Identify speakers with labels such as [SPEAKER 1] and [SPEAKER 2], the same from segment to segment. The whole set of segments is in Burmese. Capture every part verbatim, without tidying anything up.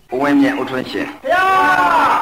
[SPEAKER 1] ဦးဝင်းမြတ်ဦးထွန်းရှင်
[SPEAKER 2] ဘုရား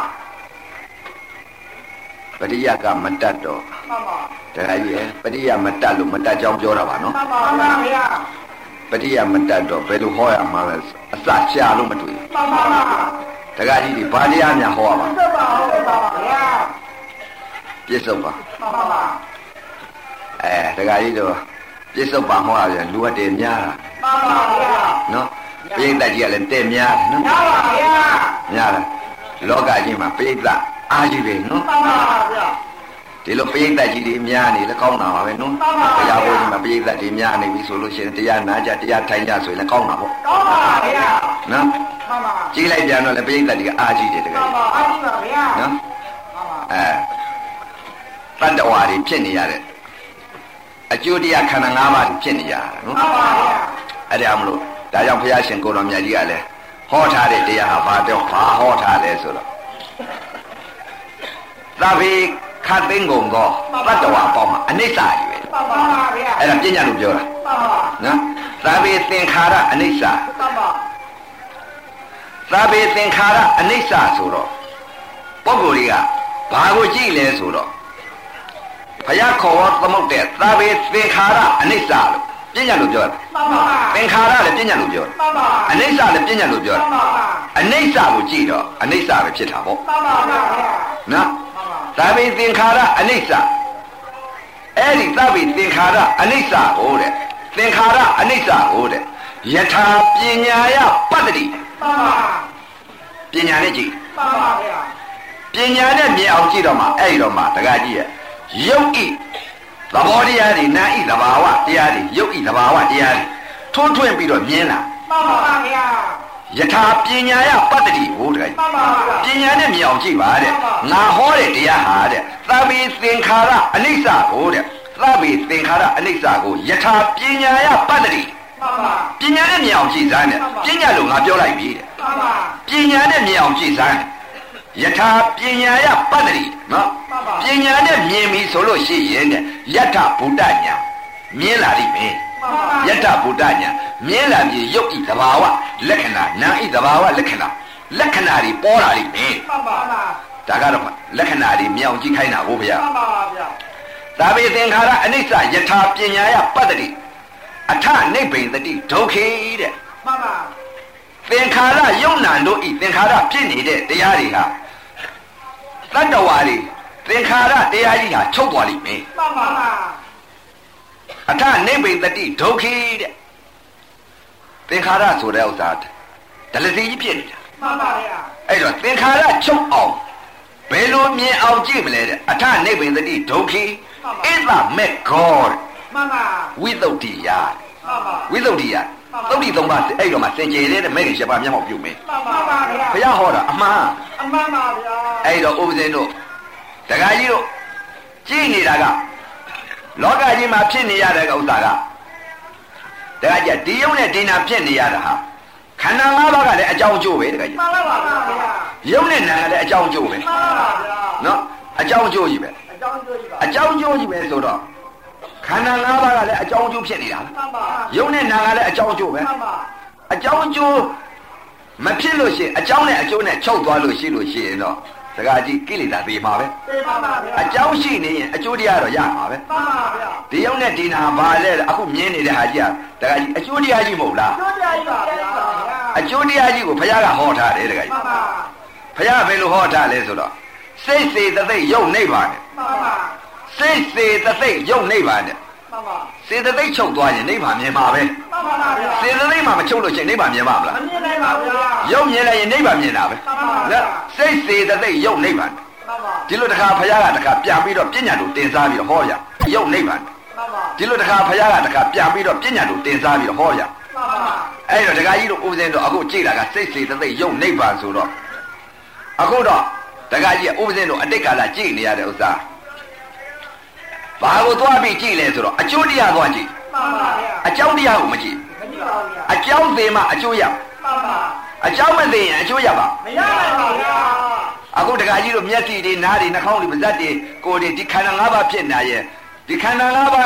[SPEAKER 1] ပရိယကမတတ်တော့မှန်ပါတရားကြီးရဲ့ပရိယမတတ်လို့မတတ်ကြောင်းပြောတာပါနော်
[SPEAKER 2] မှန်ပါပါဘုရား
[SPEAKER 1] ပရိယမတတ်တော့ဘယ်လိုဟောရမှာလဲအစရှာလို့မတွေ့
[SPEAKER 2] မှန်ပါပါ
[SPEAKER 1] တရားကြီးဒီဘာတရားများဟောရမှာ
[SPEAKER 2] မှန်ပါပါဘုရား
[SPEAKER 1] ပြစ္ဆုတ်ပါ
[SPEAKER 2] မှန်ပါပါ
[SPEAKER 1] အဲတရားကြီးတော့ပြစ္ဆုတ်ပါဟောရတယ်လူကတည်းများ
[SPEAKER 2] တာမှန်ပါဗျာ
[SPEAKER 1] နော်ပိဋကကြီးကလည်းတဲ့များနော်
[SPEAKER 2] များပါဗျာ
[SPEAKER 1] များတယ်လောကကြီးမှာပိဋကအားကြီးပဲနော်
[SPEAKER 2] မှန်ပါဗျာ
[SPEAKER 1] ဒီလိုပိဋကကြီးတွေများနေလည်းကောင်းတာပါပဲနော်တရားဘုရားမှာပိဋကတွေများနေပြီဆိုလို့ရှိရင်တရားနာကြတရားထိုင်ကြဆိုရင်လည်းကောင်းတာပေါ့
[SPEAKER 2] ကောင်းပါဗျာ
[SPEAKER 1] နော်
[SPEAKER 2] မှန်ပါ
[SPEAKER 1] ကြီးလိုက်ပြန်တော့လည်းပိဋကတွေကအားကြီးတယ်တကယ်
[SPEAKER 2] မှန်ပါအားကြီးပါဗျာ
[SPEAKER 1] နော်
[SPEAKER 2] မှန်ပါ
[SPEAKER 1] အဲတတ္တဝါတွေဖြစ်နေရတဲ့အကျိုးတရားခန္ဓာ၅ပါးဖြစ်နေရတာနော်
[SPEAKER 2] မှန်ပါဗျာ
[SPEAKER 1] အဲ့ဒါမလို့ဒါကြောင့်ဘုရားရှင်ကိုတော်မြတ်ကြီးကလည်းဟောထားတဲ့တရားဟာဘာတော့ဘာဟောထားလဲဆိုတော့သဗ္ဗေခတ်သိင္ဂုံသောတတ္တဝါပေါင်းမှာအနိစ္စကြီးပဲ
[SPEAKER 2] မှန်ပါဗျာ
[SPEAKER 1] အဲ့ဒါပညာလို့ပြောတာ
[SPEAKER 2] မှန်ပါ
[SPEAKER 1] နော်သဗ္ဗေသင်္ခါရအနိစ္စ
[SPEAKER 2] မှန်ပါ
[SPEAKER 1] သဗ္ဗေသင်္ခါရအနိစ္စဆိုတော့ပုဂ္ဂိုလ်တွေကဘာကိုကြည့်လဲဆိုတော့ဘုရားခေါ်သမုတ်တဲ့သဗ္ဗေသင်္ခါရအနိစ္စလို့ပညာလို့ပြောတာ
[SPEAKER 2] မှန်ပါ
[SPEAKER 1] သင်္ခါရလည်းပညာလို့ပြောတာ
[SPEAKER 2] မှန်ပါ
[SPEAKER 1] အနိစ္စလည်းပညာလို့ပြောတာ
[SPEAKER 2] မှန်ပါ
[SPEAKER 1] အနိစ္စကိုကြည့်တော့အနိစ္စပဲဖြစ်တာပေါ့
[SPEAKER 2] မှန်ပါဗျာ
[SPEAKER 1] နော်သဗ္ဗေသင်္ခါရအနိစ္စအဲ့ဒီသဗ္ဗေသင်္ခါရအနိစ္စကိုတဲ့သင်္ခါရအနိစ္စကိုတဲ့ယထာပညာယပတ္တိ
[SPEAKER 2] မှန်ပါ
[SPEAKER 1] ပညာနဲ့ကြည့်
[SPEAKER 2] မှန်ပါဗျာ
[SPEAKER 1] ပညာနဲ့မြင်အောင်ကြည့်တော့မှအဲ့ဒီတော့မှတခါကြည့်ရဲ့ယုတ်ဤသဘောတရားတွေနာဤသဘာဝတရားတွေယုတ်ဤသဘာဝတရားတွေထွန်းထွင်းပြီးတော့မြင်လာ
[SPEAKER 2] မှန်ပါဗျာ
[SPEAKER 1] ယထာပညာယပတ္တိဟိုတခါ
[SPEAKER 2] မှန်ပါဗျာ
[SPEAKER 1] ပညာနဲ့မြင်အောင်ကြည့်ပါတဲ့ငါဟောတဲ့တရားဟာတဲ့သဗ္ဗေသင်္ခါရအနိစ္စကိုတဲ့သဗ္ဗေသင်္ခါရအနိစ္စကိုယထာပညာယပတ္တိ
[SPEAKER 2] မှန်ပါ
[SPEAKER 1] ပညာနဲ့မြင်အောင်ကြည့်စမ်းတဲ့ပညာလို့ငါပြောလိုက်ပြီတဲ့
[SPEAKER 2] မှန်ပါ
[SPEAKER 1] ပညာနဲ့မြင်အောင်ကြည့်စမ်းယထာပညာယပတ္တိနော်ပညာနဲ့မြင်ပြီဆိုလို့ရှိရင်တဲ့ယထဗုဒ္ဓညာမြင်လာလိမ့်မယ်ယထဗုဒ္ဓညာမြင်လာပြီးယုတ်ဤသဘာဝလက္ခဏာနာဤသဘာဝလက္ခဏာလက္ခဏာတွေပေါ်လာလိမ့်မယ်
[SPEAKER 2] မှန်ပါဗျာ
[SPEAKER 1] ဒါကတော့လက္ခဏာတွေမြောင်ကြည့်ခိုင်းတာဟုတ်ဗျာ
[SPEAKER 2] မှန်ပါဗျာ
[SPEAKER 1] သဗ္ဗေသင်္ခါရအနိစ္စယထာပညာယပတ္တိအထနိဗ္ဗိတတိဒုက္ခေတဲ့
[SPEAKER 2] မှန်ပါ
[SPEAKER 1] သင်္ခါရယုံနာတို့ဤသင်္ခါရဖြစ်နေတဲ့တရားတွေဟာတတ္တဝါတွေသင်္ခါရတရားကြီးဟာချုပ်သွားလိမ့်မယ်
[SPEAKER 2] မှန်ပါ
[SPEAKER 1] အထနိဗ္ဗိတတိဒုက္ခိတဲ့သင်္ခါရဆိုတဲ့ဥစ္စာဒလစီကြီးဖြစ်နေတာ
[SPEAKER 2] မှန်ပါဗျာ
[SPEAKER 1] အဲ့တော့သင်္ခါရချုပ်အောင်ဘယ်လိုမြင်အောင်ကြည့်မလဲတဲ့အထနိဗ္ဗိတတိဒုက္ခိဣသမေခော
[SPEAKER 2] မှန်ပါ
[SPEAKER 1] ဝိသုဒ္ဓိယ
[SPEAKER 2] မှန်ပါ
[SPEAKER 1] ဝိသုဒ္ဓိယသုဒ္ဓိသုံးပါးအဲ့တော့မှစင်ကြယ်တဲ့မဲ့ကြီးရှပါမျက်မှောက်ပြုမယ်
[SPEAKER 2] မှန်ပါဗျာ
[SPEAKER 1] ဘုရားဟောတာအမှန်
[SPEAKER 2] အမှန်ပါဗျာ
[SPEAKER 1] အဲ့တော့ဥပဇင်းတို့ဒကာကြီးတို့ကြည့်နေတာကလောကကြီးမှာဖြစ်နေရတဲ့ဥစ္စာကဒကာကြီးဒီယုံနဲ့ဒီနာဖြစ်နေရတာဟာခန္ဓာ၅ပါးကလည်းအကြောင်းကျိုးပဲဒကာကြီး
[SPEAKER 2] မှန်ပါပါဗျာ
[SPEAKER 1] ယုံနဲ့နာကလည်းအကြောင်းကျိုးပဲ
[SPEAKER 2] မှန်ပါပါဗျာ
[SPEAKER 1] နော်အကြောင်းကျိုးကြီးပဲ
[SPEAKER 2] အကြောင်းကျိုးကြီးပါ
[SPEAKER 1] အကြောင်းကျိုးကြီးပဲဆိုတော့ခန္ဓာ၅ပါးကလည်းအကြောင်းကျိုးဖြစ်နေတာ
[SPEAKER 2] မှန်ပါ
[SPEAKER 1] ယုံနဲ့နာကလည်းအကြောင်းကျိုးပဲ
[SPEAKER 2] မှန်ပါ
[SPEAKER 1] အကြောင်းကျိုးမဖြစ်လို့ရှိရင်အကြောင်းနဲ့အကျိုးနဲ့ချုပ်သွားလို့ရှိလို့ရှိရင်တော့ဒကာကြီးကိလေသာသိမှာပဲ
[SPEAKER 2] သိပါပါဗျာ
[SPEAKER 1] အကြောင်းရှိနေရင်အကျိုးတရားတော့ရမှာပဲ
[SPEAKER 2] မှန်ပါဗျာ
[SPEAKER 1] ဒီယုံနဲ့ဒီနာဘာလဲအခုမြင်နေတဲ့ဟာကြီးကဒကာကြီးအကျိုးတရားကြီးမဟုတ်လား
[SPEAKER 2] အကျိုးတရားကြီးပါဗျာ
[SPEAKER 1] အကျိုးတရားကြီးကိုဘုရားကဟောထားတယ်ဒကာကြီး
[SPEAKER 2] မှန်ပါ
[SPEAKER 1] ဘုရားဘယ်လိုဟောထားလဲဆိုတော့စိတ်စေတသိက်ယုံနိဗ္ဗာန်
[SPEAKER 2] မှန်ပါ
[SPEAKER 1] စိတ်စေတသိက်ယုံနိဗ္ဗာန်တဲ့
[SPEAKER 2] မှန်ပါ
[SPEAKER 1] စေတသိက်ချုပ်သွားရင်နိဗ္ဗာန်မြင်မှာပဲ
[SPEAKER 2] မှန်ပါပါဗျာ
[SPEAKER 1] စေတသိက်မှာမချုပ်လို့ရှိရင်နိဗ္ဗာန်မြင်မှာမလား
[SPEAKER 2] မမြင်နိုင်ပါဗျာ
[SPEAKER 1] ယုံမြင်လိုက်ရင်နိဗ္ဗာန်မြင်တာပဲ
[SPEAKER 2] မှန်ပါ
[SPEAKER 1] နော်စိတ်စေတသိက်ယုံနိဗ္ဗာန်ဒီလိုတခါဘုရားကတခါပြန်ပြီးတော့ပညာတို့တင်စားပြီးတော့ဟောရယုတ်နိဗ္ဗာန်ဒီလိုတခါဘုရားကတခါပြန်ပြီးတော့ပညာတို့တင်စားပြီးတော့ဟောရအဲ့တော့တခါကြီးတို့ဥပဇင်းတို့အခုကြည့်တာကစိတ်စေတသိက်ယုတ်နိဗ္ဗာန်ဆိုတော့အခုတော့တခါကြီးဥပဇင်းတို့အတိတ်ကာလကြည့်နေရတဲ့ဥစ္စာဘာကိုသွားပြီးကြည့်လဲဆိုတော့အကျိုးတရားသွားကြည့်
[SPEAKER 2] မှန်ပါဗျာ
[SPEAKER 1] အကြောင်းတရားကိုမကြည့်
[SPEAKER 2] မကြည့်ပါဘူးဗျာ
[SPEAKER 1] အကြောင်းသိမှအကျိုးရမှန်
[SPEAKER 2] ပါ
[SPEAKER 1] အကြောင်းမသိရင်အကျိုးရပါ
[SPEAKER 2] မရနိုင်ပါဗျာ
[SPEAKER 1] အခုတခါကြီးတို့မျက်စိတွေနားတွေနှာခေါင်းတွေပါးစပ်တွေကိုယ်တွေဒီခန္ဓာ၅ပါးဖြစ်နေရဲ့ဒီခန္ဓာ၅ပါး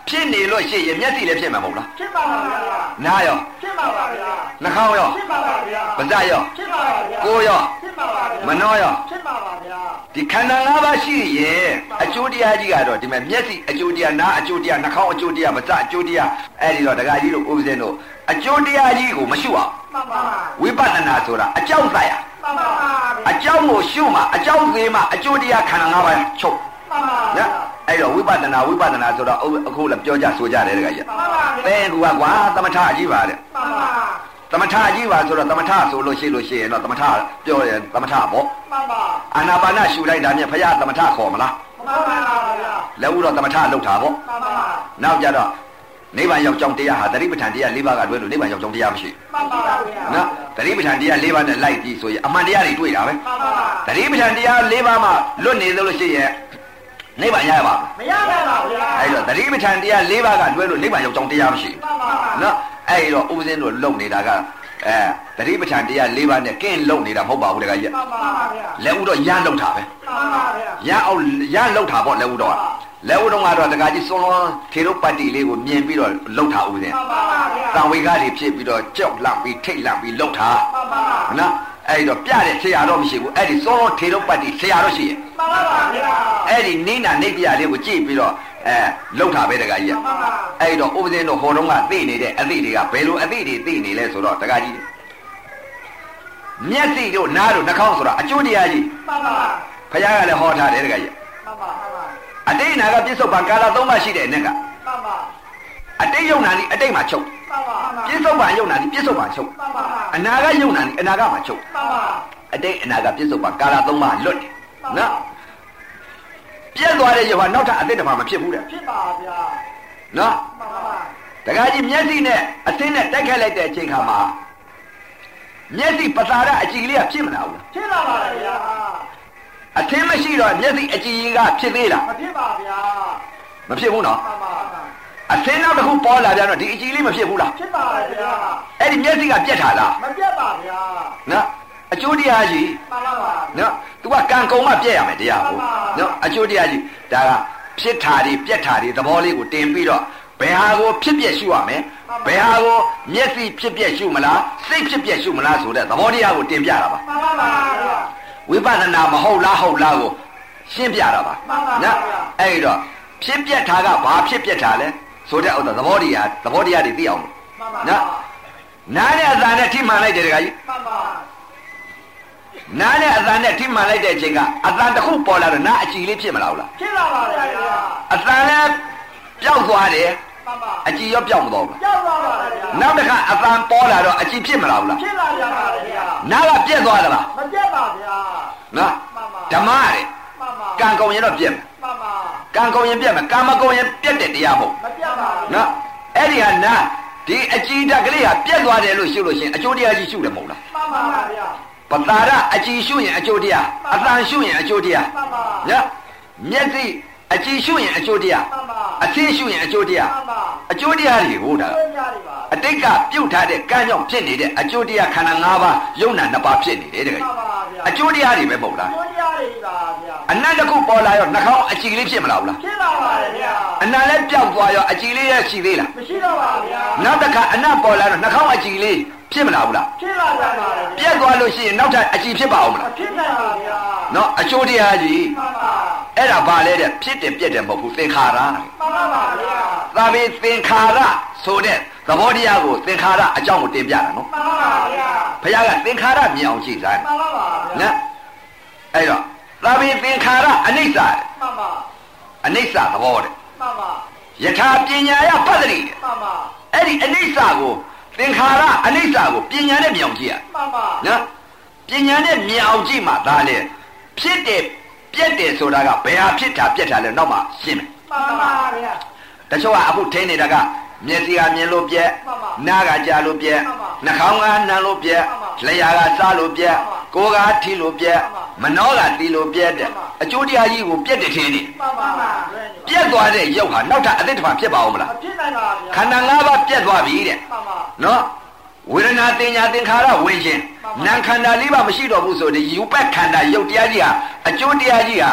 [SPEAKER 1] ဖြစ်နေလို့ရှိရင်မျက်စိလည်းဖြစ်မှာမဟုတ်လား
[SPEAKER 2] ဖြစ်ပါပါဗျာ
[SPEAKER 1] နားရော
[SPEAKER 2] ဖြစ်ပါပါဗျာ
[SPEAKER 1] နှာခေါင်းရော
[SPEAKER 2] ဖြစ်ပါပါဗျာ
[SPEAKER 1] ပါးစပ်ရော
[SPEAKER 2] ဖြစ်ပါပါဗျာ
[SPEAKER 1] ကိုယ်ရော
[SPEAKER 2] ဖြစ်ပါပါဗျာ
[SPEAKER 1] မနှောရော
[SPEAKER 2] ဖြစ်ပါပါဗျာ
[SPEAKER 1] ဒီခန္ဓာ၅ပါးရှိရင်အကျိုးတရားကြီးကတော့ဒီမှာမျက်စိအကျိုးတရားနားအကျိုးတရားနှာခေါင်းအကျိုးတရားပါးစပ်အကျိုးတရားအဲ့ဒီတော့ဒကာကြီးတို့ဦးဇင်းတို့အကျိုးတရားကြီးကိုမရှုအောင်
[SPEAKER 2] မှန်ပါ
[SPEAKER 1] ဝိပဿနာဆိုတာအကြောင်းဆိုင်ရ
[SPEAKER 2] မှန်ပါ
[SPEAKER 1] အကြောင်းကိုရှုမှအကြောင်းသေးမှအကျိုးတရားခန္ဓာ၅ပါးချုပ်
[SPEAKER 2] မှန်ပါ
[SPEAKER 1] နော်အဲ့တော့ဝိပဿနာဝိပဿနာဆိုတော့အခုလည်းပြောကြဆိုကြတယ်တကကြီး
[SPEAKER 2] မှန်ပါ
[SPEAKER 1] သင်ကူကကွာသမထကြီးပါတဲ့
[SPEAKER 2] မှန်ပါ
[SPEAKER 1] သမထကြီးပါဆိုတော့သမထဆိုလို့ရှိလို့ရှိရင်တော့သမထပြောရင်သမထပေါ့
[SPEAKER 2] မှန်ပါ
[SPEAKER 1] အာနာပါနရှုလိုက်တာမြင်ဖရာသမထခေါ်မလား
[SPEAKER 2] မှန်ပါဗျာ
[SPEAKER 1] လက်ဦးတော့သမထလောက်တာပေါ့
[SPEAKER 2] မှန်ပါ
[SPEAKER 1] နောက်ကြတော့နိဗ္ဗာန်ရောက်ကြောင်းတရားဟာသတိပဋ္ဌာန်တရား၄ပါးကတွဲလို့နိဗ္ဗာန်ရောက်ကြောင်းတရားမရှိ
[SPEAKER 2] မှန်ပါဗျာ
[SPEAKER 1] နော်သတိပဋ္ဌာန်တရား၄ပါးနဲ့လိုက်ပြီးဆိုရင်အမှန်တရားတွေတွေ့တာပဲ
[SPEAKER 2] မှန်ပါ
[SPEAKER 1] သတိပဋ္ဌာန်တရား၄ပါးမှာလွတ်နေသလိုရှိရင်နိဗ္ဗာန်ရရပါ
[SPEAKER 2] မရပါဘူးဗျာ
[SPEAKER 1] အဲ့တော့သတိပဋ္ဌာန်တရား၄ပါးကတွဲလို့နိဗ္ဗာန်ရောက်ကြောင်းတရားမရှိ
[SPEAKER 2] မှန်ပါ
[SPEAKER 1] နော်အဲ့တော့ဥပဇင်းတို့လုံနေတာကအဲသတိပဋ္ဌာန်တရား၄ပါးနဲ့ကင်းလုံနေတာမဟုတ်ပါဘူးတခါကြီး
[SPEAKER 2] မှန်ပါဗျာ
[SPEAKER 1] လက်ဦးတော့ရမ်းလုံတာပဲ
[SPEAKER 2] မှန်ပါဗျာ
[SPEAKER 1] ရမ်းအောင်ရမ်းလုံတာပေါ့လက်ဦးတော့လက်ဦးတော့ကတော့တခါကြီးစွန်လွန်ထေရုပတ္တိလေးကိုမြင်ပြီးတော့လုံတာဥပဇင်း
[SPEAKER 2] မှန်ပါဗျာ
[SPEAKER 1] တံဝေကတွေဖြစ်ပြီးတော့ကြောက်လန့်ပြီးထိတ်လန့်ပြီးလုံတာ
[SPEAKER 2] မှန်ပါ
[SPEAKER 1] နော်အဲ့တော့ပြတဲ့ဆရာတော့မရှိဘူးအဲ့ဒီစွန်လွန်ထေရုပတ္တိဆရာတော့ရှိရဲ့
[SPEAKER 2] မှန်ပါဗျာ
[SPEAKER 1] အဲ့ဒီနိနာနိပြလေးကိုကြည့်ပြီးတော့အဲလုံတာပဲတခါကြီးအဲ့တော့ဥပဇင်းတို့ဟောတော့ကသိနေတဲ့အသည့်တွေကဘယ်လိုအသည့်တွေသိနေလဲဆိုတော့တခါကြီးမျက်စိတို့နားတို့နှာခေါင်းဆိုတာအကျိုးတရားကြီး
[SPEAKER 2] မှန်ပါ
[SPEAKER 1] ဘုရားကလည်းဟောထားတယ်တခါကြီး
[SPEAKER 2] မှန်ပါမှန်ပါ
[SPEAKER 1] အတိတ်နာကပြစ္ဆုတ်ပံကာလသုံးပါးရှိတဲ့နဲ့က
[SPEAKER 2] မှန်ပါ
[SPEAKER 1] အတိတ်ယုံနာဒီအတိတ်မှာချုပ်
[SPEAKER 2] မှန်ပါ
[SPEAKER 1] ပြစ္ဆုတ်ပံယုံနာဒီပြစ္ဆုတ်ပံချုပ်
[SPEAKER 2] မှန်ပါ
[SPEAKER 1] အနာကယုံနာဒီအနာကမှာချုပ်
[SPEAKER 2] မှန်ပါ
[SPEAKER 1] အတိတ်အနာကပြစ္ဆုတ်ပံကာလသုံးပါးလွတ်တယ်နော်ပြည့်သွားတဲ့ယုံဟာနောက်ထပ်အတိတ်တမှာမဖြစ်ဘူးတဲ့
[SPEAKER 2] ဖြစ်ပါဗျာ
[SPEAKER 1] နော်
[SPEAKER 2] မှန်ပါ
[SPEAKER 1] တခါကြီးမျက်စိနဲ့အသင်းနဲ့တိုက်ခတ်လိုက်တဲ့အချိန်ခါမှာမျက်စိပသာရအကြည့်လေးကဖြစ်မလာဘူးလား
[SPEAKER 2] ဖြစ်လာပါဗျာ
[SPEAKER 1] အသင်းမရှိတော့မျက်စိအကြည့်ကဖြစ်သေးလား
[SPEAKER 2] မဖြစ်ပါဗျာ
[SPEAKER 1] မဖြစ်ဘူးနော်
[SPEAKER 2] မှန်ပါ
[SPEAKER 1] အသင်းနောက်တစ်ခုပေါ်လာပြန်တော့ဒီအကြည့်လေးမဖြစ်ဘူးလား
[SPEAKER 2] ဖြစ်ပါဗျာ
[SPEAKER 1] အဲ့ဒီမျက်စိကပြက်တာလား
[SPEAKER 2] မပြက်ပါဗျာ
[SPEAKER 1] နော်အကျိုးတရားကြီး
[SPEAKER 2] မှန်ပါပါ
[SPEAKER 1] နော် तू ကကံကုံမှပြက်ရမယ်တရားကိုနော်အကျိုးတရားကြီးဒါကဖြစ်တာတွေပြက်တာတွေသဘောလေးကိုတင်ပြီးတော့ဘယ်ဟာကိုဖြစ်ပြက်ရှုရမယ်ဘယ်ဟာကိုမျက်စိဖြစ်ပြက်ရှုမလားစိတ်ဖြစ်ပြက်ရှုမလားဆိုတဲ့သဘောတရားကိုတင်ပြတာပါ
[SPEAKER 2] မှန်ပါပါ
[SPEAKER 1] ဝိပဿနာမဟုတ်လားဟုတ်လားကိုရှင်းပြတာပါ
[SPEAKER 2] နော်
[SPEAKER 1] အဲ့တော့ဖြစ်ပြက်တာကဘာဖြစ်ပြက်တာလဲဆိုတဲ့ဥစ္စာသဘောတရားသဘောတရားတွေသိအောင်နော်နားနဲ့အသံနဲ့ထိမှန်လိုက်တယ်တခါကြီး
[SPEAKER 2] မှန်ပါ
[SPEAKER 1] နားနဲ့အသံနဲ့ထိမှန်လိုက်တဲ့အချိန်ကအသံတစ်ခုပေါ်လာတော့နားအကြည်လေးဖြစ်မလားဟုတ်လား
[SPEAKER 2] ဖြစ်လာပါဗျာ
[SPEAKER 1] အသံလည်းပျောက်သွားတယ်
[SPEAKER 2] မှန်ပါ
[SPEAKER 1] အကြည်ရောပျောက်မသွားဘူး
[SPEAKER 2] ပျောက်သွားပါဗျာ
[SPEAKER 1] နောက်တစ်ခါအသံပေါ်လာတော့အကြည်ဖြစ်မလားဟုတ်လား
[SPEAKER 2] ဖြစ်လာပါဗျာ
[SPEAKER 1] နားကပြက်သွားသလား
[SPEAKER 2] မပြက်ပါဗျာ
[SPEAKER 1] နော်ဓမ္မရယ်
[SPEAKER 2] မှန်ပါ
[SPEAKER 1] ကံကုန်ရင်တော့ပြက်မယ်
[SPEAKER 2] မှန်ပါ
[SPEAKER 1] ကံကုန်ရင်ပြက်မယ်ကံမကုန်ရင်ပြက်တဲ့တရားမဟုတ်
[SPEAKER 2] မပြက်ပါဘူး
[SPEAKER 1] နော်အဲ့ဒီဟာနားဒီအကြည်ဓာတ်ကလေးဟာပြက်သွားတယ်လို့ရှုလို့ရှင်အကျိုးတရားကြီးရှုတယ်မဟုတ်လား
[SPEAKER 2] မှန်ပါဗျာ
[SPEAKER 1] ပတာရအကြည်ရှုရင်အကျိုးတရားအသံရှုရင်အကျိုးတရား
[SPEAKER 2] မှန်ပါ
[SPEAKER 1] နော်မျက်စိအကြည်ရှုရင်အကျိုးတရား
[SPEAKER 2] မှန်ပါ
[SPEAKER 1] အသိရှုရင်အကျိုးတရား
[SPEAKER 2] မှန်ပါ
[SPEAKER 1] အကျိုးတရားတွေဟိုတာအတိတ်ကပြုတ်ထားတဲ့ကံကြောင့်ဖြစ်နေတဲ့အကျိုးတရားခန္ဓာ၅ပါးယုံနာနှစ်ပါးဖြစ်နေတယ်တကယ်
[SPEAKER 2] မှန်ပါဗျာ
[SPEAKER 1] အကျိုးတရားတွေပဲမဟုတ်လား
[SPEAKER 2] အကျိုးတရားတွေပါဗျာ
[SPEAKER 1] အနတ်တစ်ခုပေါ်လာရောနှာခေါင်းအကြည်လေးဖြစ်မလားဘူးလား
[SPEAKER 2] ဖြစ်ပါပါဗျာ
[SPEAKER 1] အနတ်လည်းပျောက်သွားရောအကြည်လေးရရှိသေးလား
[SPEAKER 2] မရှိတော့ပါဗျာ
[SPEAKER 1] နောက်တစ်ခါအနတ်ပေါ်လာတော့နှာခေါင်းအကြည်လေးဖြစ်မလားဘူးလား
[SPEAKER 2] ဖြစ်ပါပါ
[SPEAKER 1] ပြက်သွားလို့ရှိရင်နောက်ထပ်အကြည်ဖြစ်ပါအောင်မလား
[SPEAKER 2] ဖြစ်ပါပါဗျာ
[SPEAKER 1] နော်အကျိုးတရားကြီး
[SPEAKER 2] မှန်ပါ
[SPEAKER 1] အဲ့ဒါဘာလဲတဲ့ဖြစ်တယ်ပြက်တယ်မဟုတ်ဘူးသင်္ခါရ
[SPEAKER 2] မှန်ပါပါဗျာ
[SPEAKER 1] သာပေသင်္ခါရဆိုတဲ့သဘောတရားကိုသင်္ခါရအကြောင်းကိုတင်ပြတာနော်
[SPEAKER 2] မှန်ပါပါဗျာ
[SPEAKER 1] ဘုရားကသင်္ခါရမြင်အောင်ကြည့်စား
[SPEAKER 2] မှန်ပါပါဗျာ
[SPEAKER 1] နော်အဲ့တော့သာပေသင်္ခါရအနိစ္စ
[SPEAKER 2] မှန်ပါ
[SPEAKER 1] အနိစ္စသဘောတဲ့
[SPEAKER 2] မှန်ပါ
[SPEAKER 1] ယထာပညာယပတ္တိ
[SPEAKER 2] မှန်ပါ
[SPEAKER 1] အဲ့ဒီအနိစ္စကိုသင်္ခါရအနိစ္စကိုပညာနဲ့မြင်အောင်ကြည့်ရ
[SPEAKER 2] မှန်ပါ
[SPEAKER 1] နော်ပညာနဲ့မြင်အောင်ကြည့်မှဒါလေဖြစ်တယ်ပြက်တယ်ဆိုတာကဘယ်ဟာဖြစ်တာပြက်တာလဲနောက်မှရှင်းမယ်
[SPEAKER 2] မှန်ပါဗျာ
[SPEAKER 1] တချို့ကအခုထင်းနေတာကမျက်စိကမြင်လို့ပြက်နားကကြားလို့ပြက်နှာခေါင်းကနားလို့ပြက်လျှာကစားလို့ပြက်ကိုယ်ကထီလို့ပြက်မနှောကတီးလို့ပြက်တဲ့အကျိုးတရားကြီးကိုပြက်တယ်ထင်းနေ
[SPEAKER 2] မှန်ပါပါ
[SPEAKER 1] ပြက်သွားတဲ့ရုပ်ဟာနောက်ထပ်အသစ်တစ်ပါးဖြစ်ပါဦးမလား
[SPEAKER 2] မဖြစ်နိုင်ပါဗျာ
[SPEAKER 1] ခန္ဓာ၅ပါးပြက်သွားပြီတဲ့
[SPEAKER 2] မှန်ပါ
[SPEAKER 1] နော်ဝေဒနာတင်ညာသင်္ခါရဝင်ခြင်းနာခန္ဓာလေးပါမရှိတော့ဘူးဆိုတဲ့ယူပက်ခန္ဓာရုပ်တရားကြီးဟာအကျိုးတရားကြီးဟာ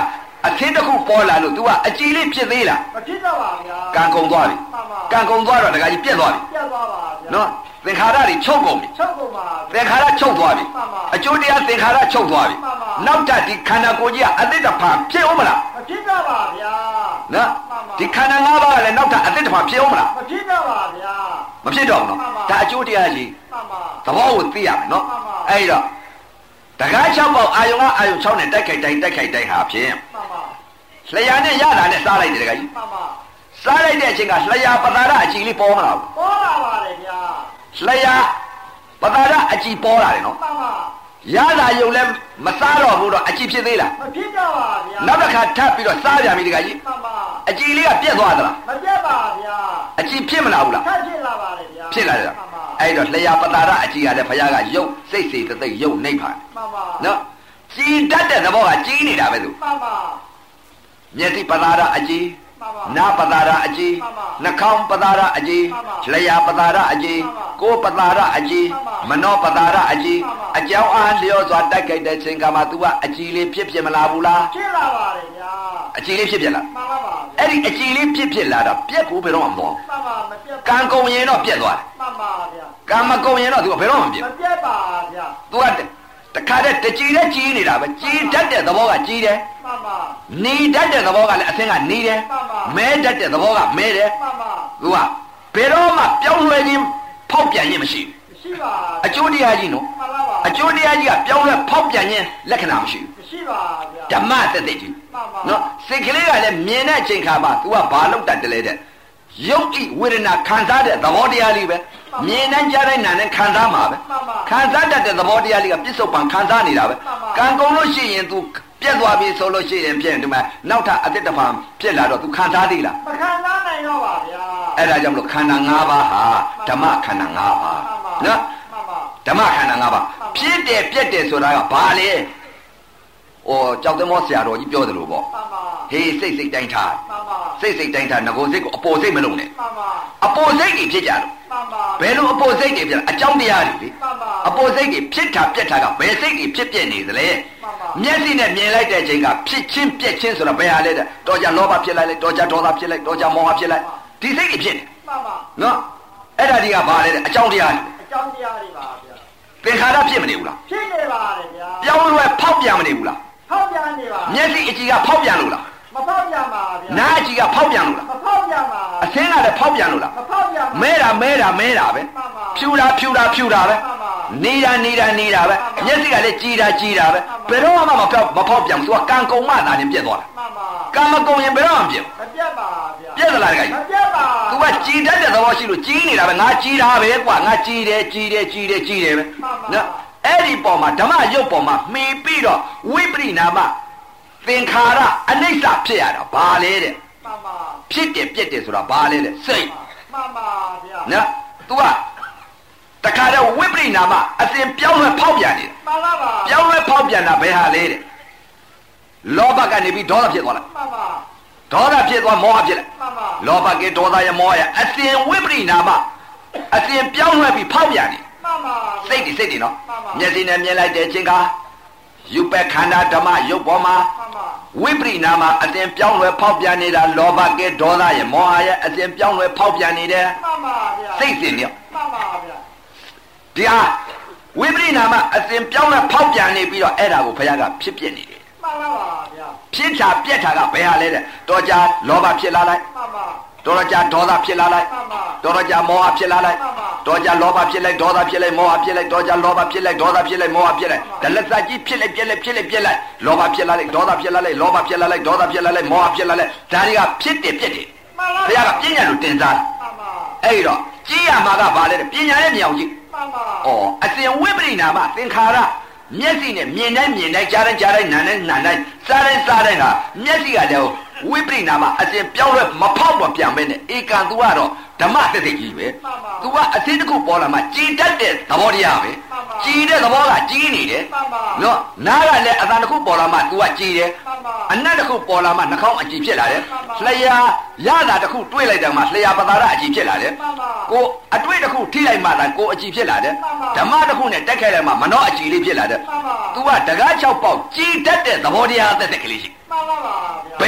[SPEAKER 1] အသင်းတစ်ခုပေါ်လာလို့ तू ကအကြည်လေးဖြစ်သေးလား
[SPEAKER 2] မဖြစ်တော့ပါဗျာ
[SPEAKER 1] ကံကုန်သွားပြီကံကုန်သွားတော့တခါကြီးပြက်သွားပြီ
[SPEAKER 2] ပြက်သွားပါဗျာ
[SPEAKER 1] နော်သင်္ခါရတွေချုပ်ကုန်ပြီ
[SPEAKER 2] ချုပ်ကုန်ပါ
[SPEAKER 1] သင်္ခါရချုပ်သွားပြီအကျိုးတရားသင်္ခါရချုပ်သွားပြီနောက်ထပ်ဒီခန္ဓာကိုယ်ကြီးကအတိတ်တဖန်ဖြစ်အောင်မလား
[SPEAKER 2] မဖြစ်တော့ပါဗျာ
[SPEAKER 1] နော်ဒီခန္ဓာ၅ပါးကလည်းနောက်ထပ်အတိတ်တဖန်ဖြစ်အောင်မလား
[SPEAKER 2] မဖြစ်တော့ပါဗျာ
[SPEAKER 1] မဖြစ်တော့ဘူးနော်ဒါအကျိုးတရားကြီးသဘောကိုသိရမယ်နော်အဲ့တော့တကား၆ပေါက်အာယုံကအာယုံ၆နဲ့တိုက်ခိုက်တိုင်းတိုက်ခိုက်တိုင်းဟာဖြင့်လျှာနဲ့ရတာနဲ့စားလိုက်တယ်တကားကြီးစားလိုက်တဲ့အချိန်ကလျှာပတာရအကြည်လေးပေါ်မလာဘူး
[SPEAKER 2] ပေါ်လာပါတယ်ဗျာ
[SPEAKER 1] လျှာပတာရအကြည်ပေါ်လာတယ်နော်
[SPEAKER 2] မှန်ပါ
[SPEAKER 1] ရတာယုံလည်းမစားတော့ဘူးတော့အကြည်ဖြစ်သေးလား
[SPEAKER 2] မဖြစ်တော့ပါဗျာ
[SPEAKER 1] နောက်တစ်ခါထပ်ပြီးတော့စားပြန်ပြီတကားကြီး
[SPEAKER 2] မှန်ပါ
[SPEAKER 1] အကြည်လေးကပြက်သွားသလား
[SPEAKER 2] မပြက်ပါဗျာ
[SPEAKER 1] အကြည်ဖြစ်မလာဘူးလား
[SPEAKER 2] ထပ်ဖြစ်လာပါတယ်ဗျာ
[SPEAKER 1] ဖြစ်လာတယ်အဲ့တော့လျှာပတာရအကြည်ကလည်းဘုရားကယုတ်စိတ်စိတ်သိယုတ်နိဗ္ဗာန်
[SPEAKER 2] မှန်ပါ
[SPEAKER 1] နော်ကြည်တတ်တဲ့သဘောကကြည်နေတာပဲသူ
[SPEAKER 2] မှန်ပါ
[SPEAKER 1] မျက်စိပတာရအကြည်နာပတာရအကြည်နှာခေါင်းပတာရအကြည်လျှာပတာရအကြည်ကိုယ်ပတာရအကြည်မနောပတာရအကြည်အကြောင်းအားလျောစွာတိုက်ခိုက်တဲ့ချိန်ကမှ तू ကအကြည်လေးဖြစ်ဖြစ်မလာဘူးလား
[SPEAKER 2] ဖြစ်လာပါတယ်ဗျာ
[SPEAKER 1] အကြည်လေးဖြစ်ဖြစ်လား
[SPEAKER 2] မှန်ပါပါ
[SPEAKER 1] အဲ့ဒီအကြည်လေးဖြစ်ဖြစ်လာတော့ပြက်ကိုဘယ်တော့မှမပေါ်
[SPEAKER 2] မှန်ပါမပြက်က
[SPEAKER 1] ံကုန်ရင်တော့ပြက်သွားတယ်
[SPEAKER 2] မှန်ပါဗျာ
[SPEAKER 1] ကံမကုန်ရင်တော့ तू ဘယ်တော့မှမပြက်
[SPEAKER 2] မပြက်ပါဗျာ
[SPEAKER 1] तू ကတခါတည်းတကြည်နဲ့ကြီးနေတာပဲကြီးတတ်တဲ့သဘောကကြီးတယ်
[SPEAKER 2] မှန်ပါ
[SPEAKER 1] နေတတ်တဲ့သဘောကလည်းအသင်းကနေတယ်မဲတတ်တဲ့သဘောကမဲတယ်
[SPEAKER 2] မှန်ပါ
[SPEAKER 1] သူကဘယ်တော့မှပြောင်းလဲခြင်းဖောက်ပြန်ခြင်းမရှိ
[SPEAKER 2] ဘူးမရှိပါ
[SPEAKER 1] အကျိုးတရားကြီးနော်
[SPEAKER 2] မှန်ပါပါ
[SPEAKER 1] အကျိုးတရားကြီးကပြောင်းလဲဖောက်ပြန်ခြင်းလက္ခဏာမရှိ
[SPEAKER 2] ဘူးမရှိပါဗျာ
[SPEAKER 1] ဓမ္မသက်သက်ကြီး
[SPEAKER 2] မှန်ပါ
[SPEAKER 1] နော်စိတ်ကလေးကလည်းမြင်တဲ့အချိန်ခါမှာ तू ကဘာလုပ်တတ်တယ်လဲတဲ့ယုတ်ဤဝေဒနာခံစားတဲ့သဘောတရားလေးပဲမြင်နိုင်ကြတဲ့နာနဲ့ခံစားမှာပဲခံစားတတ်တဲ့သဘောတရားလေးကပြစ္ဆုတ်ပံခံစားနေတာပဲကံကုန်လို့ရှိရင် तू ပြက်သွားပြီဆိုလို့ရှိရင်ပြင်ဒီမှာနောက်ထပ်အတိတ်တဖန်ဖြစ်လာတော့ तू ခံစားသေးလား
[SPEAKER 2] မခံစားနိုင်တော့ပါဗျာ
[SPEAKER 1] အဲ့ဒါကြောင့်မလို့ခန္ဓာ၅ပါးဟာဓမ္မခန္ဓာ၅ပါးနော်ဓမ္မခန္ဓာ၅ပါးဖြစ်တယ်ပြက်တယ်ဆိုတာကဘာလဲဩကြောက်သမောဆရာတော်ကြီးပြောတယ်လို့ပေါ့ဟေးစိတ်စိတ်တိုင်းထားစိတ်စိတ်တိုင်းထားငကိုစိတ်ကိုအပေါ်စိတ်မလုံးနဲ့အပေါ်စိတ်ကြီးဖြစ်ကြလို့ဘယ်လိုအပေါ်စိတ်တွေဖြစ်လဲအကြောင်းတရားတွေလေအပေါ်စိတ်တွေဖြစ်တာပြက်တာကဘယ်စိတ်တွေဖြစ်ပြက်နေသလဲမျက်စိနဲ့မြင်လိုက်တဲ့အချိန်ကဖြစ်ချင်းပြက်ချင်းဆိုတော့ဘယ်ဟာလဲတဲ့တော်ကြလောဘဖြစ်လိုက်လေတော်ကြဒေါသဖြစ်လိုက်တော်ကြမောဟဖြစ်လိုက်ဒီစိတ်တွေဖြစ်နေနော်အဲ့ဒါတွေကဘာလဲတဲ့အကြောင်းတရားတွေ
[SPEAKER 2] အကြောင်းတရားတွေပါဗျာ
[SPEAKER 1] သင်္ခါရဖြစ်မနေဘူးလား
[SPEAKER 2] ဖြစ်နေပါတယ်ဗျာ
[SPEAKER 1] ပြောင်းလဲဖောက်ပြန်မနေဘူးလား
[SPEAKER 2] ဖောက်ပြန်နေပါ
[SPEAKER 1] မျက်စိအကြည့်ကဖောက်ပြန်လို့လား
[SPEAKER 2] မဖောက်ပြန်ပါဗျာ
[SPEAKER 1] နားအကြည့်ကဖောက်ပြန်လို့လား
[SPEAKER 2] မဖောက်ပြန်ပါ
[SPEAKER 1] အသင်းကလည်းဖောက်ပြန်လို့လား
[SPEAKER 2] မဖောက်ပြန်
[SPEAKER 1] မဲတာမဲတာမဲတာပဲဖြူတာဖြူတာဖြူတာပဲနေတာနေတာနေတာပဲမျက်စိကလည်းကြည်တာကြည်တာပဲဘယ်တော့မှမဖောက်မဖောက်ပြန်ဘူးသူကကံကုန်မှသာနေပြက်သွားတာကံမကုန်ရင်ဘယ်တော့မှမပြက်
[SPEAKER 2] မပြက်ပါဗျာ
[SPEAKER 1] ပြက်သလားတခါကြီး
[SPEAKER 2] မပြက်ပါ
[SPEAKER 1] သူကကြည်တတ်တဲ့သဘောရှိလို့ကြည်နေတာပဲငါကြည်တာပဲကွာငါကြည်တယ်ကြည်တယ်ကြည်တယ်ကြည်တယ်ပဲနော်အဲ့ဒီပေါ်မှာဓမ္မရုပ်ပေါ်မှာမှီပြီးတော့ဝိပရိနာမသင်္ခါရအနိစ္စဖြစ်ရတာဘာလဲတဲ့
[SPEAKER 2] မှန်ပါ
[SPEAKER 1] ဖြစ်တယ်ပြက်တယ်ဆိုတာဘာလဲတဲ့စိတ်
[SPEAKER 2] မှန်ပါဗျာ
[SPEAKER 1] နော် तू ကတခါတော့ဝိပရိနာမအစဉ်ပြောင်းလဲဖောက်ပြန်နေတယ်
[SPEAKER 2] မှန်ပါပါ
[SPEAKER 1] ပြောင်းလဲဖောက်ပြန်တာဘယ်ဟာလဲတဲ့လောဘကနေပြီးဒေါသဖြစ်သွားလိုက်
[SPEAKER 2] မှန်ပါ
[SPEAKER 1] ဒေါသဖြစ်သွားမောဟဖြစ်လိုက်
[SPEAKER 2] မှန်ပါ
[SPEAKER 1] လောဘကဒေါသရမောဟရအစဉ်ဝိပရိနာမအစဉ်ပြောင်းလဲပြီးဖောက်ပြန်နေ
[SPEAKER 2] မှန်ပါ
[SPEAKER 1] စိတ်ဒီစိတ်ဒီနော်မျက်စိနဲ့မြင်လိုက်တဲ့အချိန်ကယူပခန္ဓာဓမ္မရုပ်ပေါ်မှာဝိပရိနာမအစဉ်ပြောင်းလဲဖောက်ပြန်နေတာလောဘကဒေါသရမောဟရအစဉ်ပြောင်းလဲဖောက်ပြန်နေတယ်
[SPEAKER 2] မှန်ပါဗျာ
[SPEAKER 1] စိတ်စဉ်ည
[SPEAKER 2] မှန်ပါဗျာ
[SPEAKER 1] ဒီဟာဝိပရိနာမအစဉ်ပြောင်းလဲဖောက်ပြန်နေပြီးတော့အဲ့ဒါကိုဘုရားကဖြစ်ပြနေတယ်
[SPEAKER 2] မှန်ပါပါဗျာ
[SPEAKER 1] ဖြစ်တာပြက်တာကဘယ်ဟာလဲတဲ့တော်ကြလောဘဖြစ်လာလိုက်
[SPEAKER 2] မှန်ပါ
[SPEAKER 1] တော်ကြဒေါသဖြစ်လာလိုက်တော်ကြမောဟဖြစ်လာလိုက်တော်ကြလောဘဖြစ်လိုက်ဒေါသဖြစ်လိုက်မောဟဖြစ်လိုက်တော်ကြလောဘဖြစ်လိုက်ဒေါသဖြစ်လိုက်မောဟဖြစ်လိုက်ဒလစကြီးဖြစ်လိုက်ပြက်လိုက်ဖြစ်လိုက်ပြက်လိုက်လောဘဖြစ်လာလိုက်ဒေါသဖြစ်လာလိုက်လောဘဖြစ်လာလိုက်ဒေါသဖြစ်လာလိုက်မောဟဖြစ်လာလိုက်ဒါတွေကဖြစ်တယ်ပြက်တယ်ဘုရားကပညာလို့တင်စားအဲ့တော့ကြည့်ရမှာကဘာလဲတဲ့ပညာရဲ့မြောင်ကြီး
[SPEAKER 2] မှန်ပါ
[SPEAKER 1] ဩအစဉ်ဝိပရိနာမသင်္ခါရမျက်စိနဲ့မြင်တိုင်းမြင်တိုင်းကြားတိုင်းကြားတိုင်းနားတိုင်းနားတိုင်းစားတိုင်းစားတိုင်းဟာမျက်စိကလည်းဝိပရိနာမအစဉ်ပြောင်းလဲမဖောက်မပြန်ပဲနဲ့ဧကံ तू ကတော့ဓမ္မသက်သက်ကြီးပဲ तू ကအစဉ်တစ်ခုပေါ်လာမှကြည်တတ်တဲ့သဘောတရားပဲကြည်တဲ့သဘောကကြည်နေတယ်နော်နားကလည်းအသံတစ်ခုပေါ်လာမှ तू ကကြည်တယ်အနတ်တစ်ခုပေါ်လာမှနှာခေါင်းအကြည်ဖြစ်လာတယ်လျှာရတာတစ်ခုတွေးလိုက်တယ်မှလျှာပတာရအကြည်ဖြစ်လာတယ်ကိုအတွေ့တစ်ခုထိလိုက်မှသာကိုအကြည်ဖြစ်လာတယ်ဓမ္မတစ်ခုနဲ့တက်ခဲ့လိုက်မှမနောအကြည်လေးဖြစ်လာတယ် तू ကတကား၆ပေါက်ကြည်တတ်တဲ့သဘောတရားသက်သက်ကလေးရှိ
[SPEAKER 2] မှန်ပါပါ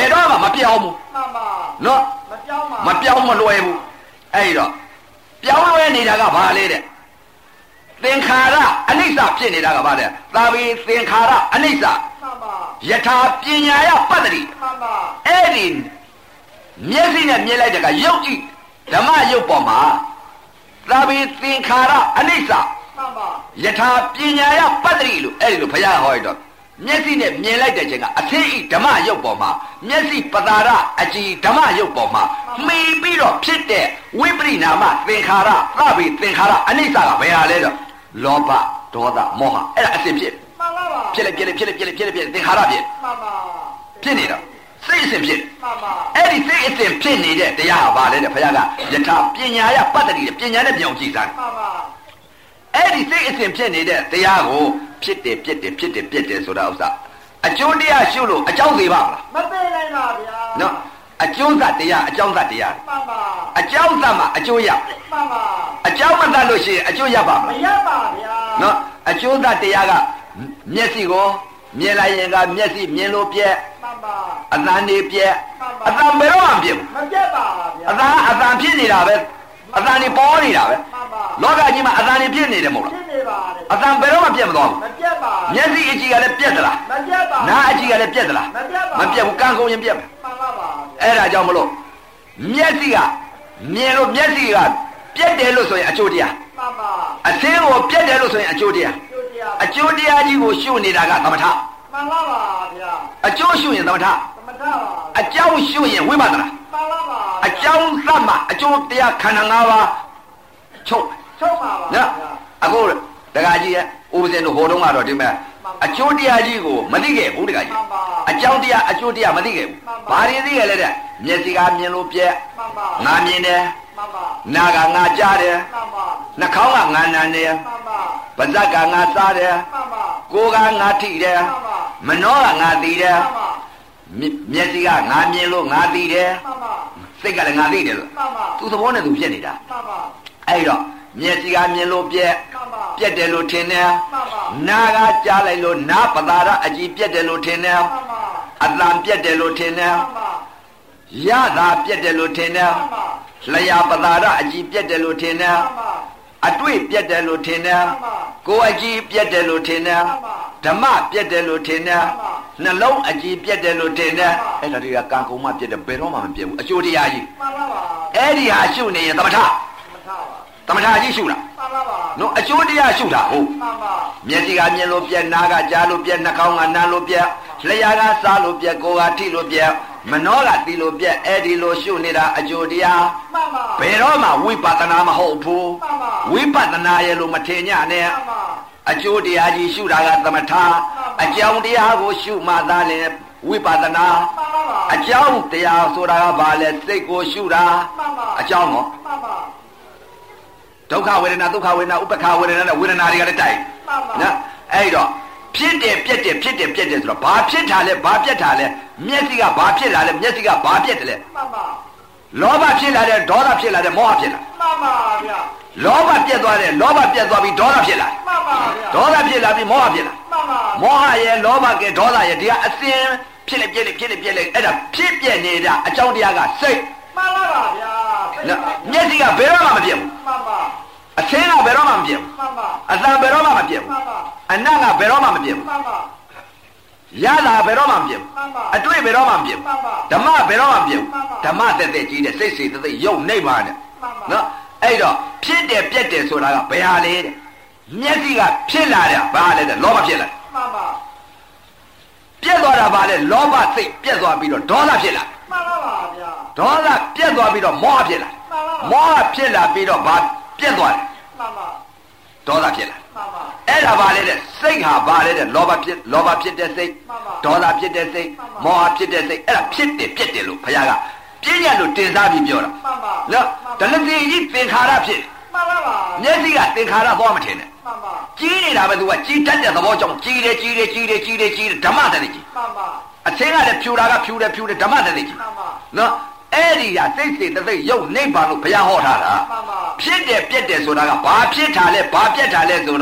[SPEAKER 1] ယ်တော့မှမပြောင်းဘူး
[SPEAKER 2] မှန်ပါ
[SPEAKER 1] နော်
[SPEAKER 2] မပြောင်းပါ
[SPEAKER 1] မပြောင်းမလွယ်ဘူးအဲ့တော့ပြောင်းလွယ်နေတာကဘာလဲတဲ့သင်္ခါရအနိစ္စဖြစ်နေတာကဘာလဲသာဝေသင်္ခါရအနိစ္စ
[SPEAKER 2] မှန်ပါ
[SPEAKER 1] ယထာပညာယပတ္တိ
[SPEAKER 2] မှန်ပါ
[SPEAKER 1] အဲ့ဒီမျက်စိနဲ့မြင်လိုက်တဲ့ကယုတ်ကြည်ဓမ္မယုတ်ပေါ်မှာသာဝေသင်္ခါရအနိစ္စ
[SPEAKER 2] မှန်ပါ
[SPEAKER 1] ယထာပညာယပတ္တိလို့အဲ့ဒီလိုဘုရားဟောရတော့မျက်စိနဲ့မြင်လိုက်တဲ့ချိန်ကအသိဤဓမ္မယုတ်ပေါ်မှာမျက်စိပတာရအကြည်ဓမ္မယုတ်ပေါ်မှာမှီပြီးတော့ဖြစ်တဲ့ဝိပရိနာမသင်္ခါရသဗ္ဗေသင်္ခါရအနိစ္စကဘယ်ဟာလဲတော့လောဘဒေါသမောဟအဲ့ဒါအစဉ်ဖြစ်
[SPEAKER 2] မှန်ပါပါ
[SPEAKER 1] ဖြစ်လိုက်ဖြစ်လိုက်ဖြစ်လိုက်ဖြစ်လိုက်ဖြစ်လိုက်ဖြစ်သင်္ခါရဖြစ်
[SPEAKER 2] မှန်ပါ
[SPEAKER 1] ဖြစ်နေတော့စိတ်အစဉ်ဖြစ်
[SPEAKER 2] မှန်ပါ
[SPEAKER 1] အဲ့ဒီစိတ်အစဉ်ဖြစ်နေတဲ့တရားဟာဘာလဲတဲ့ဘုရားကယထာပညာယပတ္တိပညာနဲ့ပြောင်းကြည့်စမ်း
[SPEAKER 2] မှန်ပါ
[SPEAKER 1] အဲ့ဒီစိတ်အစဉ်ဖြစ်နေတဲ့တရားကိုဖြစ်တယ်ဖြစ်တယ်ဖြစ်တယ်ပြစ်တယ်ဆိုတာဥစ္စာအကျိုးတရားရှုလို့အကြောင်းသေးပါမလား
[SPEAKER 2] မသိနိုင်ပါဗျာ
[SPEAKER 1] နော်အကျိုးသတရားအကြောင်းသတရား
[SPEAKER 2] မှန်ပါ
[SPEAKER 1] အကြောင်းသမှာအကျိုးရ
[SPEAKER 2] မှန်ပါ
[SPEAKER 1] အကြောင်းမသလို့ရှိရင်အကျိုးရပါမ
[SPEAKER 2] လားမရပါဗျာ
[SPEAKER 1] နော်အကျိုးသတရားကမျက်စိကိုမြင်လိုက်ရင်ကမျက်စိမြင်လို့ပြက်
[SPEAKER 2] မှန်ပါ
[SPEAKER 1] အသံနေပြက်အသံဘယ်တော့မှမပြက်ဘူး
[SPEAKER 2] မပြက်ပါဗျာ
[SPEAKER 1] အသံအသံဖြစ်နေတာပဲအသံနေပေါ်နေတာပဲလောကကြီးမှာအသံနေဖြစ်နေတယ်မဟုတ်လား
[SPEAKER 2] ဖြစ်နေပါတယ်
[SPEAKER 1] အသံဘယ်တော့မှပြတ်မသွားဘူး
[SPEAKER 2] မပြတ်ပါ
[SPEAKER 1] မျက်စိအကြည့်ကလည်းပြတ်သလား
[SPEAKER 2] မပြတ်ပါ
[SPEAKER 1] နားအကြည့်ကလည်းပြတ်သလား
[SPEAKER 2] မပြတ်ပါ
[SPEAKER 1] မပြတ်ဘူးကံကုန်ရင်ပြတ်မယ်
[SPEAKER 2] မှန်ပါပါ
[SPEAKER 1] အဲ့ဒါကြောင့်မလို့မျက်စိကမြင်လို့မျက်စိကပြတ်တယ်လို့ဆိုရင်အကျိုးတရား
[SPEAKER 2] မှန်ပါ
[SPEAKER 1] အသင်းကိုပြတ်တယ်လို့ဆိုရင်အကျိုးတရားအကျိုးတရားကြီးကိုရှုနေတာကသမထ
[SPEAKER 2] မှန်ပါပါဗျာ
[SPEAKER 1] အကျိုးရှုရင်သမထ
[SPEAKER 2] သမထပါ
[SPEAKER 1] အကြောင်းရှုရင်ဝိပဿနာ
[SPEAKER 2] မှန်ပါပါ
[SPEAKER 1] အကြောင်းသတ်မှအကျိုးတရားခန္ဓာ၅ပါးချုပ်
[SPEAKER 2] ချုပ်ပါပါ
[SPEAKER 1] နော်အခုတက္ကကြီးရဲ့ဥပဇင်းတို့ဟိုတုန်းကတော့ဒီမဲ့အကျိုးတရားကြီးကိုမသိခဲ့ဘူးတက္ကကြီးအကြောင်းတရားအကျိုးတရားမသိခဲ့ဘူးဘာတွေသိခဲ့လဲတဲ့မျက်စိကမြင်လို့ပြက်ငါမြင်တယ်နာကငါကြားတယ်နှာခေါင်းကငါနမ်းတယ်ပါးစပ်ကငါစားတယ်ကိုယ်ကငါထိတယ်မနှောကငါသိတယ်မျက်စိကငါမြင်လို့ငါသိတယ်စိတ်ကလည်းငါသိတယ်လို့သူသဘောနဲ့သူဖြစ်နေတာအဲ့တော့မျက်စိကမြင်လို့ပြက်ပြက်တယ်လို့ထင်တယ်နာကကြားလိုက်လို့နာပတာရအကြည့်ပြက်တယ်လို့ထင်တယ်အတန်ပြက်တယ်လို့ထင်တယ်ရတာပြက်တယ်လို့ထင်တယ်လျာပတာရအကြည့်ပြက်တယ်လို့ထင်တယ်အတွေ့ပြက်တယ်လို့ထင်တယ်ကိုယ်အကြည့်ပြက်တယ်လို့ထင်တယ်ဓမ္မပြက်တယ်လို့ထင်တယ်နှလုံးအကြည့်ပြက်တယ်လို့ထင်တယ်အဲ့ဒါတွေကကံကုန်မှပြက်တယ်ဘယ်တော့မှမပြက်ဘူးအကျိုးတရားကြီး
[SPEAKER 2] မှန်ပါပါ
[SPEAKER 1] အဲ့ဒီဟာရှုနေရင်သမထသမထကြီးရှုတာ
[SPEAKER 2] မှန်ပါပါ
[SPEAKER 1] နော်အကျိုးတရားရှုတာဟုတ်
[SPEAKER 2] မှန်ပါ
[SPEAKER 1] မျက်စိကမြင်လို့ပြက်နားကကြားလို့ပြက်နှာခေါင်းကနားလို့ပြက်လျှာကစားလို့ပြက်ကိုယ်ကထိလို့ပြက်မနှောကတီလို့ပြက်အဲ့ဒီလိုရှုနေတာအကျိုးတရား
[SPEAKER 2] မှန်ပါ
[SPEAKER 1] ဘယ်တော့မှဝိပဿနာမဟုတ်ဘူး
[SPEAKER 2] မှန်ပါ
[SPEAKER 1] ဝိပဿနာရဲ့လို့မထင်ညနဲ့
[SPEAKER 2] မှန်ပါ
[SPEAKER 1] အကျိုးတရားကြီးရှုတာကသမထအကြောင်းတရားကိုရှုမှသာလေဝိပဿနာအကြောင်းတရားဆိုတာကဘာလဲစိတ်ကိုရှုတာအကြောင်းတော့ဒုက္ခဝေဒနာဒုက္ခဝေဒနာဥပ္ပခဝေဒနာနဲ့ဝေဒနာတွေကလည်းတိုက်နော်အဲ့တော့ဖြစ်တယ်ပြက်တယ်ဖြစ်တယ်ပြက်တယ်ဆိုတော့ဘာဖြစ်တာလဲဘာပြက်တာလဲမျက်စိကဘာဖြစ်လာလဲမျက်စိကဘာပြက်တယ်လဲ
[SPEAKER 2] မှန်ပါ
[SPEAKER 1] လောဘဖြစ်လာတယ်ဒေါသဖြစ်လာတယ်မောဟဖြစ်လာ
[SPEAKER 2] မှန်ပါဗျာ
[SPEAKER 1] လောဘပြက်သွားတယ်လောဘပြက်သွားပြီးဒေါသဖြစ်လာ
[SPEAKER 2] မှန်ပါဗျာ
[SPEAKER 1] ဒေါသဖြစ်လာပြီးမောဟဖြစ်လာ
[SPEAKER 2] မှန်ပါ
[SPEAKER 1] မောဟရဲ့လောဘကဲဒေါသရဲ့ဒီကအစဉ်ဖြစ်လေပြက်လေဖြစ်လေပြက်လေအဲ့ဒါဖြစ်ပြက်နေတာအကြောင်းတရားကစိတ်
[SPEAKER 2] မှန်ပါပါဗျာ
[SPEAKER 1] မျက်စိကဘယ်တော့မှမပြက်ဘူး
[SPEAKER 2] မှန်ပါ
[SPEAKER 1] အသင်းကဘယ်တော့မှမပြက်ဘူး
[SPEAKER 2] မှန်ပါ
[SPEAKER 1] အသံဘယ်တော့မှမပြက်ဘူး
[SPEAKER 2] မှန်ပါ
[SPEAKER 1] အနတ်ကဘယ်တော့မှမပြက်ဘူး
[SPEAKER 2] မှန်ပါ
[SPEAKER 1] ရတာဘယ်တော့မှမပြက်ဘူး
[SPEAKER 2] မှန်ပါ
[SPEAKER 1] အတွေ့ဘယ်တော့မှမပြက်ဘူး
[SPEAKER 2] မှန်ပါ
[SPEAKER 1] ဓမ္မဘယ်တော့မှမပြက်ဘူး
[SPEAKER 2] မှန်ပါ
[SPEAKER 1] ဓမ္မတက်တက်ကြီးတဲ့စိတ်စိတ်တက်တက်ယုံနိဗ္ဗာန်နဲ့
[SPEAKER 2] မှန်ပါ
[SPEAKER 1] နော်အဲ့တော့ဖြစ်တယ်ပြက်တယ်ဆိုတာကဘယ်ဟာလဲတဲ့မျက်စိကဖြစ်လာတယ်ဘာလဲတဲ့လောဘဖြစ်လာတယ်
[SPEAKER 2] မှန်ပါ
[SPEAKER 1] ပြက်သွားတာဘာလဲလောဘစိတ်ပြက်သွားပြီးတော့ဒေါသဖြစ်လာ
[SPEAKER 2] မှန်ပါပါဗျာ
[SPEAKER 1] ဒေါသပြက်သွားပြီးတော့မောဟဖြစ်လာမောဟဖြစ်လာပြီးတော့ဘာပြက်သွားတယ်
[SPEAKER 2] မှန်ပါ
[SPEAKER 1] ဒေါသဖြစ်လာ
[SPEAKER 2] မှန်ပါ
[SPEAKER 1] အဲ့ဒါဘာလဲတဲ့စိတ်ဟာဘာလဲတဲ့လောဘဖြစ်လောဘဖြစ်တဲ့စိတ်ဒေါသဖြစ်တဲ့စိတ်မောဟဖြစ်တဲ့စိတ်အဲ့ဒါဖြစ်တယ်ပြက်တယ်လို့ဘုရားကပြည့်ညတ်လို့တင်စားပြီးပြောတာ
[SPEAKER 2] မှန်ပါ
[SPEAKER 1] နော်တဏှတိကြီးသင်္ခါရဖြစ်
[SPEAKER 2] မှန်ပါပါ
[SPEAKER 1] မျက်စိကသင်္ခါရသွားမထင်နဲ့
[SPEAKER 2] မှန်ပါ
[SPEAKER 1] ကြီးနေတာပဲသူကကြီးတတ်တဲ့သဘောကြောင့်ကြီးတယ်ကြီးတယ်ကြီးတယ်ကြီးတယ်ကြီးတယ်ဓမ္မတည်းကြီး
[SPEAKER 2] မှန်ပါ
[SPEAKER 1] အသင်းကလည်းဖြူတာကဖြူတယ်ဖြူတယ်ဓမ္မတည်းကြီး
[SPEAKER 2] မှန်ပါ
[SPEAKER 1] နော်အဲ့ဒီကစိတ်စိတ်တသိရုပ်နိဗ္ဗာန်လို့ဘုရားဟောထားတာ
[SPEAKER 2] မှန်ပါ
[SPEAKER 1] ဖြစ်တယ်ပြက်တယ်ဆိုတာကဘာဖြစ်တာလဲဘာပြက်တာလဲဆိုတော့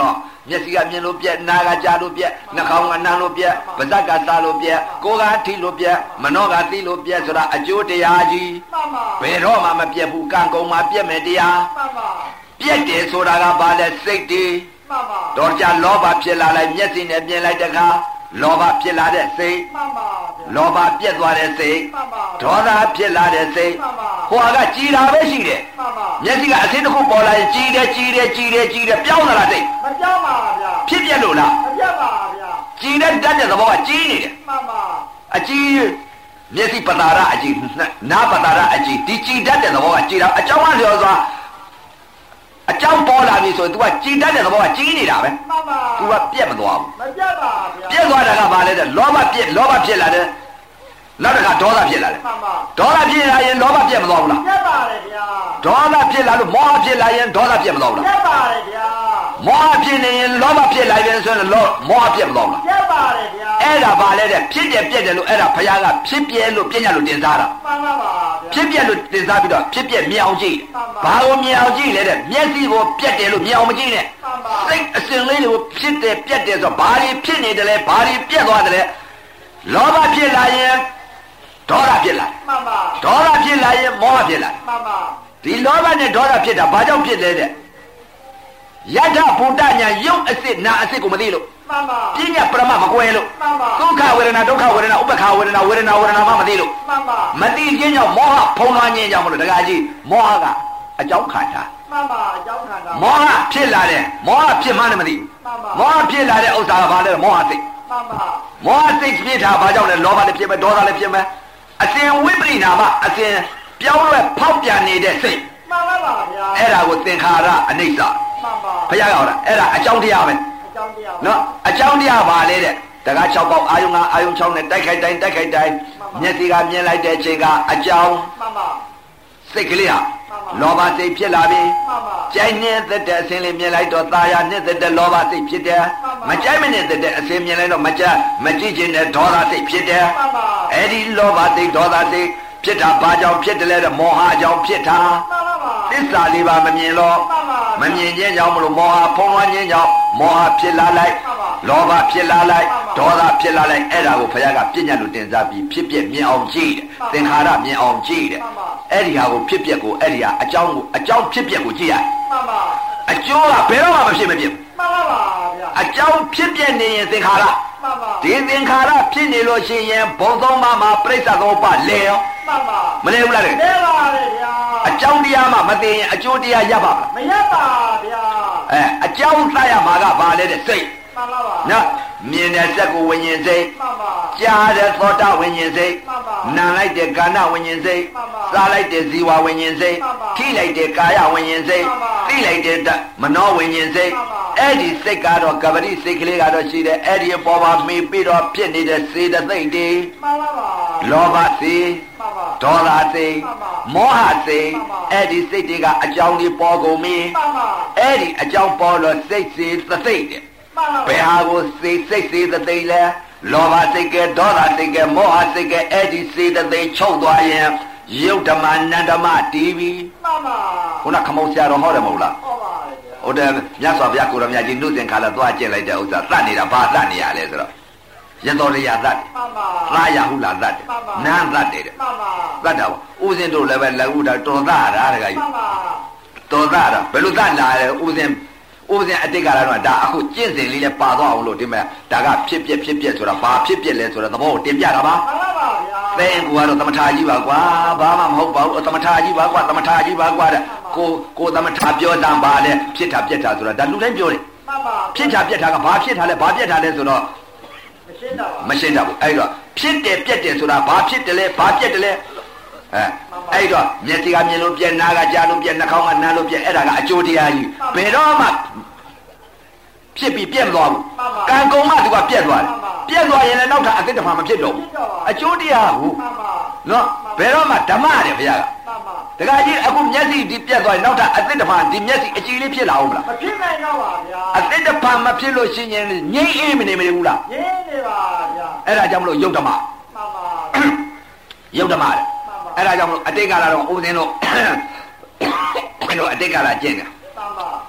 [SPEAKER 1] မျက်စိကမြင်လို့ပြက်နားကကြားလို့ပြက်နှာခေါင်းကနားလို့ပြက်ပါးစပ်ကစားလို့ပြက်ကိုယ်ကထိလို့ပြက်မနှောကသိလို့ပြက်ဆိုတာအကျိုးတရားကြီးဘယ်တော့မှမပြက်ဘူးကံကုန်မှာပြက်မယ်တရားပြက်တယ်ဆိုတာကဘာလဲစိတ်တည်တော့ကြလောဘဖြစ်လာလိုက်မျက်စိနဲ့မြင်လိုက်တခါလောဘဖြစ်လာတဲ့စိတ်လောဘပြက်သွားတဲ့စိတ်ဒေါသဖြစ်လာတဲ့စိတ်ဟိုကကြည်တာပဲရှိတယ်မျက်စိကအသင်းတစ်ခုပေါ်လာရင်ကြည်တယ်ကြည်တယ်ကြည်တယ်ကြည်တယ်ပြောင်းလာတာစိတ်
[SPEAKER 2] မပြောင်းပါဗျာ
[SPEAKER 1] ဖြစ်ပြက်လို့လား
[SPEAKER 2] မပြတ်ပါဗျာ
[SPEAKER 1] ကြည်တဲ့တတ်တဲ့သဘောကကြည်နေတယ်
[SPEAKER 2] မှန်ပါ
[SPEAKER 1] အကြည်မျက်စိပတာရအကြည်နားပတာရအကြည်ဒီကြည်တတ်တဲ့သဘောကကြည်တာအကြောင်းကလျော်စွာအကြောင်းပေါ်လာပြီဆိုရင် तू ကကြည်တတ်တဲ့သဘောကကြီးနေတာပဲ
[SPEAKER 2] မှန်ပါ
[SPEAKER 1] तू ကပြက်မသွားဘူး
[SPEAKER 2] မပြတ်ပါဗျာ
[SPEAKER 1] ပြက်သွားတာကဘာလဲတဲ့လောဘပြက်လောဘဖြစ်လာတယ်နောက်တစ်ခါဒေါသဖြစ်လာတယ်
[SPEAKER 2] မှန်ပါ
[SPEAKER 1] ဒေါသဖြစ်လာရင်လောဘပြက်မသွားဘူးလား
[SPEAKER 2] ပြတ်ပါတယ်ဗျာ
[SPEAKER 1] ဒေါသဖြစ်လာလို့မောဟဖြစ်လာရင်ဒေါသပြက်မသွားဘူးလား
[SPEAKER 2] ပြတ်ပါတယ်ဗျာ
[SPEAKER 1] မောဟဖြစ်နေရင်လောဘဖြစ်လာရင်ဆိုရင်လောမောဟပြက်မသွားဘူးလား
[SPEAKER 2] ပြတ်ပါတယ်ဗျာ
[SPEAKER 1] အဲ့ဒါဘာလဲတဲ့ဖြစ်တယ်ပြက်တယ်လို့အဲ့ဒါဘုရားကဖြစ်ပြဲလို့ပြညာလို့တင်စားတာ
[SPEAKER 2] မှန်ပါပါဗျာ
[SPEAKER 1] ဖြစ်ပြက်လို့တင်စားပြီးတော့ဖြစ်ပြက်မြင်အောင်ကြည့်ဘာကိုမြင်အောင်ကြည့်လဲတဲ့မျက်စိကိုပြက်တယ်လို့မြင်အောင်မကြည့်နဲ့စိတ်အစဉ်လေးတွေကိုဖြစ်တယ်ပြက်တယ်ဆိုတော့ဘာတွေဖြစ်နေတယ်လဲဘာတွေပြက်သွားတယ်လဲလောဘဖြစ်လာရင်ဒေါသဖြစ်လာ
[SPEAKER 2] မှန်ပါ
[SPEAKER 1] ဒေါသဖြစ်လာရင်မောဟဖြစ်လာ
[SPEAKER 2] မှန်ပါ
[SPEAKER 1] ဒီလောဘနဲ့ဒေါသဖြစ်တာဘာကြောင့်ဖြစ်လဲတဲ့ယတ္ထဘုဒ္ဓညာယုတ်အစစ်နာအစစ်ကိုမသိလို့
[SPEAKER 2] မှန်ပါ
[SPEAKER 1] ပညာပရမမကွဲလို့
[SPEAKER 2] မှန်ပါ
[SPEAKER 1] ဒုက္ခဝေဒနာဒုက္ခဝေဒနာဥပ္ပခဝေဒနာဝေဒနာဝေဒနာမှမသိလို့
[SPEAKER 2] မှန်ပါ
[SPEAKER 1] မသိခြင်းကြောင့်မောဟဖုံးလွှမ်းခြင်းကြောင့်မလို့တခါကြီးမောဟကအကြောင်းခံတာ
[SPEAKER 2] မှန်ပါအကြောင်းခံတာ
[SPEAKER 1] မောဟဖြစ်လာတယ်မောဟဖြစ်မှန်းလည်းမသိဘူး
[SPEAKER 2] မှန်ပါ
[SPEAKER 1] မောဟဖြစ်လာတဲ့ဥစ္စာကဘာလဲမောဟစိတ်
[SPEAKER 2] မှန်ပါ
[SPEAKER 1] မောဟစိတ်ဖြစ်တာဘာကြောင့်လဲလောဘလည်းဖြစ်မယ်ဒေါသလည်းဖြစ်မယ်အစဉ်ဝိပရိနာမအစဉ်ပြောင်းလဲဖောက်ပြန်နေတဲ့စိတ်
[SPEAKER 2] မှန်ပါပါဗျာ
[SPEAKER 1] အဲ့ဒါကိုသင်္ခါရအနိစ္စ
[SPEAKER 2] မှန်ပါ
[SPEAKER 1] ဘုရားကဟောတာအဲ့ဒါအကြောင်းတရားပဲ
[SPEAKER 2] အကြောင်းတရား
[SPEAKER 1] နော်အကြောင်းတရားပါလေတဲ့တကား၆ပေါက်အာယုံကအာယုံ၆နဲ့တိုက်ခိုက်တိုင်းတိုက်ခိုက်တိုင်းမျက်စိကမြင်လိုက်တဲ့အချိန်ကအကြောင်း
[SPEAKER 2] မှန်ပါ
[SPEAKER 1] စိတ်ကလေးဟာလောဘစိတ်ဖြစ်လာပြီ
[SPEAKER 2] မှန်ပါ
[SPEAKER 1] ကြိုက်နေတဲ့အစဉ်လေးမြင်လိုက်တော့ตาရနေတဲ့လောဘစိတ်ဖြစ်တယ်မကြိုက်မနေတဲ့အစဉ်မြင်လိုက်တော့မကြမကြည့်ခြင်းနဲ့ဒေါသစိတ်ဖြစ်တယ်
[SPEAKER 2] မှန်ပါ
[SPEAKER 1] အဲ့ဒီလောဘစိတ်ဒေါသစိတ်ဖြစ်တာဘာကြောင့်ဖြစ်တယ်လဲတဲ့မောဟကြောင့်ဖြစ်တာ
[SPEAKER 2] မှန်ပါပါ
[SPEAKER 1] သစ္စာလေးပါမမြင်လို့မမြင်ခြင်းကြောင့်မလို့မောဟဖုံးလွှမ်းခြင်းကြောင့်မောဟဖြစ်လာလိုက်လောဘဖြစ်လာလိုက်ဒေါသဖြစ်လာလိုက်အဲ့ဒါကိုဘုရားကပြညာလို့တင်စားပြီးဖြစ်ပြမြင်အောင်ကြည့်တယ်သင်္ခါရမြင်အောင်ကြည့်တယ်အဲ့ဒီဟာကိုဖြစ်ပြကိုအဲ့ဒီဟာအကြောင်းကိုအကြောင်းဖြစ်ပြကိုကြည့်ရ
[SPEAKER 2] မှန်ပါ
[SPEAKER 1] အကျိုးကဘယ်တော့မှမဖြစ်မဖြစ်
[SPEAKER 2] မှန်ပါပါဗျာ
[SPEAKER 1] အကြောင်းဖြစ်ပြနေရင်သင်္ခါရ
[SPEAKER 2] မှန်ပါ
[SPEAKER 1] ဒီသင်္ခါရဖြစ်နေလို့ရှိရင်ဘုံသုံးပါးမှာပြိဿသောပလဲရော
[SPEAKER 2] မှန်ပါ
[SPEAKER 1] မလဲဘူးလားလဲ
[SPEAKER 2] လဲပါတယ်ဗျာ
[SPEAKER 1] အကြောင်းတရားမှမသိရင်အကျိုးတရားရပါမ
[SPEAKER 2] လားမရပါဗျာ
[SPEAKER 1] အဲအကြောင်းသတ်ရမှာကဘာလဲတဲ့စိတ်
[SPEAKER 2] မှန်ပါပါ
[SPEAKER 1] နော်မြင်တဲ့စက်ကိုဝิญဉ်စိတ်
[SPEAKER 2] မှန်ပါ
[SPEAKER 1] ကြားတဲ့သောတာဝิญဉ်စိတ်
[SPEAKER 2] မှန်ပါ
[SPEAKER 1] နားလိုက်တဲ့ကာဏဝิญဉ်စိတ်စားလိုက်တဲ့ဇီဝဝิญဉ်စိတ်ထိလိုက်တဲ့ကာယဝิญဉ်စိတ်သိလိုက်တဲ့မနောဝิญဉ်စိတ်အဲ့ဒီစိတ်ကတော့ကပတိစိတ်ကလေးကတော့ရှိတယ်အဲ့ဒီအပေါ်မှာမေးပြီးတော့ဖြစ်နေတဲ့စေတသိက်တွေ
[SPEAKER 2] မှန်ပါပါ
[SPEAKER 1] လောဘစိတ်
[SPEAKER 2] မှန်ပါ
[SPEAKER 1] ဒေါသစိတ်မောဟစိတ်အဲ့ဒီစိတ်တွေကအကြောင်းတွေပေါ်ကုန်ပြီ
[SPEAKER 2] မှန်ပါ
[SPEAKER 1] အဲ့ဒီအကြောင်းပေါ်လို့စိတ်စေသသိက်တယ်ဘယ်ဟာကိုစိတ်စိတ်စေတသိက်လဲလောဘစိတ်ကဒေါသစိတ်ကမောဟစိတ်ကအဲ့ဒီစေတသိက်ချုပ်သွားရင်ယုတ်ဓမ္မနန္ဓမတီးပြီ
[SPEAKER 2] မှန်ပါ
[SPEAKER 1] ခုနခမောဆရာတော်ဟောတယ်မဟုတ်လား
[SPEAKER 2] ဟုတ်ပါရဲ့
[SPEAKER 1] ဟုတ်တယ်မြတ်စွာဘုရားကိုရမြတ်ကြီးနှုတ်သင်္ခါလာသွားကျင့်လိုက်တဲ့ဥစ္စာသတ်နေတာဘာသတ်နေရလဲဆိုတော့ယတော်ရရသတ်တယ်
[SPEAKER 2] မှန်ပါ
[SPEAKER 1] သာယဟုလာသတ်တယ်နန်းသတ်တယ်
[SPEAKER 2] မှန်ပါ
[SPEAKER 1] သတ်တာပေါ့ဥစဉ်တို့လည်းပဲလက်ဥတာတော်သားတာတခါကြီး
[SPEAKER 2] မှန်ပါ
[SPEAKER 1] တော်သားတာဘယ်လိုသတ်လာလဲဥစဉ်ဥစဉ်အတိတ်ကလာတော့ဒါအခုကျင့်စဉ်လေးလည်းပါသွားအောင်လို့ဒီမဲ့ဒါကဖြစ်ပြဖြစ်ပြဆိုတာဘာဖြစ်ပြလဲဆိုတော့သဘောကိုတင်ပြတာပါ
[SPEAKER 2] မှန်ပါပါဗျာ
[SPEAKER 1] သင်ကူကတော့သမထာကြီးပါကွာဘာမှမဟုတ်ပါဘူးသမထာကြီးပါကွာသမထာကြီးပါကွာတဲ့ကိုကိုသမထာပြောတာပါလေဖြစ်တာပြက်တာဆိုတာဒါလူတိုင်းပြောတယ်
[SPEAKER 2] မှန်ပါ
[SPEAKER 1] ဖြစ်တာပြက်တာကဘာဖြစ်တာလဲဘာပြက်တာလဲဆိုတော့
[SPEAKER 2] မရှင်းတာပါ
[SPEAKER 1] မရှင်းတာဘူးအဲ့တော့ဖြစ်တယ်ပြက်တယ်ဆိုတာဘာဖြစ်တယ်လဲဘာပြက်တယ်လဲအဲအဲ့တော့မျက်စိကမြင်လို့ပြက်နားကကြားလို့ပြက်နှာခေါင်းကနားလို့ပြက်အဲ့ဒါကအကျိုးတရားကြီးဘယ်တော့မှဖြစ်ပြီးပြက်မသွားဘူးကံကုန်မှသူကပြက်သွားတယ်ပြက်သွားရင်လည်းနောက်ထပ်အသစ်တစ်ဖန်မဖြစ်တော့ဘူးအကျိုးတရားဟုတ်နော်ဘယ်တော့မှဓမ္မတယ်ဘုရားကတခါကြီးအခုမျက်စိဒီပြက်သွားရင်နောက်ထပ်အသစ်တစ်ဖန်ဒီမျက်စိအကြည့်လေးဖြစ်လာအောင်မလား
[SPEAKER 2] မဖြစ်နိုင်တော့ပါဗျာ
[SPEAKER 1] အသစ်တစ်ဖန်မဖြစ်လို့ရှိရင်ငြိမ့်အေးမနေမနေဘူးလား
[SPEAKER 2] ငြိမ့်နေပါဗျာ
[SPEAKER 1] အဲ့ဒါကြောင့်မလို့ယုတ်ဓမ္မ
[SPEAKER 2] မှန်ပါ
[SPEAKER 1] ယုတ်ဓမ္မတယ်အဲ့ဒါကြောင့်မလို့အတိတ်ကလာတော့ဥစဉ်တို့တို့အတိတ်ကလာကျင့်တယ်
[SPEAKER 2] မှန်ပါ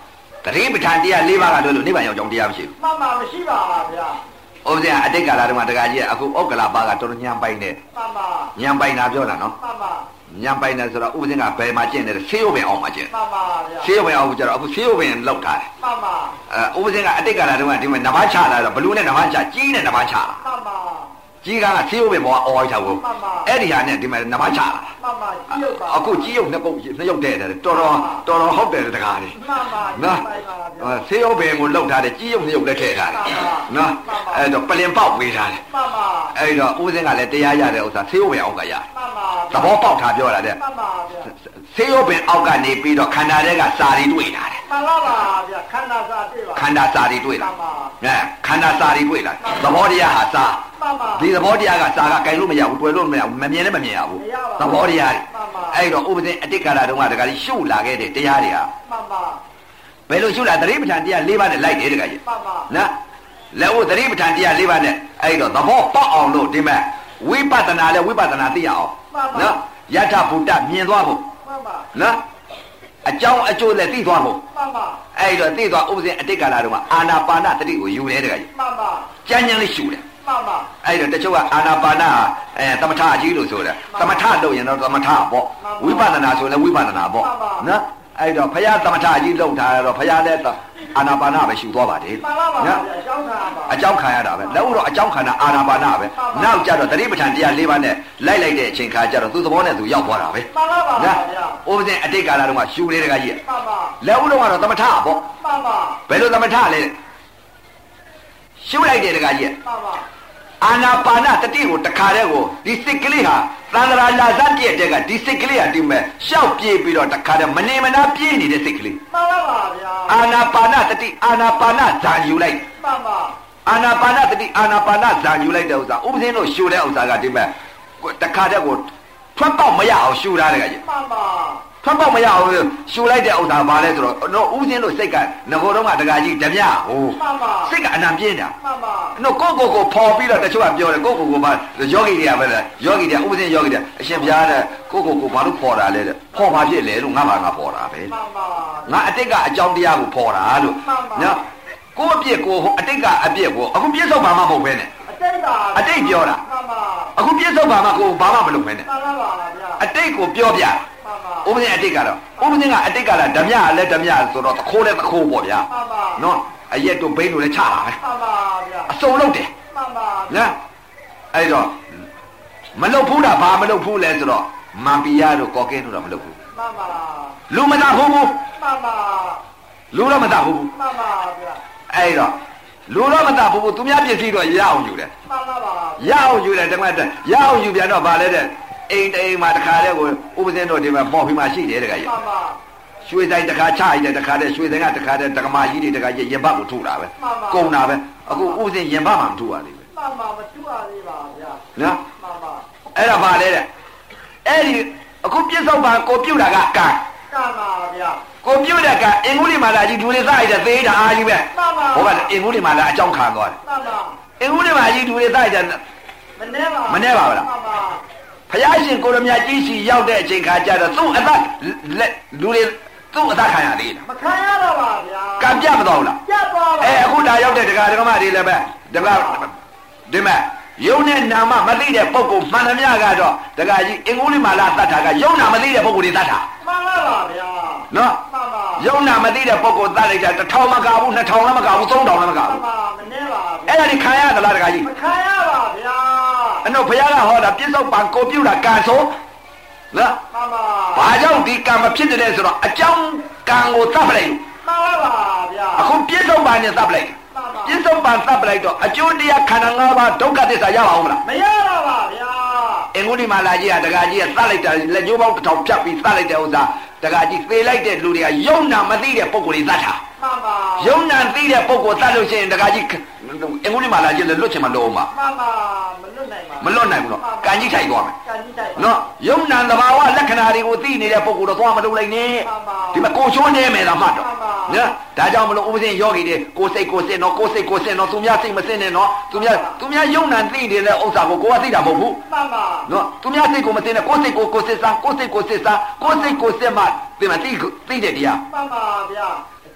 [SPEAKER 1] တတိပဋ္ဌာန်တရား၄ပါးကလို့လို့နိဗ္ဗာန်ရောက်ကြောင်းတရားမရှိဘူး
[SPEAKER 2] မှန်ပါမရှိပါဗျာ
[SPEAKER 1] ဥပဇင်အတိတ်ကာလတုန်းကတခါကြီးအခုဩက္ကလပါကတော်တော်ညံပိုင်နေ
[SPEAKER 2] မှန်ပါ
[SPEAKER 1] ညံပိုင်တာပြောတာနော်
[SPEAKER 2] မှန်ပါ
[SPEAKER 1] ညံပိုင်တယ်ဆိုတော့ဥပဇင်ကဘယ်မှာကျင့်တယ်ဆေးရုံပင်အောင်မှာကျင့်
[SPEAKER 2] မှန်ပါဗျာ
[SPEAKER 1] ဆေးရုံပင်အောင်ကျတော့အခုဆေးရုံပင်လောက်ထားတယ်
[SPEAKER 2] မှန်ပါ
[SPEAKER 1] အဲဥပဇင်ကအတိတ်ကာလတုန်းကဒီမှာနဘာချလာတော့ဘလူးနဲ့နဘာချကြီးနဲ့နဘာချလာ
[SPEAKER 2] မှန်ပါ
[SPEAKER 1] ကြီးကဆေးရုံပင်ပေါ်အော်ချဘူးအဲ့ဒီဟာနဲ့ဒီမှာနဘာချလာ
[SPEAKER 2] မှန်ပါကြီးရုပ်ပါ
[SPEAKER 1] အခုကြီးရုပ်နှစ်ကုတ်နှစ်ရုပ်တဲ့တယ်တော်တော်တော်တော်ဟုတ်တယ်တကားလေး
[SPEAKER 2] မှန်ပါ
[SPEAKER 1] နော်ဆေးရုံပင်ကိုလောက်ထားတယ်ကြီးရုပ်နှစ်ရုပ်လက်ထည့်ထားတယ်နော်အဲ့တော့ပလင်ပေါက်ပေးထားတယ်
[SPEAKER 2] မှန်ပါ
[SPEAKER 1] အဲ့တော့ဥပဇင်ကလည်းတရားရတဲ့ဥစ္စာဆေးရုံပင်အောက်ကရ
[SPEAKER 2] မှန်ပါ
[SPEAKER 1] သဘောပေါက်ထားပြောတာတဲ့
[SPEAKER 2] မှန်ပါဗျာ
[SPEAKER 1] ဆေးရုံပင်အောက်ကနေပြီးတော့ခန္ဓာထဲကစာရီတွေ့လာတယ်
[SPEAKER 2] မှန်ပါပါဗျာခန္ဓာစာတွေ့ပါ
[SPEAKER 1] ခန္ဓာစာရီတွေ့လာအဲခန္ဓာစာရီတွေ့လာသဘောတရားဟာစာဒီသဘောတရားကစာကကြိုင်လို့မရဘူးတွေ့လို့မရဘူးမမြင်လည်းမမြင်ရဘူးသဘောတရားအဲ့တော့ဥပဇင်အတိတ်ကာလတုန်းကတခါကြီးရှုလာခဲ့တဲ့တရားတွေဟာ
[SPEAKER 2] မှန်ပါ
[SPEAKER 1] ဘယ်လိုရှုလာသတိပဋ္ဌာန်တရား၄ပါးနဲ့လိုက်တယ်တခါကြီး
[SPEAKER 2] မှန်ပါ
[SPEAKER 1] နော်လက်ဦးသတိပဋ္ဌာန်တရား၄ပါးနဲ့အဲ့တော့သဘောပေါက်အောင်လို့ဒီမဲ့ဝိပဿနာလဲဝိပဿနာသိရအောင်နော်ယထာဘုဒ္ဓမြင်သွားဖို့
[SPEAKER 2] မှန်ပါ
[SPEAKER 1] နော်အကြောင်းအကျိုးလည်းသိသွားဖို့
[SPEAKER 2] မှန်ပါ
[SPEAKER 1] အဲ့တော့သိသွားဥပဇင်အတိတ်ကာလတုန်းကအာနာပါနသတိကိုယူတယ်တခါကြီး
[SPEAKER 2] မှန်ပါ
[SPEAKER 1] ကြမ်းကြမ်းလေးရှုတယ်
[SPEAKER 2] မှန်ပါ
[SPEAKER 1] အဲ့တော့တချို့ကအာနာပါနအဲသမထအကြီးလို့ဆိုတယ်သမထလုပ်ရင်တော့သမထပေါ့ဝိပဿနာဆိုလည်းဝိပဿနာပေါ့နော်အဲ့တော့ဘုရားသမထအကြီးလုပ်ထားတော့ဘုရားလည်းအာနာပါနပဲရှုသွားပါတယ်
[SPEAKER 2] နော်အကြောင်းခံရပါ
[SPEAKER 1] အကြောင်းခံရတာပဲแล้วတော့အကြောင်းခံတာအာနာပါနပဲနောက်ကြတော့သတိပဋ္ဌာန်တရား၄ပါးနဲ့လိုက်လိုက်တဲ့အချိန်ခါကျတော့သူ့သဘောနဲ့သူရောက်သွားတာပဲ
[SPEAKER 2] မှန်ပါပါဗျာ
[SPEAKER 1] ဥပဇင်အတိတ်ကာလတုန်းကရှုလေးတကကြီး
[SPEAKER 2] မှန်ပါ
[SPEAKER 1] แล้วတော့ကတော့သမထပေါ့
[SPEAKER 2] မှန်ပါ
[SPEAKER 1] ဘယ်လိုသမထလဲရှုလိုက်တယ်တကကြီး
[SPEAKER 2] မှန်ပါ
[SPEAKER 1] အာနာပါနတတိကိုတခါတည်းကိုဒီစိတ်ကလေးဟာသံဃာလာဇတ်ပြည့်တဲ့ကဒီစိတ်ကလေးဟာဒီမဲ့ရှောက်ပြေးပြီးတော့တခါတည်းမနေမနာပြေးနေတဲ့စိတ်ကလေး
[SPEAKER 2] မှန်ပါပါဗျာ
[SPEAKER 1] အာနာပါနတတိအာနာပါနဇာယူလိုက်
[SPEAKER 2] မှန်ပါ
[SPEAKER 1] အာနာပါနတတိအာနာပါနဇာယူလိုက်တဲ့ဥစ္စာဥပဇင်းတို့ရှုတဲ့ဥစ္စာကဒီမဲ့တခါတည်းကိုထွက်ပေါက်မရအောင်ရှုထားတယ်ကကြီး
[SPEAKER 2] မှန်ပါ
[SPEAKER 1] ထွက်ပေါက်မရအောင်ရှူလိုက်တဲ့ဥစ္စာဘာလဲဆိုတော့တော့ဥစဉ်လို့စိတ်ကငကိုတော့ကတကကြီးဓမြဟိုစိတ်ကအနံပြင်းတာ
[SPEAKER 2] မှန်ပါ
[SPEAKER 1] တော့ကိုကိုကိုဖော်ပြီးတော့တချို့ကပြောတယ်ကိုကိုကိုဘာယောဂီတွေကပဲလေယောဂီတွေဥစဉ်ယောဂီတွေအရှင်ဘုရားတဲ့ကိုကိုကိုဘာလို့ဖော်တာလဲတဲ့ဖော်ပါဖြစ်လေလို့ငါဘာငါဖော်တာပဲ
[SPEAKER 2] မှန်ပါ
[SPEAKER 1] ငါအတိတ်ကအကြောင်းတရားကိုဖော်တာလို့နော်ကိုအပြစ်ကိုအတိတ်ကအပြစ်ကိုအခုပြစ်ဆုံးဘာမှမဟုတ်ပဲနဲ့
[SPEAKER 2] အတိတ်ကအ
[SPEAKER 1] တိတ်ပြောတာ
[SPEAKER 2] မှန်ပါ
[SPEAKER 1] အခုပြစ်ဆုံးဘာမှကိုဘာမှမလုပ်ပဲနဲ့
[SPEAKER 2] မှန်ပါပါဗျာ
[SPEAKER 1] အတိတ်ကိုပြောပြဥပဇင်အတိတ်ကတော့ဥပဇင်ကအတိတ်ကလည်းဓမြလည်းဓမြဆိုတော့တခိုးလည်းတခိုးပေါ့ဗျာ
[SPEAKER 2] မှန်ပါ
[SPEAKER 1] နော်အရက်တို့ဘိန်းတို့လည်းချတာပဲ
[SPEAKER 2] မှန်ပါဗျာ
[SPEAKER 1] အစုံလုပ်တယ်
[SPEAKER 2] မှန်ပါ
[SPEAKER 1] နော်အဲ့တော့မလုပ်ဘူးတာဘာမလုပ်ဘူးလဲဆိုတော့မန်ပီယာတို့ကော်ကင်းတို့တော့မလုပ်ဘူး
[SPEAKER 2] မှန်ပါ
[SPEAKER 1] လူမသာဘူးဘူး
[SPEAKER 2] မှန်ပါ
[SPEAKER 1] လူတော့မသာဘူးဘူး
[SPEAKER 2] မှန်ပါဗျာ
[SPEAKER 1] အဲ့တော့လူတော့မသာဘူးဘူးသူများပြည့်စည်တော့ရအောင်ယူတယ်
[SPEAKER 2] မှန်ပါပါ
[SPEAKER 1] ရအောင်ယူတယ်တမန်တရအောင်ယူပြန်တော့ဗာလဲတဲ့အိမ်တိမ်မှာတခါတည်းကိုဥပဇင်းတို့ဒီမှာပေါ်ပြီးမှရှိတယ်တခါကြီး
[SPEAKER 2] မှန်ပါ
[SPEAKER 1] ရွှေဆိုင်တခါချရတယ်တခါတည်းရွှေဆိုင်ကတခါတည်းတက္ကမကြီးတွေတခါကြီးရင်ဘတ်ကိုထုတ်တာပဲကုန်တာပဲအခုဥပဇင်းရင်ဘတ်မှမထုတ်ရသေးဘူး
[SPEAKER 2] မှန်ပါမထုတ်ရသေးပါဗျာ
[SPEAKER 1] နော်
[SPEAKER 2] မှန်ပါ
[SPEAKER 1] အဲ့ဒါဗာလဲတဲ့အဲ့ဒီအခုပြစ္ဆုတ်ပါကိုပြုတ်တာကကံ
[SPEAKER 2] ကံပါဗျာ
[SPEAKER 1] ကိုပြုတ်တဲ့ကအင်္ဂုလိမာလာကြီးဒူလေးစားရတဲ့သေးတာအားကြီးပဲ
[SPEAKER 2] မှန်ပါ
[SPEAKER 1] ဟိုကအင်္ဂုလိမာလာအကြောင်းခံသွားတယ်
[SPEAKER 2] မှန်ပါ
[SPEAKER 1] အင်္ဂုလိမာကြီးဒူလေးစားရတဲ့
[SPEAKER 2] မနေပါ
[SPEAKER 1] မနေပါဘူးလား
[SPEAKER 2] မှန်ပါ
[SPEAKER 1] ဘုရားရှင်ကိုရမြတ်ကြီးစီရောက်တဲ့အချိန်ခါကျတော့သူ့အသက်လူတွေသူ့အသက်ခံရသေးတယ်
[SPEAKER 2] မခံရတော့ပါဗျာ
[SPEAKER 1] ကံပြတ်မတော့ဘူးလား
[SPEAKER 2] ပြတ်သွားပါ
[SPEAKER 1] အဲအခုဒါရောက်တဲ့ဒကာဒကမတွေလည်းပဲဒကာဒီမဲ့ယုံနဲ့နာမမသိတဲ့ပုဂ္ဂိုလ်မှန်သမျှကတော့ဒကာကြီးအင်္ဂုလိမာလာသတ်တာကယုံနာမသိတဲ့ပုဂ္ဂိုလ်တွေသတ်တာ
[SPEAKER 2] မှန်ပါပါဗျာ
[SPEAKER 1] နော်
[SPEAKER 2] မှန်ပါ
[SPEAKER 1] ယုံနာမသိတဲ့ပုဂ္ဂိုလ်သတ်လိုက်တာတစ်ထောင်မကဘူးနှစ်ထောင်လည်းမကဘူးသုံးထောင်လည်းမကဘူး
[SPEAKER 2] မှန်ပါမနေပါဘူး
[SPEAKER 1] အဲ့ဒါဒီခံရသလားဒကာကြီး
[SPEAKER 2] မခံရပါဗျာ
[SPEAKER 1] အဲ့တော့ဘုရားကဟောတာပြစ္ဆုတ်ပံကိုပြုတာကံဆိုနော်
[SPEAKER 2] မှန်ပါ
[SPEAKER 1] ဘာကြောင့်ဒီကံမဖြစ်တဲ့ဆိုတော့အကြောင်းကံကိုသတ်ပလိုက်
[SPEAKER 2] မှန်ပါပါဗျာ
[SPEAKER 1] အခုပြစ္ဆုတ်ပံနဲ့သတ်ပလိုက်ပြစ္ဆုတ်ပံသတ်ပလိုက်တော့အကျိုးတရားခန္ဓာ၅ပါးဒုက္ခသစ္စာရအောင်မလား
[SPEAKER 2] မရတော့ပါဗျာ
[SPEAKER 1] အင်္ဂုလိမာလာကြီးကတကာကြီးကသတ်လိုက်တာလက်ကျိုးပေါင်းတစ်ထောင်ဖြတ်ပြီးသတ်လိုက်တဲ့ဥစ္စာတကာကြီးသေလိုက်တဲ့လူတွေကယုံနာမသိတဲ့ပုံကိုယ်တွေသတ်တာ
[SPEAKER 2] မှန်ပါ
[SPEAKER 1] ယုံနာသိတဲ့ပုံကိုယ်သတ်လို့ရှိရင်တကာကြီးအင်္ဂုလိမာလာကြီးလည်းလွတ်ချင်မလို့မှာ
[SPEAKER 2] မှန်ပါမလွတ်နိုင်ပါ
[SPEAKER 1] မလွတ်နိုင်ဘူးနော်ကံကြီးထိုက်သွားမယ်
[SPEAKER 2] ကံကြီးထိုက်
[SPEAKER 1] နော်ယုံနာသဘာဝလက္ခဏာတွေကိုသိနေတဲ့ပုံကိုယ်တော့သွားမလုပ်လိုက်နဲ့ဒီမှာကိုချိုးနေမယ်လားမှတ်တော့နော်ဒါကြောင့်မလို့ဥပဇင်းယောဂီတွေကိုစိတ်ကိုစစ်နော်ကိုစိတ်ကိုစစ်နော်သူများစိတ်မစစ်နဲ့နော်သူများသူများယုံနာသိနေတဲ့ဥစ္စာကိုကိုကသိတာမဟုတ်ဘူး
[SPEAKER 2] မှန်ပါ
[SPEAKER 1] နော်သူများစိတ်ကိုမစစ်နဲ့ကိုစိတ်ကိုကိုစစ်စားကိုစိတ်ကိုစစ်စားကိုစိတ်ကိုစစ်မှဒီမှာသိသိတဲ့တရား
[SPEAKER 2] မှန်ပါဗျာအ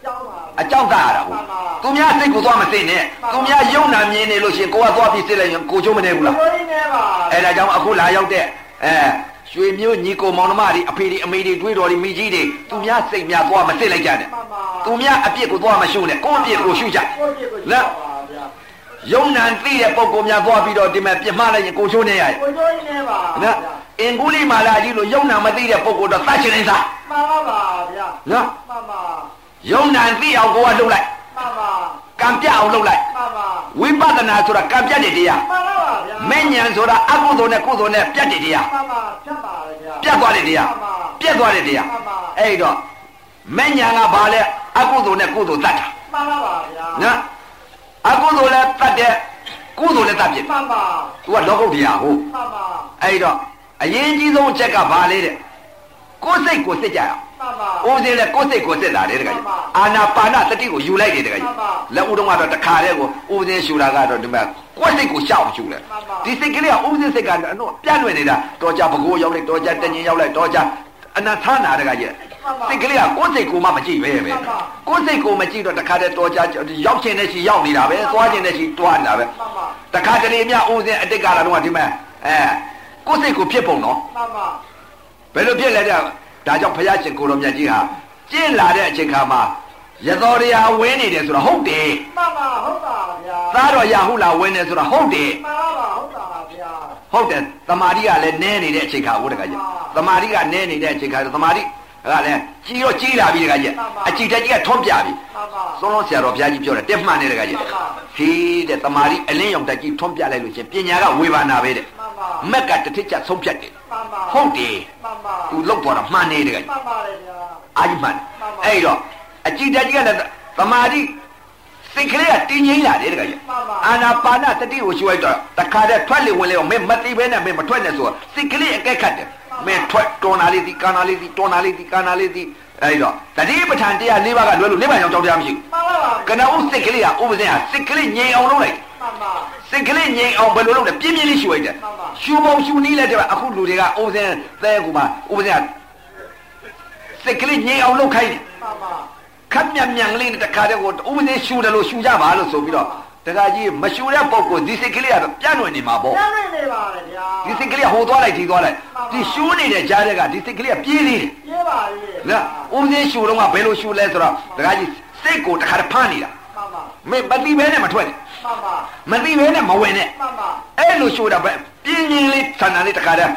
[SPEAKER 1] အကြောင်းသားရတာဟုတ်သူများစိတ်ကိုသွားမသိနဲ့သူများယုံနာမြင်နေလို့ရှိရင်ကိုကသွားပြီးစစ်လိုက်ရင်ကိုချိုးမနေဘူးလားအဲ့ဒါကြောင့်အခုလာရောက်တဲ့အဲရွှေမျိုးညီကိုမောင်နှမတွေအဖေတွေအမေတွေတွေးတော်တွေမိကြီးတွေသူများစိတ်များသွားမစစ်လိုက်ကြနဲ့သူများအပြစ်ကိုသွားမရှုနဲ့ကိုယ့်အပြစ်ကိုရှုကြနော်ယုံနာသိတဲ့ပုံကိုများသွားပြီးတော့ဒီမဲ့ပြမလိုက်ရင်ကိုချိုးနေရရဲ့
[SPEAKER 2] ကိုချိုးနေပါ
[SPEAKER 1] နော်အင်္ဂုလိမာလာကြီးလို့ယုံနာမသိတဲ့ပုံကိုတော့သတ်ချင်နေစား
[SPEAKER 2] မှန်ပါပါဗျာ
[SPEAKER 1] နော်
[SPEAKER 2] မှန်ပါ
[SPEAKER 1] ယုံနာသိအောင်ကိုကလှုပ်လိုက်
[SPEAKER 2] မှန်ပါ
[SPEAKER 1] ကံပြအောင်လှုပ်လိုက်
[SPEAKER 2] မှန်ပါ
[SPEAKER 1] ဝိပဿနာဆိုတာကံပြတဲ့တရား
[SPEAKER 2] မှန်ပါပါဗျာ
[SPEAKER 1] မဉ္ဇဉ်ဆိုတာအကုသိုလ်နဲ့ကုသိုလ်နဲ့ပြတ်တဲ့တရား
[SPEAKER 2] မှန်ပါဖြတ်ပါဗျာ
[SPEAKER 1] ပြတ်သွားတဲ့တရားပြတ်သွားတဲ့တရားအဲ့တော့မဉ္ဇဉ်ကဘာလဲအကုသိုလ်နဲ့ကုသိုလ်တတ်တာ
[SPEAKER 2] မှန်ပါပါဗျာ
[SPEAKER 1] နော်အကုသိုလ်လည်းတတ်တဲ့ကုသိုလ်လည်းတတ်ဖြစ်
[SPEAKER 2] မှန်ပါ
[SPEAKER 1] သူကလောကုတ္တရာဟုတ်
[SPEAKER 2] မှန်ပါ
[SPEAKER 1] အဲ့တော့အရင်ကြီးဆုံးချက်ကဘာလဲတဲ့ကိုယ်စိတ်ကိုစစ်ကြရအောင်
[SPEAKER 2] မှန်ပါ
[SPEAKER 1] ဦးစင်းလည်းကိုယ်စိတ်ကိုစစ်တာလေတကယ်အာနာပါနတတိကိုယူလိုက်တယ်တကယ်လက်ဦးတော့ကတော့တခါတည်းကိုဦးစင်းရှူတာကတော့ဒီမှာကိုယ်စိတ်ကိုရှောက်ရှူလိုက်ဒီစိတ်ကလေးကဦးစင်းစိတ်ကတော့ပြန့်လွင်နေတာတော်ကြဘကိုးရောက်လိုက်တော်ကြတညင်ရောက်လိုက်တော်ကြအနာသနာတကယ်ကြီးစိတ်ကလေးကကိုယ်စိတ်ကိုမှမကြည့်ပဲပဲကိုယ်စိတ်ကိုမကြည့်တော့တခါတည်းတော်ကြရောက်ချင်တဲ့ရှိရောက်နေတာပဲသွားချင်တဲ့ရှိတွားနေတာပဲတခါတလေမြဦးစင်းအတိတ်ကလာတော့ဒီမှာအဲကိုယ်စိတ်ကိုဖြစ်ပုံနော်
[SPEAKER 2] မှန်ပါ
[SPEAKER 1] ဘယ်လိုဖြစ်လဲတဲ့ဒါကြောင့်ဘုရားရှင်ကိုရောမြတ်ကြီးဟာကျင့်လာတဲ့အချိန်ခါမှာရတော်ရာဝင်းနေတယ်ဆိုတာဟုတ်တယ်
[SPEAKER 2] မှန်ပါဟုတ်ပါဗျာ
[SPEAKER 1] သားတော်ရဟုလာဝင်းနေဆိုတာဟုတ်တယ်
[SPEAKER 2] မှန်ပါဟုတ်ပါဗျာ
[SPEAKER 1] ဟုတ်တယ်သမာဓိကလည်းနည်းနေတဲ့အချိန်ခါဟုတ်တကကြီးသမာဓိကနည်းနေတဲ့အချိန်ခါသမာဓိကလည်းကြီးတော့ကြီးလာပြီတကကြီးအကြည်တက်ကြီးကထွန်းပြပြီသွန်လုံးဆရာတော်ဘုရားကြီးပြောတယ်တက်မှန်နေတကကြီးဟေးတဲ့သမာဓိအလင်းရောင်တက်ကြီးထွန်းပြလိုက်လို့ချင်းပညာကဝေဘာနာပဲတဲ့မက်ကတစ်ထစ်ချက်ဆုံးဖြတ်တယ်ဟုတ်တယ်သူလောက်သွားတာမှန်နေတကကြီး
[SPEAKER 2] မှန်ပါတယ်ဗျာ
[SPEAKER 1] အာကြီးမှန်အဲ့တော့အကြည်တက်ကြီးကလည်းသမာဓိစိတ်ကလေးကတင်းငိမ့်လာတယ်တကကြီးအာနာပါနတတိကိုရှုလိုက်တော့တခါတည်းထွက်လေဝင်လေမင်းမသိဘဲနဲ့မင်းမထွက်နဲ့ဆိုစိတ်ကလေးအကဲခတ်တယ်မင်းထွက်တော်နာလေးဒီကာနာလေးဒီတော်နာလေးဒီကာနာလေးဒီအဲ့တော့တတိပဋ္ဌာန်တရား၄ပါးကလွယ်လို့၄ပါးကြောင့်ကြောက်တရားမရှိဘူး
[SPEAKER 2] မှန်ပါပါ
[SPEAKER 1] ကနဦးစိတ်ကလေးကဥပဇင်းဟာစိတ်ကလေးငြိမ်အောင်လုပ်လိုက်
[SPEAKER 2] မှန်ပါ
[SPEAKER 1] စိတ်ကလေးငြိမ်အောင်ဘယ်လိုလုပ်လဲပြင်းပြင်းလေးရှူလိုက်တယ်ရှူပုံရှူနည်းလဲတဲ့အခုလူတွေကဥပဇင်းသဲကူမှာဥပဇင်းကစိတ်ကလေးငြိမ်အောင်လုပ်ခိုင်းတယ်
[SPEAKER 2] မှန်ပါ
[SPEAKER 1] ခက်မြမြန်လေးနဲ့တခါတည်းကိုဥပဇင်းရှူတယ်လို့ရှူကြပါလို့ဆိုပြီးတော့တခါကြီးမရှူတဲ့ပုံကိုဒီစိတ်ကလေးကတော့ပြန့်လွင်နေမှာပေါ့
[SPEAKER 2] ပြန့်လွင်နေပါလေဗျာ
[SPEAKER 1] ဒီစိတ်ကလေးဟိုသွားလိုက်ဒီသွားလိုက်ဒီရှူနေတဲ့ကြားတဲ့ကဒီစိတ်ကလေးကပြေးနေတယ်
[SPEAKER 2] ပြေးပါလေ
[SPEAKER 1] နော်ဥပဇင်းရှူတော့ကဘယ်လိုရှူလဲဆိုတော့တခါကြီးစိတ်ကိုတခါတည်းဖမ်းနေတာ
[SPEAKER 2] မှန်ပါ
[SPEAKER 1] မင်းမတိဘဲနဲ့မထွက်နဲ့
[SPEAKER 2] မှန်ပါ
[SPEAKER 1] မတိဘဲနဲ့မဝင်နဲ့
[SPEAKER 2] မှန်ပါ
[SPEAKER 1] အဲ့လိုရှူတာပဲပြင်းပြင်းလေးဆန္ဒလေးတခါတည်း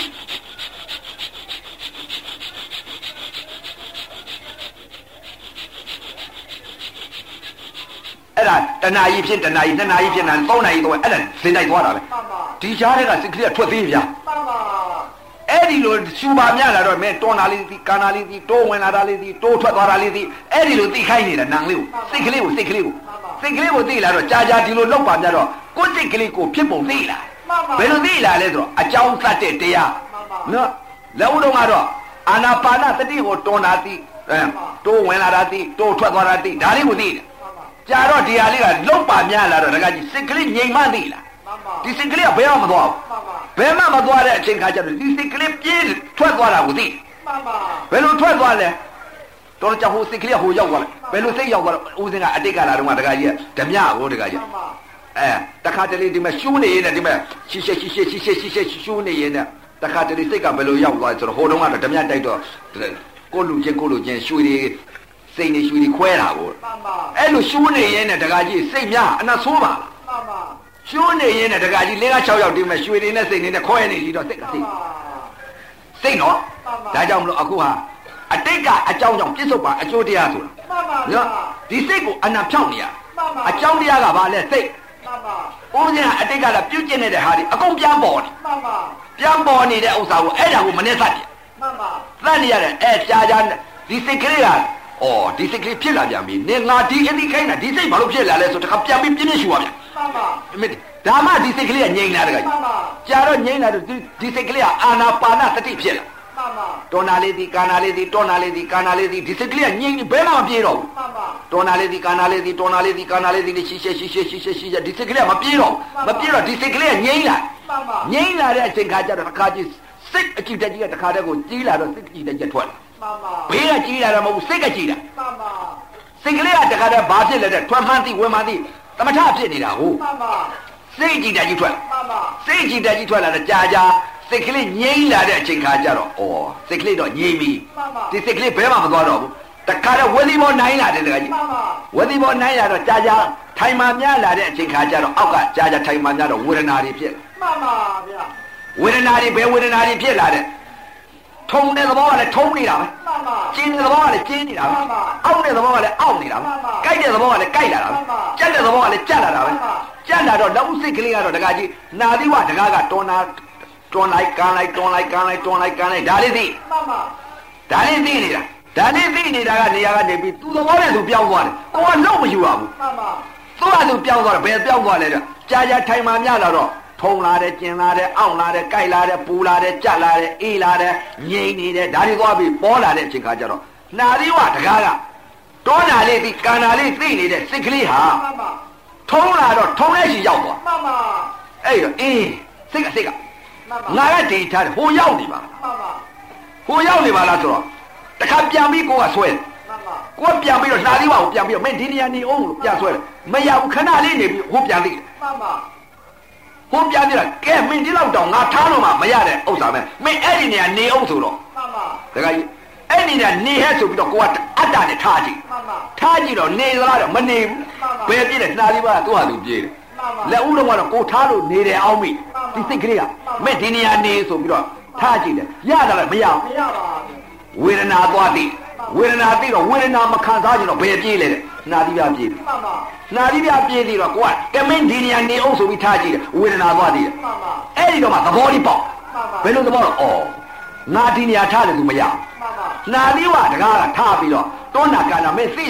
[SPEAKER 1] အဲ့ဒါတဏှာကြီးဖြစ်တဏှာကြီးနှစ်နာရီဖြစ်နေသုံးနာရီတော့အဲ့ဒါစင်တိုက်သွားတာပဲဒီကြားထဲကစိတ်ကလေးကထွက်သေးဗျာ
[SPEAKER 2] မှန်ပါ
[SPEAKER 1] အဲ့ဒီလိုရှူပါမြလာတော့မင်းတွန်းတာလေးဒီကာနာလေးဒီတိုးဝင်လာတာလေးဒီတိုးထွက်သွားတာလေးဒီအဲ့ဒီလိုသိခိုင်းနေတာနံလေးကိုစိတ်ကလေးကိုစိတ်ကလေးကိုစိတ်ကလေးကိုသိလာတော့ကြာကြာဒီလိုလောက်ပါမြတော့ကိုယ်စိတ်ကလေးကိုဖြစ်ပုံသိလာဘယ်လိုသိလာလဲဆိုတော့အကြောင်းသတ်တဲ့တရားနော်လက်ဦးတော့ကတော့အာနာပါနတတိကိုတွန်းတာသိအဲတိုးဝင်လာတာသိတိုးထွက်သွားတာသိဒါလေးကိုသိတယ်ကြာတော့ဒီဟာလေးကလောက်ပါများလာတော့တကကြီးစိတ်ကလေးငြိမ်မှသိလားဒီစိတ်ကလေးကဘယ်မှမသွားဘူးဘယ်မှမသွားတဲ့အချိန်ခါကျတော့ဒီစိတ်ကလေးပြေးထွက်သွားတာကိုသိ
[SPEAKER 2] မှန်ပါ
[SPEAKER 1] ဘယ်လိုထွက်သွားလဲတော်ကြောင်ဟိုစိတ်ကလေးဟိုရောက်သွားတယ်ဘယ်လိုစိတ်ရောက်သွားတော့ဦးစင်းကအတိတ်ကလာတော့တကကြီးဓမြဟိုတကကြီးအဲတခါတလေဒီမှာရှူးနေရင်ဒီမှာရှီရှက်ရှီရှက်ရှီရှက်ရှီရှက်ရှူးနေရင်တခါတလေစိတ်ကဘယ်လိုရောက်သွားဆိုတော့ဟိုတုန်းကတော့ဓမြတိုက်တော့ကိုလူချင်းကိုလူချင်းရှူတွေစိတ်နေရှူတွေခွဲတာကိုအဲ့လိုရှူးနေရင်တကကြီးစိတ်များအနာဆိုးပါလား
[SPEAKER 2] မှန်ပါ
[SPEAKER 1] ရှူးနေရင်တကကြီးလေးက၆ယောက်ဒီမှာရွှေတွေနဲ့စိတ်နေနဲ့ခွဲနေပြီတော့စိတ်ကစိတ်စိတ်နော်ဒါကြောင့်မလို့အခုဟာအတိတ်ကအကြောင်းကြောင့်ပြစ္ဆုတ်ပါအကျိုးတရားဆိုတာ
[SPEAKER 2] မှန်ပါ
[SPEAKER 1] နော်ဒီစိတ်ကိုအနာဖြောင်းနေရအကြောင်းတရားကဘာလဲစိတ်
[SPEAKER 2] မှန်ပါ
[SPEAKER 1] ဦးဇင်းကအတိတ်ကလည်းပြုတ်ကျင်နေတဲ့ဟာဒီအကုန်ပြန်ပေါ်နေ
[SPEAKER 2] မှန်ပါ
[SPEAKER 1] ပြန်ပေါ်နေတဲ့ဥစ္စာကိုအဲ့ဒါကိုမနဲ့သတ်တယ်
[SPEAKER 2] မှန်ပါ
[SPEAKER 1] သတ်နေရတယ်အဲကြာကြာဒီစိတ်ကလေးကအော်ဒီစိတ်ကလေးဖြစ်လာပြန်ပြီနေငါဒီအတိခိုင်းတာဒီစိတ်ဘာလို့ဖြစ်လာလဲဆိုတော့ပြန်ပြီးပြင်းပြရှူရပြန်
[SPEAKER 2] မှန်ပါ
[SPEAKER 1] အမေဒါမှဒီစိတ်ကလေးကငြိမ်လာတယ်ကကြာတော့ငြိမ်လာတော့ဒီစိတ်ကလေးကအာနာပါနတတိဖြစ်လာ
[SPEAKER 2] မှန်ပါ
[SPEAKER 1] တော်နာလေးဒီကာနာလေးဒီတော်နာလေးဒီကာနာလေးဒီဒီစိတ်ကလေးကငြိမ်ဘယ်မှမပြေတော့ဘူး
[SPEAKER 2] မှန်ပါ
[SPEAKER 1] တော်နာလေးဒီကာနာလေးဒီတော်နာလေးဒီကာနာလေးဒီရှိရှိရှိရှိရှိရှိရှိဒီစိတ်ကလေးကမပြေတော့မပြေတော့ဒီစိတ်ကလေးကငြိမ်လာ
[SPEAKER 2] မှန်ပါ
[SPEAKER 1] ငြိမ်လာတဲ့အချိန်ခါကျတော့တစ်ခါကြီးစိတ်အကြည့်တက်ကြီးကတစ်ခါတည်းကိုကြီးလာတော့စိတ်ကြည့်တက်ကြီးထွက်လာ
[SPEAKER 2] မှန်ပါ
[SPEAKER 1] ဘေးကကြီးလာတာမဟုတ်ဘူးစိတ်ကကြီးလာ
[SPEAKER 2] မှန်ပါ
[SPEAKER 1] စိတ်ကလေးကတခါတည်းဘာဖြစ်လဲတဲ့ထွက်မှန်းသိဝင်မှန်းသိသမထဖြစ်နေတာဟုတ်
[SPEAKER 2] မှန်ပါ
[SPEAKER 1] စိတ်ကြည်တက်ကြီးထွက်
[SPEAKER 2] မှန်ပါ
[SPEAKER 1] စိတ်ကြည်တက်ကြီးထွက်လာတဲ့ကြာကြာစိတ်ကလေးငြိမ်းလာတဲ့အချိန်ခါကျတော့ဩစိတ်ကလေးတော့ငြိမ်းပြီဒီစိတ်ကလေးဘယ်မှမသွားတော့ဘူးတခါတည်းဝက်သီးပေါ်နိုင်လာတယ်တခါကြီးဝက်သီးပေါ်နိုင်လာတော့ကြာကြာထိုင်မှများလာတဲ့အချိန်ခါကျတော့အောက်ကကြာကြာထိုင်မှများတော့ဝေဒနာတွေဖြစ်
[SPEAKER 2] မှန်ပါဗျာ
[SPEAKER 1] ဝေဒနာတွေဘယ်ဝေဒနာတွေဖြစ်လာတဲ့ထုံတဲ့သဘောကလည်းထုံနေတာပဲ
[SPEAKER 2] မှန်ပါ
[SPEAKER 1] ကျင်းတဲ့သဘောကလည်းကျင်းနေတာပဲအောက်တဲ့သဘောကလည်းအောက်နေတာပဲကြိုက်တဲ့သဘောကလည်းကြိုက်လာတာပဲကြက်တဲ့သဘောကလည်းကြက်လာတာပဲကြက်လာတော့နောက်စိတ်ကလေးကတော့တခါကြီးနာသီဝတကားကတွန်းလာတွန်းလိုက်ကန်လိုက်တွန်းလိုက်ကန်လိုက်တွန်းလိုက်ကန်လိုက်ဒါလေးသိ
[SPEAKER 2] မှန်ပါ
[SPEAKER 1] ဒါလေးသိနေတာဒါလေးသိနေတာကနေရာကနေပြီးသူ့သဘောနဲ့သူပြောင်းသွားတယ်ကိုကလုံးမယူရဘူး
[SPEAKER 2] မှန်ပါ
[SPEAKER 1] သူ့ဟာသူပြောင်းသွားတယ်ဘယ်ပြောင်းသွားလဲတဲ့ကြာကြာထိုင်မှများလာတော့ထုံလာတယ်ကျင်လာတယ်အောင့်လာတယ်ကြိုက်လာတယ်ပူလာတယ်ကြက်လာတယ်အေးလာတယ်ငြိမ်နေတယ်ဒါတွေသွားပြီးပေါ်လာတဲ့အချိန်ခါကျတော့နာသီဝတကားကတွန်းလာလေးပြီးကန်လာလေးသိနေတဲ့စိတ်ကလေးဟာ
[SPEAKER 2] မှန်ပါ
[SPEAKER 1] ထုံလာတော့ထုံတဲ့ရှိရောက်သွား
[SPEAKER 2] မှန်ပါ
[SPEAKER 1] အဲ့တော့အေးစိတ်ကစိတ်ကငါကဒိထားတယ်ဟိုရောက်နေပါ
[SPEAKER 2] မှန်ပါ
[SPEAKER 1] ဟိုရောက်နေပါလားဆိုတော့တခါပြန်ပြီးကိုကဆွဲတယ်
[SPEAKER 2] မှန်ပါ
[SPEAKER 1] ကိုကပြန်ပြီးတော့နာသီဝကိုပြန်ပြီးတော့မင်းဒီနေရာနေအောင်လို့ပြန်ဆွဲတယ်မရဘူးခဏလေးနေပြီးဟိုပြန်သိတယ်
[SPEAKER 2] မှန်ပါ
[SPEAKER 1] ဟိုပြန်ပြလာကဲမင်းဒီလောက်တောင်ငါထားလို့မှမရတဲ့ဥစ္စာပဲမင်းအဲ့ဒီနေရာနေအောင်ဆိုတော့
[SPEAKER 2] မှန်ပါ
[SPEAKER 1] တခါကြီးအဲ့ဒီနေရာနေဟဲ့ဆိုပြီးတော့ကိုကအတ္တနဲ့ထားကြည့်
[SPEAKER 2] မှန်ပါ
[SPEAKER 1] ထားကြည့်တော့နေသလားတော့မနေဘူးဘယ်ပြည့်လဲနှာလေးပါသူ့ဟာသူပြေးတယ်လက်ဦးတော့ကတော့ကိုထားလို့နေတယ်အောင်မိဒီစိတ်ကလေးကမင်းဒီနေရာနေဆိုပြီးတော့ထားကြည့်တယ်ရတယ်လားမရဘူး
[SPEAKER 2] မရပါဘူး
[SPEAKER 1] ဝေဒနာသွားသိဝေဒနာသိတော့ဝေဒနာမခံစားကြတော့ဘယ်ပြေးလဲတဲ့နာသီးပြပြေး
[SPEAKER 2] မှန်ပါ
[SPEAKER 1] နာသီးပြပြေးသေးတော့ကိုကတမင်းဒီနေရာနေအောင်ဆိုပြီးထားကြည့်တယ်ဝေဒနာသွားသေးတယ်
[SPEAKER 2] မှန်ပါ
[SPEAKER 1] အဲ့ဒီတော့မှသဘောလေးပေါ့ဘယ်လိုသဘောတော့ဩငါဒီနေရာထားတယ်သူမရ
[SPEAKER 2] မှန်ပါ
[SPEAKER 1] နာသီးဝတကားကထားပြီးတော့တွန်းနာကနာမင်းသိ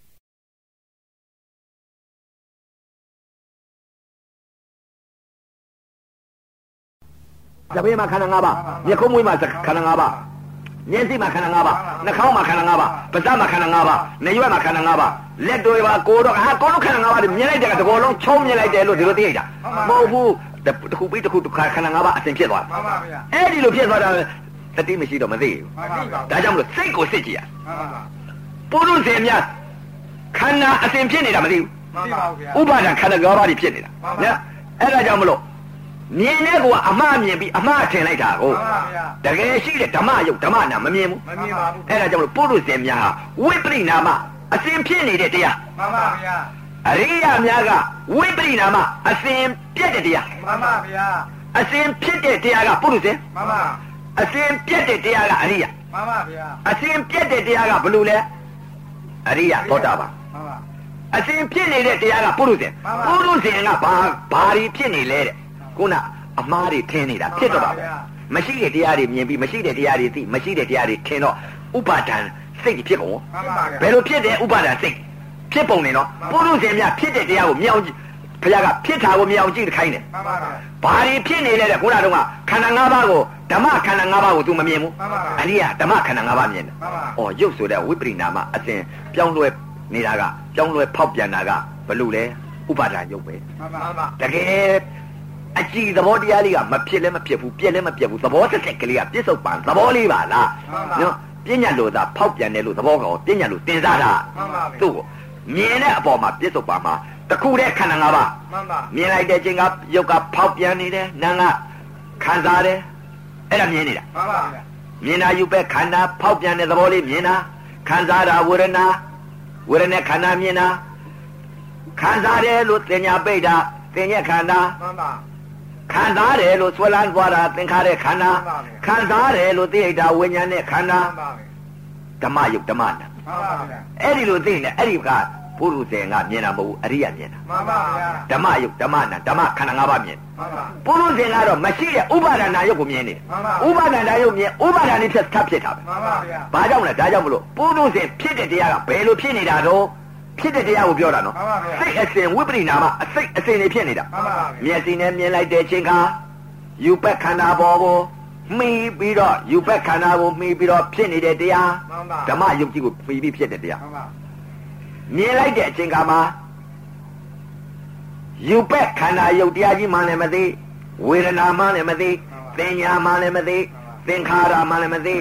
[SPEAKER 1] တပည့်မှာခန္ဓာ၅ပါးမျက်ခုံးမွေးမှာခန္ဓာ၅ပါးမျက်စိမှာခန္ဓာ၅ပါးနှာခေါင်းမှာခန္ဓာ၅ပါးပါးစပ်မှာခန္ဓာ၅ပါးနေရွက်မှာခန္ဓာ၅ပါးလက်တွေပါကိုယ်တော့ဟာကိုယ်လုံးခန္ဓာ၅ပါးမြင်လိုက်တဲ့ကတကောလုံးချုံမြင်လိုက်တယ်လို့ဒီလိုသိရတာမဟုတ်ဘူးတစ်ခုပြီးတစ်ခုတစ်ခါခန္ဓာ၅ပါးအစဉ်ဖြစ်သွား
[SPEAKER 2] မှန်ပါဗျာ
[SPEAKER 1] အဲ့ဒီလိုဖြစ်သွားတာတတိမရှိတော့မသိဘူးဒါကြောင့်မလို့စိတ်ကိုစစ်ကြည့်ရပုရုษေများခန္ဓာအစဉ်ဖြစ်နေတာမသိဘူး
[SPEAKER 2] မှန်ပါဗျာဥ
[SPEAKER 1] ပါဒံခန္ဓာ၅ပါးဖြစ်နေတာနော်အဲ့ဒါကြောင့်မလို့မြင်တဲ့ကောအမှားမြင်ပြီးအမှားထင်လိုက်တာကိုတကယ်ရှိတဲ့ဓမ္မယုတ်ဓမ္မနာမမြင်ဘူး
[SPEAKER 2] မမြင်ပါဘူး
[SPEAKER 1] အဲ့ဒါကြောင့်မလို့ပုရုษေများဝိပရိနာမအစဉ်ဖြစ်နေတဲ့တရား
[SPEAKER 2] မှန်ပါဗျာ
[SPEAKER 1] အရိယာများကဝိပရိနာမအစဉ်ပြည့်တဲ့တရား
[SPEAKER 2] မှန်ပါဗျာ
[SPEAKER 1] အစဉ်ဖြစ်တဲ့တရားကပုရုษေ
[SPEAKER 2] မှန်ပါ
[SPEAKER 1] အစဉ်ပြည့်တဲ့တရားကအရိယာ
[SPEAKER 2] မှန်ပါဗျာ
[SPEAKER 1] အစဉ်ပြည့်တဲ့တရားကဘယ်လိုလဲအရိယာသောတာပန်
[SPEAKER 2] မှန်ပါ
[SPEAKER 1] အစဉ်ဖြစ်နေတဲ့တရားကပုရုษေပုရုษေကဘာဘာတွေဖြစ်နေလဲတဲ့ခုနအမှားတွေထင်နေတာဖြစ်တော့တာပဲမရှိတဲ့တရားတွေမြင်ပြီးမရှိတဲ့တရားတွေသိမရှိတဲ့တရားတွေထင်တော့ဥပါဒံစိတ်ဖြစ်ကုန်ဘယ်လိုဖြစ်တဲ့ဥပါဒံစိတ်ဖြစ်ပုံနေတော့ပုရုษေများဖြစ်တဲ့တရားကိုမြင်အောင်ဘုရားကဖြစ်တာကိုမြင်အောင်ကြည့်ခိုင်းတယ်
[SPEAKER 2] မှန်ပါဗျာ
[SPEAKER 1] ဘာတွေဖြစ်နေလဲတဲ့ခုနတုန်းကခန္ဓာ၅ပါးကိုဓမ္မခန္ဓာ၅ပါးကို तू မမြင်ဘူးအနည်းကဓမ္မခန္ဓာ၅ပါးမြင်တယ်ဩရုပ်ဆိုတဲ့ဝိပရိနာမအစဉ်ပြောင်းလဲနေတာကပြောင်းလဲဖောက်ပြန်တာကဘယ်လိုလဲဥပါဒံရုပ်ပဲ
[SPEAKER 2] မှန်ပါမှန်ပါ
[SPEAKER 1] တကယ်အကြည်သဘောတရားလေးကမဖြစ်လဲမဖြစ်ဘူးပြက်လဲမပြက်ဘူးသဘောတစ်ဆက်ကလေးကပြစ္ဆုတ်ပံသဘောလေးပါလားနော်ပညာလို့သာဖောက်ပြန်တယ်လို့သဘောကောပညာလို့တင်စားတာသူ့ကိုမြင်တဲ့အပေါ်မှာပြစ္ဆုတ်ပံမှာတခုတည်းခန္ဓာ၅ပါး
[SPEAKER 2] မှန်ပါ
[SPEAKER 1] မြင်လိုက်တဲ့ချိန်ကရုပ်ကဖောက်ပြန်နေတယ်နာမ်ကခံစားတယ်အဲ့ဒါမြင်နေတာ
[SPEAKER 2] မှန်ပါဗျာ
[SPEAKER 1] မြင်တာယူပဲခန္ဓာဖောက်ပြန်တဲ့သဘောလေးမြင်တာခံစားတာဝေဒနာဝေဒနာခန္ဓာမြင်တာခံစားတယ်လို့သင်ညာပိတ်တာသင်ညက်ခန္ဓာ
[SPEAKER 2] မှန်ပါ
[SPEAKER 1] ခံစားတယ်လို့ဆွဲလန်းသွားတာသင်္ခါရခန္ဓာခံစားတယ်လို့သိတာဝိညာဉ်နဲ့ခန္ဓာဓမ္မယုတ်ဓမ္မနာအဲ့ဒီလိုသိနေအဲ့ဒီကပုရုษေကမြင်တာမဟုတ်ဘူးအရိယာမြင်တာ
[SPEAKER 2] မှန်ပါဗျာ
[SPEAKER 1] ဓမ္မယုတ်ဓမ္မနာဓမ္မခန္ဓာ၅ပါးမြင်
[SPEAKER 2] မှန်ပါ
[SPEAKER 1] ပုရုษေကတော့မရှိတဲ့ဥပါဒနာယုတ်ကိုမြင်နေဥပါဒနာယုတ်မြင်ဥပါဒနာနဲ့ဖြစ်ထပ်ဖြစ်တာပဲ
[SPEAKER 2] မှန်ပါဗျာ
[SPEAKER 1] ဘာကြောင့်လဲဒါကြောင့်မလို့ပုရုษေဖြစ်တဲ့တရားကဘယ်လိုဖြစ်နေတာတော့ဖြစ်တဲ့တရားကိုပြောတာနော်စိတ်အစဉ်ဝိပရိနာမအစိတ်အစဉ်တွေဖြစ်နေတာမျက်စိနဲ့မြင်လိုက်တဲ့ချိန်ခါယူပက်ခန္ဓာပေါ်ကိုမှီပြီးတော့ယူပက်ခန္ဓာကိုမှီပြီးတော့ဖြစ်နေတဲ့တရားဓမ္မယုတ်ကြီးကိုမှီပြီးဖြစ်တဲ့တရားမြင်လိုက်တဲ့အချိန်ခါမှာယူပက်ခန္ဓာယုတ်တရားကြီးမှလည်းမသိဝေဒနာမှလည်းမသိသင်ညာမှလည်းမသိသင်္ခါရမှလည်းမသိ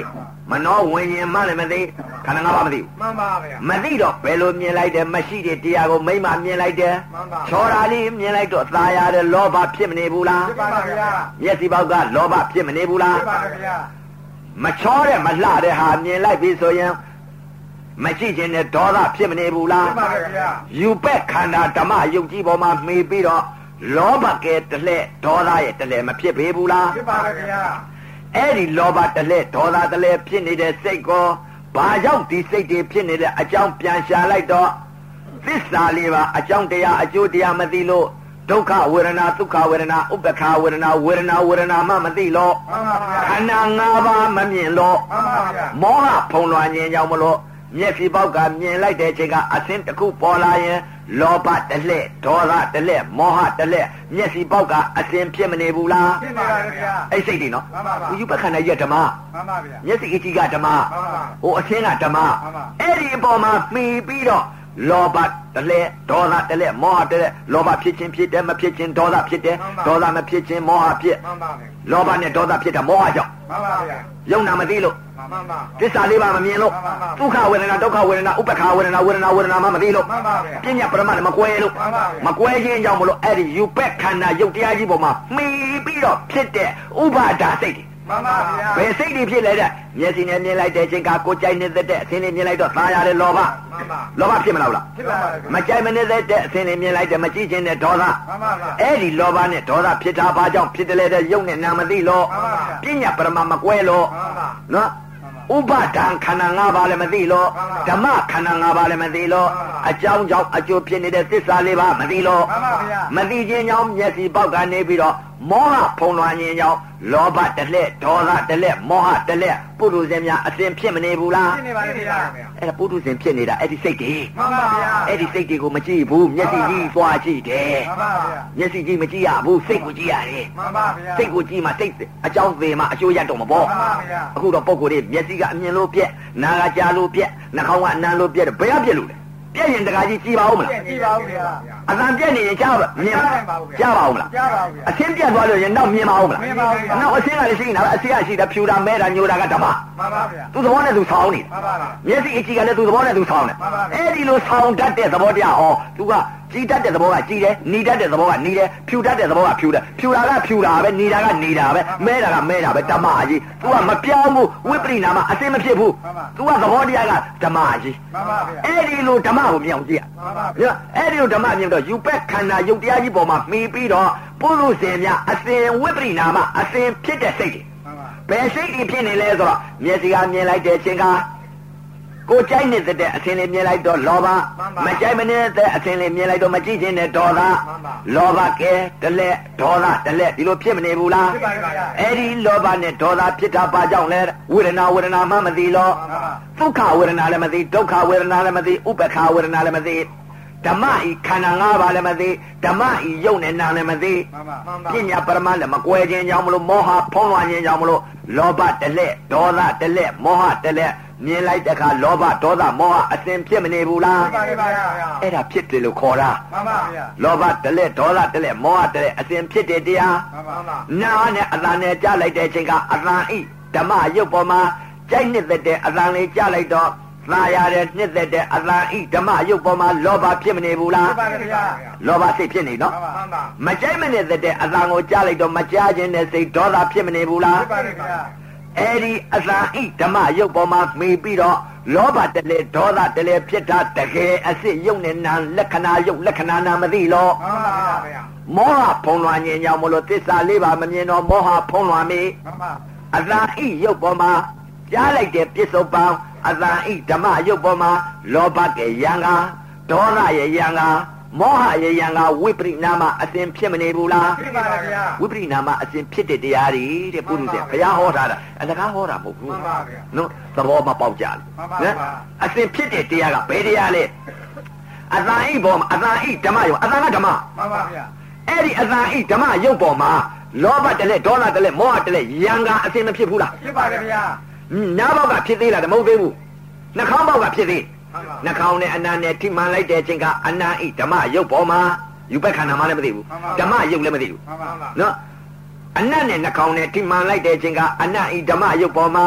[SPEAKER 3] မနောဝိညာဉ်မှလည်းမသိခန္ဓာငါးပါးမသိဘူး
[SPEAKER 2] မှန်ပါဗျာ
[SPEAKER 3] မသိတော့ဘယ်လိုမြင်လိုက်တယ်မရှိတဲ့တရားကိုမိမမြင်လိုက်တယ်ချောတာလေးမြင်လိုက်တော့သာယာတဲ့လောဘဖြစ်မနေဘူးလား
[SPEAKER 2] ဖြစ်ပါဗျာ
[SPEAKER 3] မျက်စိပေါက်ကလောဘဖြစ်မနေဘူးလား
[SPEAKER 2] ဖြစ်ပါဗျာ
[SPEAKER 3] မချောတဲ့မလှတဲ့ဟာမြင်လိုက်ပြီဆိုရင်မရှိခြင်းနဲ့ဒေါသဖြစ်မနေဘူးလား
[SPEAKER 2] ဖြစ်ပါဗျာ
[SPEAKER 3] ယူပက်ခန္ဓာဓမ္မယုတ်ကြီးပေါ်မှာမှီပြီးတော့လောဘကဲတလဲဒေါသရဲ့တလဲမဖြစ်ပေဘူးလား
[SPEAKER 2] ဖြစ်ပါဗျာ
[SPEAKER 3] အဲ့ဒီလောဘတလဲဒေါသတလဲဖြစ်နေတဲ့စိတ်ကိုဘာကြောင့်ဒီစိတ်တွေဖြစ်နေတဲ့အကြောင်းပြန်ရှာလိုက်တော့သစ္စာလေးပါအကြောင်းတရားအကျိုးတရားမသိလို့ဒုက္ခဝေဒနာဒုက္ခဝေဒနာဥပ္ပခာဝေဒနာဝေဒနာဝေဒနာမှမသိလို့ခန္ဓာ၅ပါးမမြင်လို့မောဟဖုံလွှမ်းခြင်းကြောင့်မလို့မျက်စိပေါက်ကမြင်လိုက်တဲ့အချိန်ကအဆင်းတစ်ခုပေါ်လာရင်လောဘတလဲဒေါသတလဲမောဟတလဲမျက်စိပေါက်ကအဆင်းဖြစ်မနေဘူးလား
[SPEAKER 2] ဖြစ်ပါဗျာ
[SPEAKER 3] အဲ့စိတ်တွေနော်ဥယုပခန္ဓာရဲ့ဓမ္မ
[SPEAKER 2] မှန်ပါဗျာ
[SPEAKER 3] မျက်စိအကြည့်ကဓမ္မဟိုအဆင်းကဓမ္မအဲ့ဒီအပေါ်မှာမှီပြီးတော့လောဘတလဲဒေါသတလဲမောဟတလဲလောဘဖြစ်ခြင်းဖြစ်တယ်မဖြစ်ခြင်းဒေါသဖြစ်တယ်ဒေါသမဖြစ်ခြင်းမောဟဖြစ်
[SPEAKER 2] မှန်ပါဗျာ
[SPEAKER 3] လောဘနဲ့ဒေါသဖြစ်တာမောဟကြောင့်
[SPEAKER 2] မှန်ပါဗျာ
[SPEAKER 3] ယုံနာမသိလို့
[SPEAKER 2] မှန်ပါ
[SPEAKER 3] သစ္စာလေးပါမမြင်လို့ဒုက္ခဝေဒနာဒုက္ခဝေဒနာဥပ္ပခာဝေဒနာဝေဒနာဝေဒနာမှမသိလို့
[SPEAKER 2] မှန်ပါဗျာ
[SPEAKER 3] ပညာပရမတ်မကွဲလို့မကွဲခြင်းကြောင့်မလို့အဲ့ဒီယူပက်ခန္ဓာယုတ်တရားကြီးပေါ်မှာမှီပြီးတော့ဖြစ်တဲ့ဥပါဒါစိတ်တွေ
[SPEAKER 2] မှန်ပါဗျာ
[SPEAKER 3] ဘယ်စိတ်တွေဖြစ်လဲတဲ့မျက်စိနဲ့မြင်လိုက်တဲ့အချိန်ကကိုကြိုက်နေတဲ့အဆင်းလေးမြင်လိုက်တော့သာရတဲ့လောဘ
[SPEAKER 2] မှန်ပါ
[SPEAKER 3] လောဘဖြစ်မလားလား
[SPEAKER 2] ဖြစ်ပါဗျာ
[SPEAKER 3] မကြိုက်မနေတဲ့အဆင်းလေးမြင်လိုက်တဲ့မကြည့်ခြင်းတဲ့ဒေါသ
[SPEAKER 2] မှန်ပါဗျာ
[SPEAKER 3] အဲ့ဒီလောဘနဲ့ဒေါသဖြစ်တာဘာကြောင့်ဖြစ်တယ်လဲတဲ့ယုတ်နဲ့နာမသိလို့ပညာပရမတ်မကွဲလို့နော်ဥပါဒံခန္ဓာ၅ပါးလည်းမသိလို့ဓမ္မခန္ဓာ၅ပါးလည်းမသိလို့အကြောင်းကြောင့်အကျိုးဖြစ်နေတဲ့သစ္စာလေးပါမသိလို့မသိခြင်းကြောင့်မျက်စိပေါက်ကနေပြီးတော့မောဟဖုံလွှမ်းခြင်းကြောင့်လောဘတလဲဒေါသတလဲမောဟတလဲပုထုဇဉ်များအစဉ်ဖြစ်မနေဘူးလား
[SPEAKER 2] ဖြစ်နေပါလေဗျာ
[SPEAKER 3] အဲ့ဒါပုထုဇဉ်ဖြစ်နေတာအဲ့ဒီစိတ်တွေ
[SPEAKER 2] မှန်ပါဗျာ
[SPEAKER 3] အဲ့ဒီစိတ်တွေကိုမကြည့်ဘူးမျက်စိကြီးသွားကြည့်တယ်
[SPEAKER 2] မှန်ပါဗျာ
[SPEAKER 3] မျက်စိကြီးမကြည့်ရဘူးစိတ်ကိုကြည့်ရတယ်
[SPEAKER 2] မှန်ပါဗျာ
[SPEAKER 3] စိတ်ကိုကြည့်မှစိတ်အကြောင်းသေးမှအကျိုးရတော့မပေါ့
[SPEAKER 2] မှန်ပါဗျာ
[SPEAKER 3] အခုတော့ပုံကိုယ်တွေမျက်စိကအမြင်လို့ပြက်နားကကြားလို့ပြက်နှာခေါင်းကအနံလို့ပြက်ဘယ်ကပြက်လို့လဲပြက်ရင်တခါကြီးကြည်ပါဦးမလား
[SPEAKER 2] ကြည်ပါဦးဗျာ
[SPEAKER 3] အသံပြက်နေရင်ကြားပါမြင်ပါကြားပါဦးမလား
[SPEAKER 2] ကြားပါဦးဗျာ
[SPEAKER 3] အဆင်းပြက်သွားလို့ရင်တော့မြင်ပါဦးမလား
[SPEAKER 2] မြင်ပါဦးဗျာ
[SPEAKER 3] နောက်အဆင်းကလည်းရှိနေတာအဆင်းကရှိတာဖြူတာမဲတာညိုတာကဓမ္မ
[SPEAKER 2] မှန်ပါဗျာ
[SPEAKER 3] သူ့သဘောနဲ့သူဆောင်းနေ
[SPEAKER 2] မှန်ပါဗျာ
[SPEAKER 3] မျက်စိအကြည့်ကလည်းသူ့သဘောနဲ့သူဆောင်းနေအဲ့ဒီလိုဆောင်းတတ်တဲ့သဘောတရားဟောသူကကြည်တတ်တဲ့သဘောကကြည်တယ်နီတတ်တဲ့သဘောကနီတယ်ဖြူတတ်တဲ့သဘောကဖြူတယ်ဖြူတာကဖြူတာပဲနီတာကနေတာပဲမဲတာကမဲတာပဲဓမ္မအကြီး तू ကမပြောင်းဘူးဝိပရိနာမအစင်မဖြစ်ဘူး तू ကသဘောတရားကဓမ္မအကြီး
[SPEAKER 2] မှန်ပါဗျာ
[SPEAKER 3] အဲ့ဒီလိုဓမ္မကိုမြောင်ကြည့်
[SPEAKER 2] မှန်ပါဗျာ
[SPEAKER 3] အဲ့ဒီလိုဓမ္မမြင်တော့ယူပက်ခန္ဓာယုတ်တရားကြီးပေါ်မှာမှီပြီးတော့ပုရုဇဉ်များအစင်ဝိပရိနာမအစင်ဖြစ်တဲ့စိတ်တွေဘယ်စိတ်တွေဖြစ်နေလဲဆိုတော့မျက်စိကမြင်လိုက်တဲ့အချိန်ကကိုကြိုက်နေတဲ့အဆင်းလေးမြင်လိုက်တော့လောဘမကြိုက်မနေတဲ့အဆင်းလေးမြင်လိုက်တော့မကြည့်ခြင်းနဲ့ဒေါသလောဘကဲတလဲဒေါသတလဲဒီလိုဖြစ်မနေဘူးလား
[SPEAKER 2] ဖြစ်ပါဗျာ
[SPEAKER 3] အဲ့ဒီလောဘနဲ့ဒေါသဖြစ်တာဘာကြောင့်လဲဝေဒနာဝေဒနာမှမသိလို့ဒုက္ခဝေဒနာလည်းမသိဒုက္ခဝေဒနာလည်းမသိဥပ္ပခာဝေဒနာလည်းမသိဓမ္မဤခန္ဓာ၅ပါးလည်းမသိဓမ္မဤယုတ်နဲ့နာလည်းမသိပညာပရမတ်လည်းမကွဲခြင်းကြောင့်မလို့မောဟဖုံးလွှမ်းခြင်းကြောင့်မလို့လောဘတလဲဒေါသတလဲမောဟတလဲမြင်လိုက်တဲ့အခါလောဘဒေါသမောဟအစဉ်ဖြစ်မနေဘူးလား
[SPEAKER 2] ဖြစ်ပါဗျာ
[SPEAKER 3] အဲ့ဒါဖြစ်တယ်လို့ခေါ်တာ
[SPEAKER 2] မှန်ပါဗျာ
[SPEAKER 3] လောဘတလဲဒေါသတလဲမောဟတလဲအစဉ်ဖြစ်တဲ့တရား
[SPEAKER 2] မှန်ပါပါ
[SPEAKER 3] နာနဲ့အတန်နဲ့ကြားလိုက်တဲ့အချိန်ကအတန်ဤဓမ္မရုပ်ပေါ်မှာကြိုက်နှစ်သက်တဲ့အတန်လေးကြားလိုက်တော့သာရတဲ့နှစ်သက်တဲ့အတန်ဤဓမ္မရုပ်ပေါ်မှာလောဘဖြစ်မနေဘူးလား
[SPEAKER 2] ဖြစ်ပါဗျာ
[SPEAKER 3] လောဘစိတ်ဖြစ်နေနော်
[SPEAKER 2] မှန်ပါ
[SPEAKER 3] မကြိုက်မနှစ်သက်တဲ့အတန်ကိုကြားလိုက်တော့မကြားခြင်းနဲ့စိတ်ဒေါသဖြစ်မနေဘူးလား
[SPEAKER 2] ဖြစ်ပါဗျာ
[SPEAKER 3] အဲ့ဒီအတန်ဤဓမ္မရုပ်ပေါ်မှာမှီပြီးတော့လောဘတလဲဒေါသတလဲဖြစ်တာတကယ်အစ်စ်ယုတ်နဲ့နာလက္ခဏာယုတ်လက္ခဏာနာမသိလို့
[SPEAKER 2] မှန်ပါဗျာ
[SPEAKER 3] မောဟဖုံးလွှမ်းခြင်းကြောင့်မလို့သစ္စာလေးပါမမြင်တော့မောဟဖုံးလွှမ်းမိ
[SPEAKER 2] မှန်ပါ
[SPEAKER 3] အတန်ဤရုပ်ပေါ်မှာကြားလိုက်တဲ့ပစ္စုပန်အတန်ဤဓမ္မရုပ်ပေါ်မှာလောဘကယံကဒေါသရဲ့ယံကမောဟရဲ့ယံကဝိပရိနာမအစဉ်ဖြစ်မနေဘူးလား
[SPEAKER 2] ဖြစ်ပါဗျာ
[SPEAKER 3] ဝိပရိနာမအစဉ်ဖြစ်တဲ့တရားတွေတဲ့ပုရုษဘုရားဟောထားတာအလကားဟောတာမဟုတ်ဘူး
[SPEAKER 2] မှန်ပါဗျာ
[SPEAKER 3] နော်သဘောမပေါက်ကြဘူးနော်အစဉ်ဖြစ်တဲ့တရားကဘယ်တရားလဲအတန်ဤပေါ်မှာအတန်ဤဓမ္မရုပ်အတန်ကဓမ္မ
[SPEAKER 2] မှန်ပါဗျာ
[SPEAKER 3] အဲ့ဒီအတန်ဤဓမ္မရုပ်ပေါ်မှာလောဘတလဲဒေါသတလဲမောဟတလဲယံကအစဉ်မဖြစ်ဘူးလား
[SPEAKER 2] ဖြစ်ပါဗျာ
[SPEAKER 3] နားပေါက်ကဖြစ်သေးလားမဟုတ်သေးဘူးနှာခေါင်းပေါက်ကဖြစ်သေးနှာခေါင်းနဲ့အနံနဲ့ထိမှန်လိုက်တဲ့အချိန်ကအနံဤဓမ္မရုပ်ပေါ်မှာယူပက်ခန္ဓာမှလည်းမသိဘူးဓမ္မရုပ်လည်းမသိဘူးနော်အနံနဲ့နှာခေါင်းနဲ့ထိမှန်လိုက်တဲ့အချိန်ကအနံဤဓမ္မရုပ်ပေါ်မှာ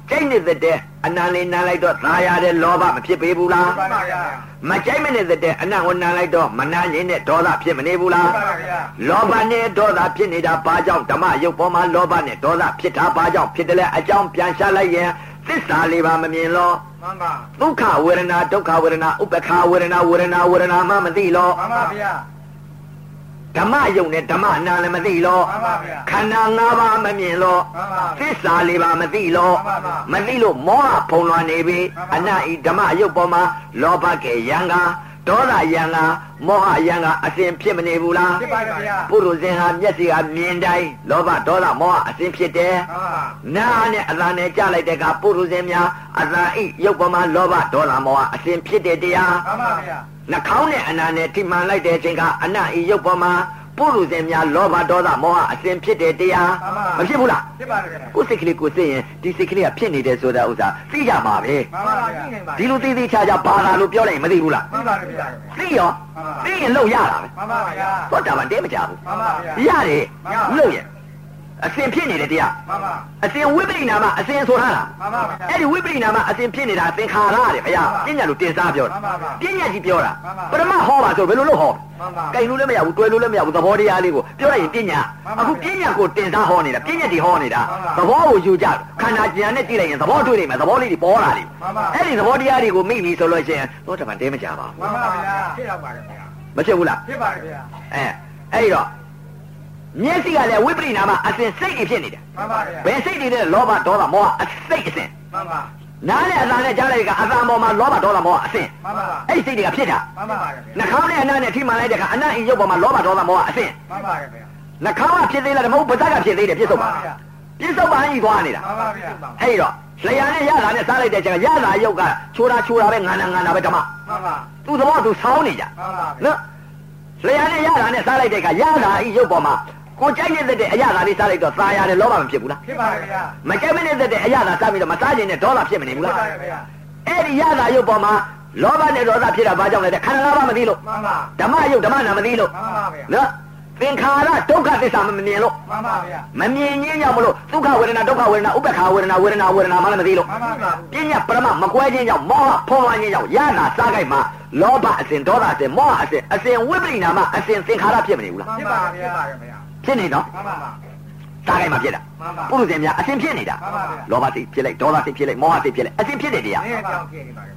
[SPEAKER 3] ကျိတ်နေတဲ့တဲ့အနံလေးနမ်းလိုက်တော့သာရတဲ့လောဘမဖြစ်ပေဘူးလားမကြိုက်မနေတဲ့အနံကိုနမ်းလိုက်တော့မနာရင်တဲ့ဒေါသဖြစ်မနေဘူးလားလောဘနဲ့ဒေါသဖြစ်နေတာဘာကြောင့်ဓမ္မရုပ်ပေါ်မှာလောဘနဲ့ဒေါသဖြစ်တာဘာကြောင့်ဖြစ်တယ်လဲအကြောင်းပြန်ရှာလိုက်ရင်သစ္စာလေးပါမမြင်လို့မှန်ပါဒုက္ခဝေဒနာဒုက္ခဝေဒနာဥပ္ပခာဝေဒနာဝေဒနာဝေဒနာမှမသိလို့မှန်ပါဗျာဓမ္မယုံနဲ့ဓမ္မနာလည်းမသိလို့ခန္ဓာ၅ပါးမမြင်လို့သစ္စာလေးပါမသိလို့မသိလို့မောဟဖုံလွှမ်းနေပြီအနဤဓမ္မယုတ်ပေါ်မှာလောဘကဲယံကဒေါသယံကမောဟယံကအစဉ်ဖြစ်မနေဘူးလားဖြစ်ပါဗျာပုရုဇဉ်ဟာမျက်စိကမြင်တိုင်းလောဘဒေါသမောဟအစဉ်ဖြစ်တယ်နာနဲ့အသာနဲ့ကြားလိုက်တဲ့ကပုရုဇဉ်များအသာဤယုတ်ပေါ်မှာလောဘဒေါသမောဟအစဉ်ဖြစ်တဲ့တရားမှန်ပါဗျာနှာခေါင်းနဲ့အနာနဲ့ထိမှန်လိုက်တဲ့အချိန်ကအနဤရုပ်ပေါ်မှာပုရုဇဉ်များလောဘဒေါသမောဟအစဉ်ဖြစ်တဲ့တရားမဖြစ်ဘူးလားဖြစ်ပါရဲ့ကိုယ်စိတ်ကလေးကိုသိရင်ဒီစိတ်ကလေးကဖြစ်နေတယ်ဆိုတာဥစ္စာသိကြမှာပဲမှန်ပါပါသိနိုင်ပါဒီလိုသိသိချာချာဘာသာလို့ပြောလိုက်ရင်မသိဘူးလားမှန်ပါဗျာသိရောသိရင်လောက်ရတာပဲမှန်ပါဗျာသောတာပန်တဲမကြဘူးမှန်ပါဗျာရတယ်လောက်ရအစဉ်ဖြစ်နေတဲ့တရားမှန်ပါအစဉ်ဝိပရိနာမအစဉ်ဆိုထားတာမှန်ပါဗျာအဲ့ဒီဝိပရိနာမအစဉ်ဖြစ်နေတာသင်္ခါရတဲ့ဗျာပညာလို့တင်စားပြောတာပညာကြီးပြောတာပရမဟောပါဆိုဘယ်လိုလုပ်ဟောကြိုင်လို့လည်းမရဘူးတွဲလို့လည်းမရဘူးသဘောတရားလေးကိုပြောလိုက်ရင်ပညာအခုပညာကိုတင်စားဟောနေတာပညာကြီးဟောနေတာသဘောကိုယူကြခန္ဓာဉာဏ်နဲ့ကြည့်လိုက်ရင်သဘောတွေ့နေမှာသဘောလေးတွေပေါ်လာတယ်အဲ့ဒီသဘောတရားတွေကိုမိပြီဆိုလို့ရှိရင်သောတာပန်တဲမကြပါဘူးမှန်ပါဗျာဖြစ်တော့ပါတယ်ဗျာမဖြစ်ဘူးလားဖြစ်ပါတယ်ဗျာအဲအဲ့ဒီတော့မျက်စိကလည်းဝိပရိနာမအစဉ်စိတ်ဖြစ်နေတယ်မှန်ပါဗျာဘယ်စိတ်တွေလဲလောဘဒေါသမောဟအစိတ်အစဉ်မှန်ပါနားနဲ့အသာနဲ့ကြားလိုက်ကအသာပေါ်မှာလောဘဒေါသမောဟအစဉ်မှန်ပါအဲ့ဒီစိတ်တွေကဖြစ်တာမှန်ပါဗျာနှာခေါင်းနဲ့အနားနဲ့ထိမှန်လိုက်တဲ့ကအနတ်အင်းရုပ်ပေါ်မှာလောဘဒေါသမောဟအစဉ်မှန်ပါဗျာနှာခေါင်းကဖြစ်သေးလားမဟုတ်ပါးစပ်ကဖြစ်သေးတယ်ပြစ္ဆုတ်ပါပြစ္ဆုတ်ပါကြီးသွားနေတာမှန်ပါဗျာအဲ့တော့လျှာနဲ့ရတာနဲ့စားလိုက်တဲ့ချိန်ကရတာရုပ်ကချိုးတာချိုးတာပဲငါနာငါနာပဲဓမ္မမှန်ပါသူ့သဘောသူဆောင်းနေကြမှန်ပါနော်လျှာနဲ့ရတာနဲ့စားလိုက်တဲ့ကရတာဤရုပ်ပေါ်မှာကိုကြိုက်နေတဲ့အရာသာလေးစားလိုက်တော့သာရတယ်လောဘမဖြစ်ဘူးလားဖြစ်ပါရဲ့ဗျာမကြိုက်မနေတဲ့အရာသာစားပြီးတော့မစားခြင်းနဲ့ဒေါသဖြစ်မနေဘူးလားဖြစ်ပါရဲ့ဗျာအဲ့ဒီရတာရုပ်ပေါ်မှာလောဘနဲ့ဒေါသဖြစ်တာဘာကြောင့်လဲတဲ့ခန္ဓာ၅ပါးမသိလို့မှန်ပါဓမ္မယုတ်ဓမ္မနာမသိလို့မှန်ပါဗျာနော်သင်္ခါရဒုက္ခသစ္စာမမြင်လို့မှန်ပါဗျာမမြင်ခြင်းကြောင့်မလို့ဒုက္ခဝေဒနာဒုက္ခဝေဒနာဥပ္ပခာဝေဒနာဝေဒနာဝေဒနာမှလည်းမသိလို့မှန်ပါဗျာပညာပရမမကွဲခြင်းကြောင့်မောဟဖုံးလွှမ်းခြင်းကြောင့်ရတာစားကြိုက်မှာလောဘအစဉ်ဒေါသအစဉ်မောဟအစဉ်အစဉ်ဝိပရိနာမအစဉ်သင်္ခါရဖြစ်မနေဘူးလားဖြစ်ပါဗျာဖြစ်နေတော့မှန်ပါပါစားကြိုက်မှာဖြစ်တာပုရုဇဉ်များအစဉ်ဖြစ်နေတာလောဘစိတ်ဖြစ်လိုက်ဒေါသစိတ်ဖြစ်လိုက်မောဟစိတ်ဖြစ်လိုက်အစဉ်ဖြစ်တဲ့တရားအဲပါဇက်က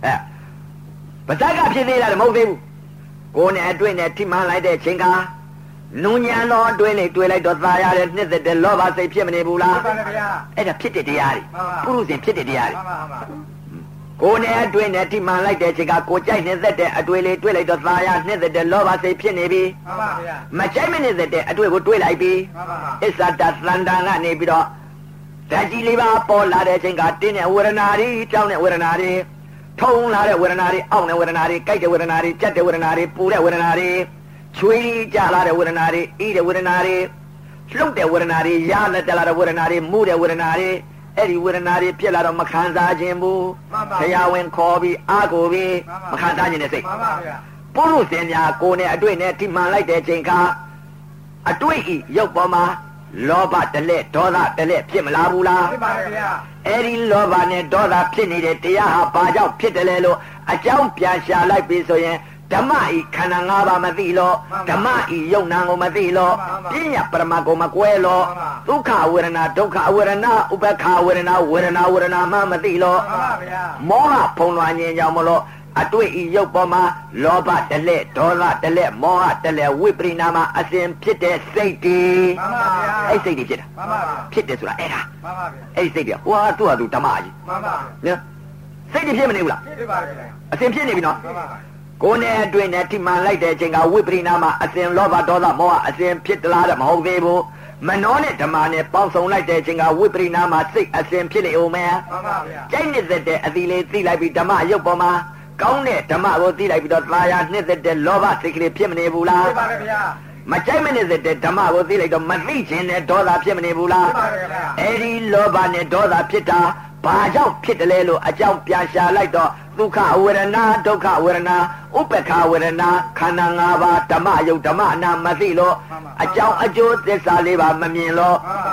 [SPEAKER 3] ဖြစ်သေးလားမဟုတ်သေးဘူးကိုယ်နဲ့အတွင်းနဲ့ထိမှန်လိုက်တဲ့ချိန်ကနုညံတော်အတွင်းလေးတွေ့လိုက်တော့သာရတဲ့နှစ်သက်တဲ့လောဘစိတ်ဖြစ်မနေဘူးလားဖြစ်ပါဗျာအဲ့ဒါဖြစ်တဲ့တရားတွေပုရုဇဉ်ဖြစ်တဲ့တရားတွေကိုယ်နဲ့အတွင်းနဲ့ထိမှန်လိုက်တဲ့ချိန်ကကိုကြိုက်နှစ်သက်တဲ့အတွေ့လေးတွေ့လိုက်တော့သာရနှစ်သက်တဲ့လောဘစိတ်ဖြစ်နေပြီမှန်ပါဗျာမကြိုက်မနှစ်သက်တဲ့အတွေ့ကိုတွေ့လိုက်ပြီမှန်ပါအစ္ဆတသန္တန်ကနေပြီးတော့ဓာတ်ကြီးလေးပါပေါ်လာတဲ့ချိန်ကတင်းတဲ့ဝေဒနာတွေကြောင်းတဲ့ဝေဒနာတွေထုံလာတဲ့ဝေဒနာတွေအောင့်တဲ့ဝေဒနာတွေကြိုက်တဲ့ဝေဒနာတွေကြက်တဲ့ဝေဒနာတွေပူတဲ့ဝေဒနာတွေချွေးကြလာတဲ့ဝေဒနာတွေအေးတဲ့ဝေဒနာတွေလှုပ်တဲ့ဝေဒနာတွေရလက်တက်လာတဲ့ဝေဒနာတွေမူတဲ့ဝေဒနာတွေအဲ့ဒီဝေဒနာတွေဖြစ်လာတော့မခံစားခြင်းဘူးဆရာဝန်ခေါ်ပြီးအာကိုပြီးမခံစားခြင်းနဲ့စိတ်ပုရုဇဉ်များကိုယ်နဲ့အတွေ့နဲ့ထိမှန်လိုက်တဲ့ချိန်ကအတွေ့ဤရုပ်ပေါ်မှာလောဘတလက်ဒေါသတလက်ဖြစ်မလာဘူးလားဖြစ်ပါရဲ့ဗျာအဲ့ဒီလောဘနဲ့ဒေါသဖြစ်နေတဲ့တရားဟာဘာကြောင့်ဖြစ်တယ်လဲလို့အကြောင်းပြန်ရှာလိုက်ပြီဆိုရင်ဓမ္မဤခန္ဓာ၅ပါးမသိလို့ဓမ္မဤယုံနာကိုမသိလို့ပညာပရမကိုမကွဲလို့ဒုက္ခဝေဒနာဒုက္ခဝေဒနာဥပ္ပခာဝေဒနာဝေဒနာဝေဒနာမှမသိလို့မောဟဖုံးလွှမ်းခြင်းကြောင့်မလို့အတွေ့ဤရုပ်ပေါ်မှာလောဘတလက်ဒေါသတလက်မောဟတလက်ဝိပရိနာမအစဉ်ဖြစ်တဲ့စိတ်တွေမှန်ပါဗျာအဲ့စိတ်တွေဖြစ်တာမှန်ပါဗျာဖြစ်တယ်ဆိုတာအဲ့ဒါမှန်ပါဗျာအဲ့စိတ်တွေဟိုဟာသူ့ဟာသူဓမ္မကြီးမှန်ပါဗျာနော်စိတ်တွေဖြစ်မနေဘူးလားဖြစ်ပါဗျာအစဉ်ဖြစ်နေပြီနော်မှန်ပါဗျာကိုယ်နဲ့အတွင်းနဲ့ထိမှန်လိုက်တဲ့အချိန်ကဝိပရိနာမအစဉ်လောဘဒေါသမောဟအစဉ်ဖြစ်လာတယ်မဟုတ်သေးဘူးမနောနဲ့ဓမ္မနဲ့ပေါင်းစုံလိုက်တဲ့အချိန်ကဝိပရိနာမစိတ်အစဉ်ဖြစ်လေဦးမယ်မှန်ပါဗျာကျိုက်နေတဲ့တဲ့အသီလေးသိလိုက်ပြီးဓမ္မရုပ်ပေါ်မှာကောင်းတဲ့ဓမ္မကိုသိလိုက်ပြီးတော့သာယာနှစ်သက်တဲ့လောဘစိတ်ကလေးဖြစ်မနေဘူးလားဖြစ်ပါဗျာမကြိုက်မနေတဲ့ဓမ္မကိုသိလိုက်တော့မသိခြင်းနဲ့ဒေါသဖြစ်မနေဘူးလားဖြစ်ပါဗျာအဲ့ဒီလောဘနဲ့ဒေါသဖြစ်တာဘာကြောင့်ဖြစ်တယ်လဲလို့အကြောင်းပြန်ရှာလိုက်တော့ဒုက္ခဝေဒနာဒုက္ခဝေဒနာဥပ္ပခာဝေဒနာခန္ဓာ၅ပါးဓမ္မယုတ်ဓမ္မနာမသိလို့အကြောင်းအကျိုးသစ္စာလေးပါမမြင်လို့